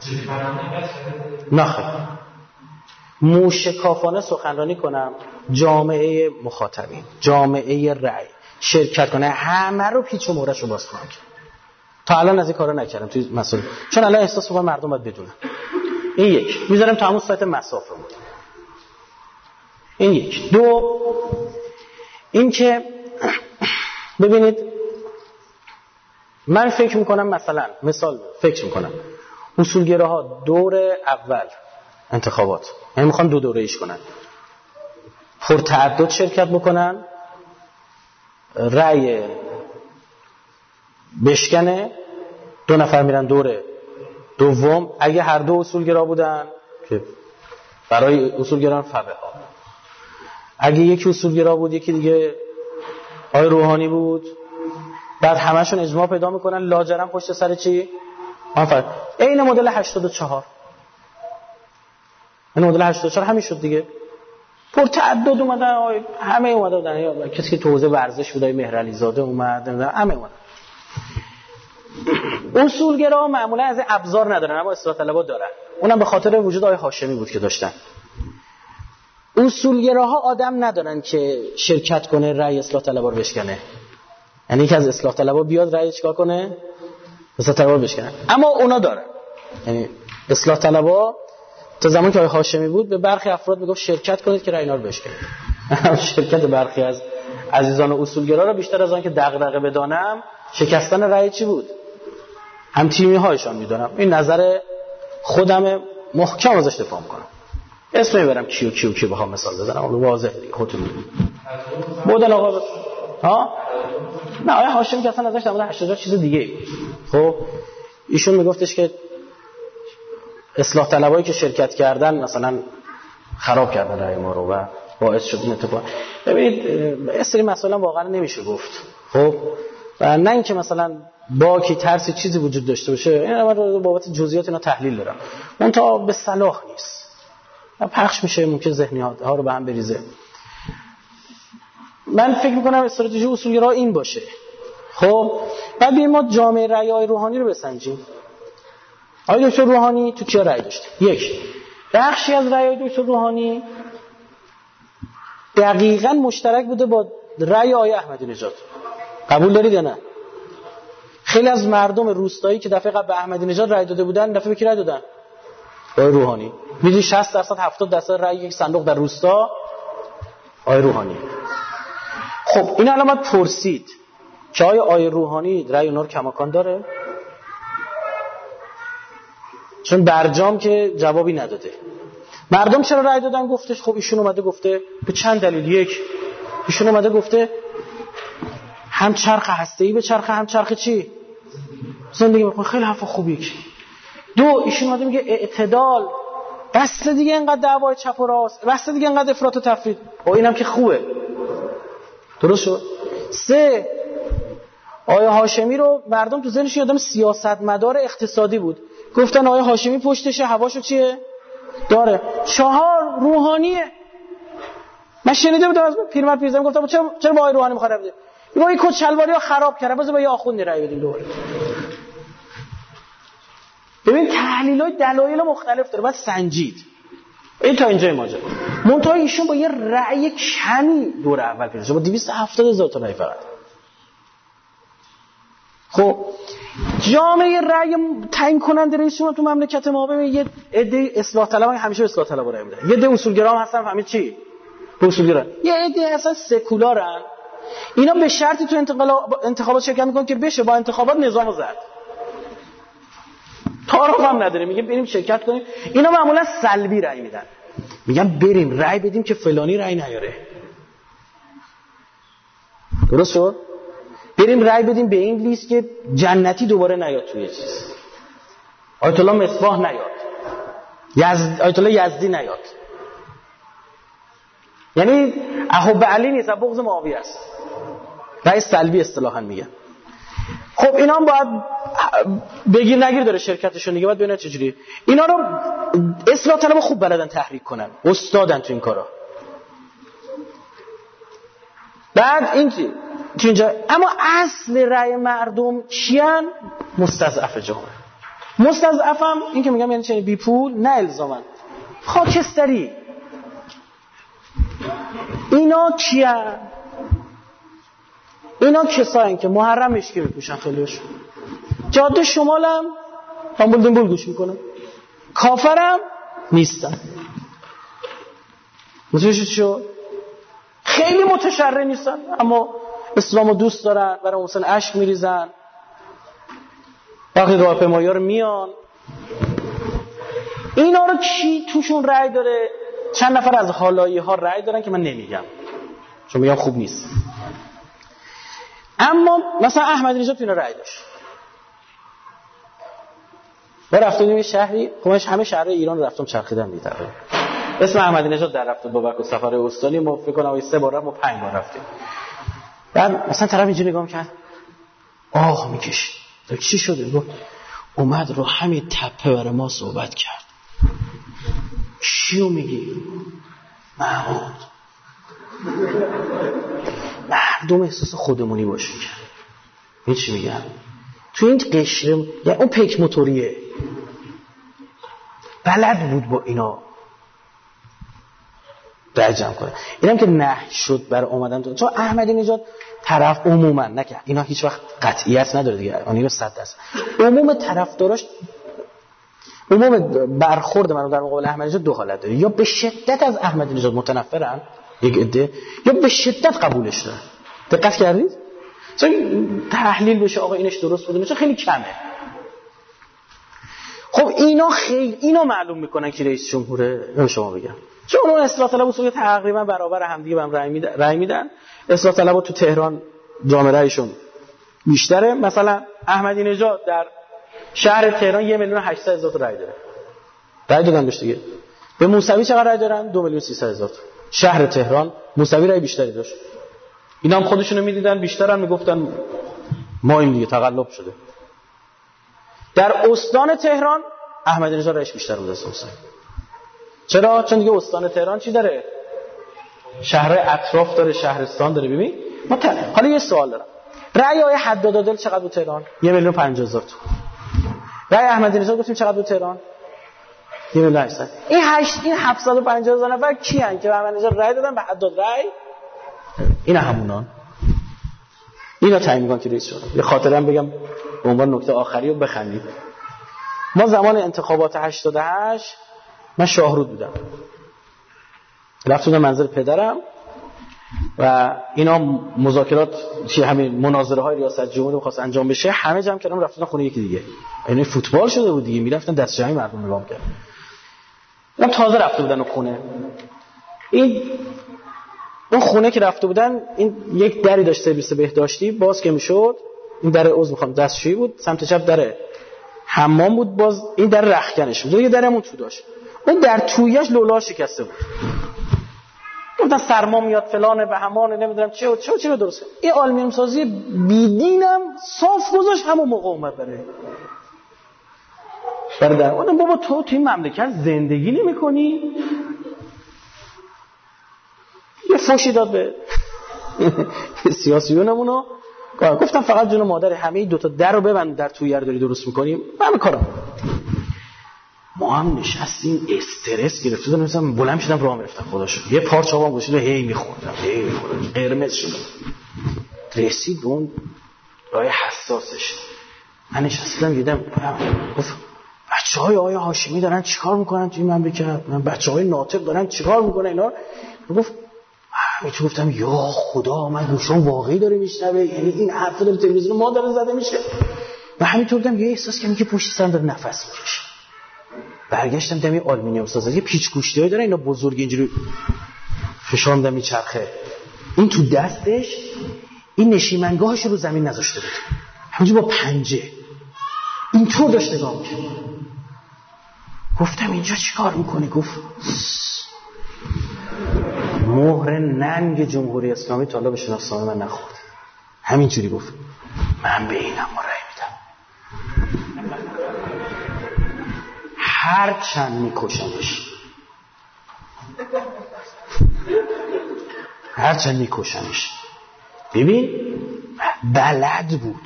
نه موشکافانه سخنرانی کنم، جامعه مخاطبین، جامعه رأی شرکت کنه، همه رو پیچ و مورش رو باز کنم. تا الان از این کارا نکردم توی مسئله، چون الان احساس می‌کنم مردم باید بدونن. این یک میذارم تو همون سایت مساف رو. این یک. دو این که ببینید من فکر میکنم مثلا فکر میکنم اصولگراها دور اول انتخابات یعنی میخوان 2 دوره ایش کنن، پرتعدد شرکت بکنن، رأی بشکنه، 2 نفر میرن دور دوم. اگه هر دو اصولگرا بودن که برای اصولگران فبه ها، اگه یکی اصولگرا بود یکی دیگه آقای روحانی بود، بعد همشون اجماع پیدا میکنن لاجرم پشت سر چی؟ این مدل 84. این مدل 84 همین شد دیگه. پرتعدد اومدن، همه اومدن، کسی که تو حوزه ورزش بود مهرعلی زاده اومد، همه اومدن. اصولگرا معمولا از ابزار ندارن اما اصلاح طلبات دارن، اونم به خاطر وجود آقای هاشمی بود که داشتن. اصولگراها آدم ندارن که شرکت کنه رأی اصلاح طلبها رو بشکنه، یعنی یکی از اصلاح طلبها بیاد رأی چیکار کنه؟ اصلاح طلبها رو بشکنه. اما اونا دارن، یعنی اصلاح طلبها تا زمانی که آقای هاشمی بود به برخی افراد میگفت شرکت کنید که رأی اینا رو بشکنید. شرکت برخی از عزیزان اصولگرا رو بیشتر از آن که دغدغه بدانم شکستن رأی چی بود؟ هم تیمی هایشان میدونم. این نظر خودم محکم ازش دفاع میکنم. اسم میبرم کیو بخوام مثال بزنم اون واضح دیگه خودتون میدونید. بودن آقا ها؟ نه آقای هاشمی که اصلا ازش در مورد 80 چیز دیگه. خب ایشون میگفتش که اصلاح طلبایی که شرکت کردن مثلا خراب کردن رأی ما رو و باعث شد این اتفاق. ببینید اصلی مثلا واقعا نمیشه گفت. خب و نه اینکه مثلا باکی ترسی چیزی وجود داشته باشه، این من بابت جزئیات اینا تحلیل دارم، اون تا به صلاح نیست پخش میشه، ممکن ذهنیات ها رو به هم بریزه. من فکر میکنم استراتژی اصولگرا این باشه. خب بعد بیایم ما جامعه رأی آقای روحانی رو بسنجیم. آقای دکتر روحانی تو کیا رأی داشته؟ یک بخشی از رأی دکتر روحانی دقیقاً مشترک بوده با رأی آقای احمدی نژاد. قبول دارید یا نه؟ خیلی از مردم روستایی که دفعه قبل به احمدی نژاد رأی داده بودن دفعه به کی رأی دادن؟ آقای روحانی. میدونی 60% 70% رأی یک صندوق در روستا آقای روحانی. خب این الان باید پرسید که آقای روحانی رأی اونا رو کماکان داره؟ چون برجام که جوابی نداده. مردم چرا رأی دادن؟ گفتش خب ایشون اومده گفته به چند دلیل. یک ایشون اومده گفته هم چرخ هسته‌ای به چرخ، هم چرخ چی؟ زندگی میکنه. خیلی حرف خوبیه. دو، ایشون اومده میگه اعتدال، بس دیگه اینقدر دعوای چپ و راست، بس دیگه اینقدر افراط و تفرید. اینم که خوبه. درست شد. سه، آقای هاشمی رو مردم تو ذهنشون آدم سیاستمدار اقتصادی بود، گفتن آقای هاشمی پشتشه، هواشو چیه داره. چهار، روحانیه. من شنیده بودم از پیرمرد پیرزن گفتم چرا با آقای روحانی میخواد بده؟ میگه این کد شلواری‌ها خراب کرده، بذار با یه آخوندی رأی بدیم دوباره. ببین تحلیل‌های دلایل مختلف داره، باید سنجید. این تا اینجای ماجرا. منتها ایشون با یه رأی کمی دور اول پیدا شد، با 270,000 تا رأی فقط. خب جامعه رأی تعیین کننده رئیسشون تو مملکت ما، ببین یه عده اصلاح طلبان همیشه اصلاح طلبا رأی میدن، یه عده اصولگرا هستن، فهمید چی؟ اصولگرا. یه عده اصلا سکولارن، اینا به شرطی تو انتخابات شرکت میکنن که بشه با انتخابات نظامو زد. تعارف هم نداره، میگه بریم شرکت کنیم. اینا معمولا سلبی رأی میدن، میگن بریم رأی بدیم که فلانی رأی نیاره. درست شد؟ بریم رأی بدیم به این لیست که جنتی دوباره نیاد توی چیز، آیت الله مصباح نیاد، آیت الله یزدی نیاد. یعنی احب علی نیست، بغض معاویه است. رأی سلبی اصطلاحاً میگن. خب اینا هم باید بگیر نگیر داره شرکتشون دیگه، باید ببینن چجوری. اینا رو اصلاح طلبا خوب بلدن تحریک کنن، استادن تو این کارا. بعد این که تو اینجا، اما اصل رأی مردم کیان؟ مستضعف جامعه. مستضعفم این که میگم یعنی چه؟ بی پول، نه الزامن خاکستری. اینا کیان؟ اینا کسایی که محرم مشکی بپوشن خیلیشون، جاده شمالم دنبال دنبال گوش میکنن، کافرم نیستن. متوجه شد؟ خیلی متشرع نیستن اما اسلامو دوست دارن، برای حسین اشک میریزن، وقتی راهپیمایی ها رو میان. اینا رو کی توشون رأی داره؟ چند نفر از حالایی ها رأی دارن که من نمیگم چون میگم خوب نیست. اما مثلا احمدی نژاد تو اینا رأی داشت. ما رفتیم یه شهری، خودش همه شهر ایران رفتم چرخیدم دیگه تقریبا. اسم احمدی نژاد در رفت بابک سفر استانی، ما فکر کنم 3 بار رفتیم، 5 بار رفتیم. بعد مثلا طرف اینجوری نگاه می‌کرد، آه میکشید. تا چی شده؟ گفت اومد رو همین تپه برای ما صحبت کرد. چیو میگی؟ محمود. مردم احساس خودمونی باشه کرد. این چی میگم؟ تو این قشر، یعنی اون پیک موتوریه بلد بود با اینا درجم کنه. اینم که نه شد برای اومدن تو، چون احمدی نژاد طرف عموما نکرد، اینا هیچ وقت قطعیت نداره دیگه، اون 100%. عموم طرفداراش، عموم برخورد من در مقابل احمدی نژاد دو حالت داره، یا به شدت از احمدی نژاد متنفرن یک عده، یا به شدت قبولش دارن. دقت کردید؟ چون تحلیل بشه آقا اینش درست بوده، چون خیلی کمه. خب اینا خیلی اینا معلوم میکنن که رئیس جمهوره. من شما بگم چون اون اصلاح طلب اصولا تقریبا برابر هم دیگه هم رأی میدن. اصلاح طلبا تو تهران جامعه رأیشون بیشتره. مثلا احمدی نژاد در شهر تهران 1,800,000 رأی داره. رأی دادن بهش دیگه. به موسوی چقدر رأی دارن؟ 2,300,000. شهر تهران موسوی رأی بیشتری داشت. اینا هم خودشونو میدیدن بیشترن، میگفتن ما این دیگه تقلب شده. در استان تهران احمدی نژاد رأیش بیشتر بود از موسوی. چرا؟ چون دیگه استان تهران چی داره؟ شهر اطراف داره، شهرستان داره. ببین حالا یه سوال دارم. رأی آقای حداد عادل چقدر بود تهران؟ 1,50,000 تا. رأی احمدی نژاد گفتیم چقدر بود تهران؟ 1,800,000. این 750,000 نفر کیان که احمدی نژاد رأی دادن به حداد رأی؟ اینا همونان. اینا تعیین می‌کنن که رئیس شورا. یه خاطرم بگم به عنوان نکته آخری رو بخندید. ما زمان انتخابات 88 من شاهرود بودم. رفتم منزل پدرم و اینا مذاکرات همین مناظره های ریاست جمهوری می‌خواست انجام بشه، همه جمع کردم رفتن خونه یکی دیگه. یعنی فوتبال شده بود دیگه، میرفتن دست جمعی مردم نگاه می‌کردن. اینا تازه رفته بودن اون خونه. اون خونه که رفته بودن این یک دری داشت، سرویس بهداشتی، باز که میشد این در عضو میخوام دستشویی بود، سمت چپ در حمام بود، باز این در رختکنش بود، یه درمون تو داشت، اون در تویش لولا شکسته بود. گفتن سرما میاد فلانه به همانه نمیدونم چه رو درست کنم. این آلومینیوم سازی بیدینم صاف گذاشت همون موقع اومد برای اونم بابا تو این مملکت زندگی نمی کنی؟ یه فوشی داد به سیاسیونمونو، گفتم فقط جون مادر همه دوتا در رو ببند، در توی داری درست میکنیم همه کارم. ما هم نشستیم استرس گرفته دارم، مثلا بلند شدم راه میرفتم خداشو یه پارچ آبام گوشیدم هی میخوردم قرمز شدم. رسید به اون راه حساسش، من نشستم دیدم گفت بچهای آقای هاشمی دارن چیکار میکنن توی مملکت، من بچهای ناطق دارن چیکار میکنن اینا. گفت تو گفتم یا خدا من گوشم واقعی داره میشنوه، یعنی این حرفا داره تلویزیون ما داره زده میشه. و همینطور بودم یه احساس کردم که پشت سرم داره نفس میکشه. برگشتم دیدم یه آلومینیوم سازی یه پیچ گوشتیایی داره، اینا بزرگ اینجوری فشاندم میچرخه، این تو دستش این نشیمنگاهش رو زمین نذاشته بود، همونجوری با پنجه اینطور داشت نگاه می‌کرد. گفتم اینجا چیکار میکنه؟ گفت مهر ننگ جمهوری اسلامی تا حالا به شناسنامه من نخورد. همینجوری گفت من به اینم رأی میدم، هر چند میکشنش، هر چند میکشنش. ببین بلد بود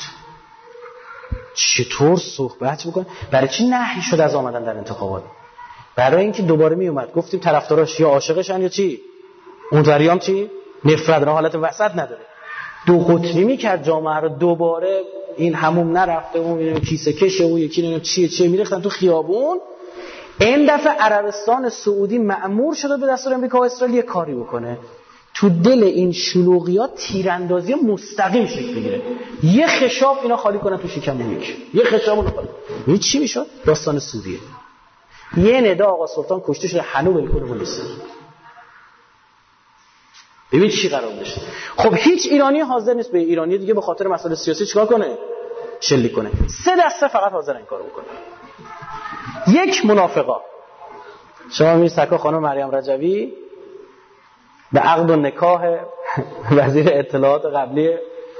چطور صحبت بکنه. برای چی نهی شد از آمدن در انتخابات؟ برای اینکه دوباره می اومد گفتیم طرفداراش یا عاشقشن یا چی، اونوریام چی، نفرت را حالت وسط نداره، دو قطبی میکرد جامعه رو. دوباره این هموم نرفته، اون کیسه کشه، اون یکی نمیدونم چیه میریختن تو خیابون. این دفعه عربستان سعودی مأمور شده به دستور امریکا و اسرائیل یه کاری بکنه تو دل این شلوغیات، تیراندازی مستقیم شکل بگیره، یه خشاب اینا خالی کنن تو شکم اون یه خشاب اون خالی. این چی میشد؟ داستان سوریه. یه ندا آقا سلطان کشته شده، هنوز ولکنه نیست. ببین چی قرار داشته. خب هیچ ایرانی حاضر نیست به ایرانی دیگه به خاطر مسائل سیاسی چیکار کنه؟ شلیک کنه. سه دسته فقط حاضرن این کارو بکنه. یک، منافقا. شما می‌بینید سکا خانم مریم رجوی به عقد و نکاح وزیر اطلاعات قبلی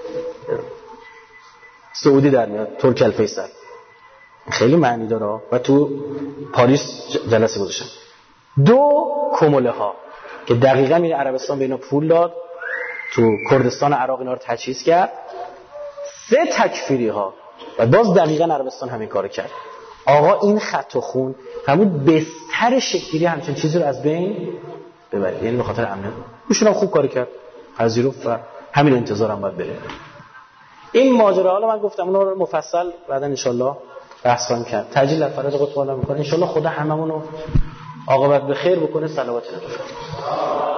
سعودی در میاد، ترک الفیصل، خیلی معنی داره و تو پاریس جلسه گذاشتن. دو، کموله ها که دقیقاً این عربستان به اینا پول داد، تو کردستان عراق اینا رو تجهیز کرد. سه، تکفیری ها و باز دقیقاً عربستان همین کارو کرد. آقا این خط و خون همون بستر شکلی همچین چیزی رو از بین ببرید، یعنی به خاطر امنیت. ایشون هم خوب کاری کرد، پذیرفت و همین انتظارم باید بره. این ماجرا حالا من گفتم اونا رو مفصل بعدا ان شاء الله بحث خواهیم کرد. تاجیل در فرات قطب بالا میکنه ان شاء الله. خدا هممون رو عاقبت به خیر بکنه. صلوات علیه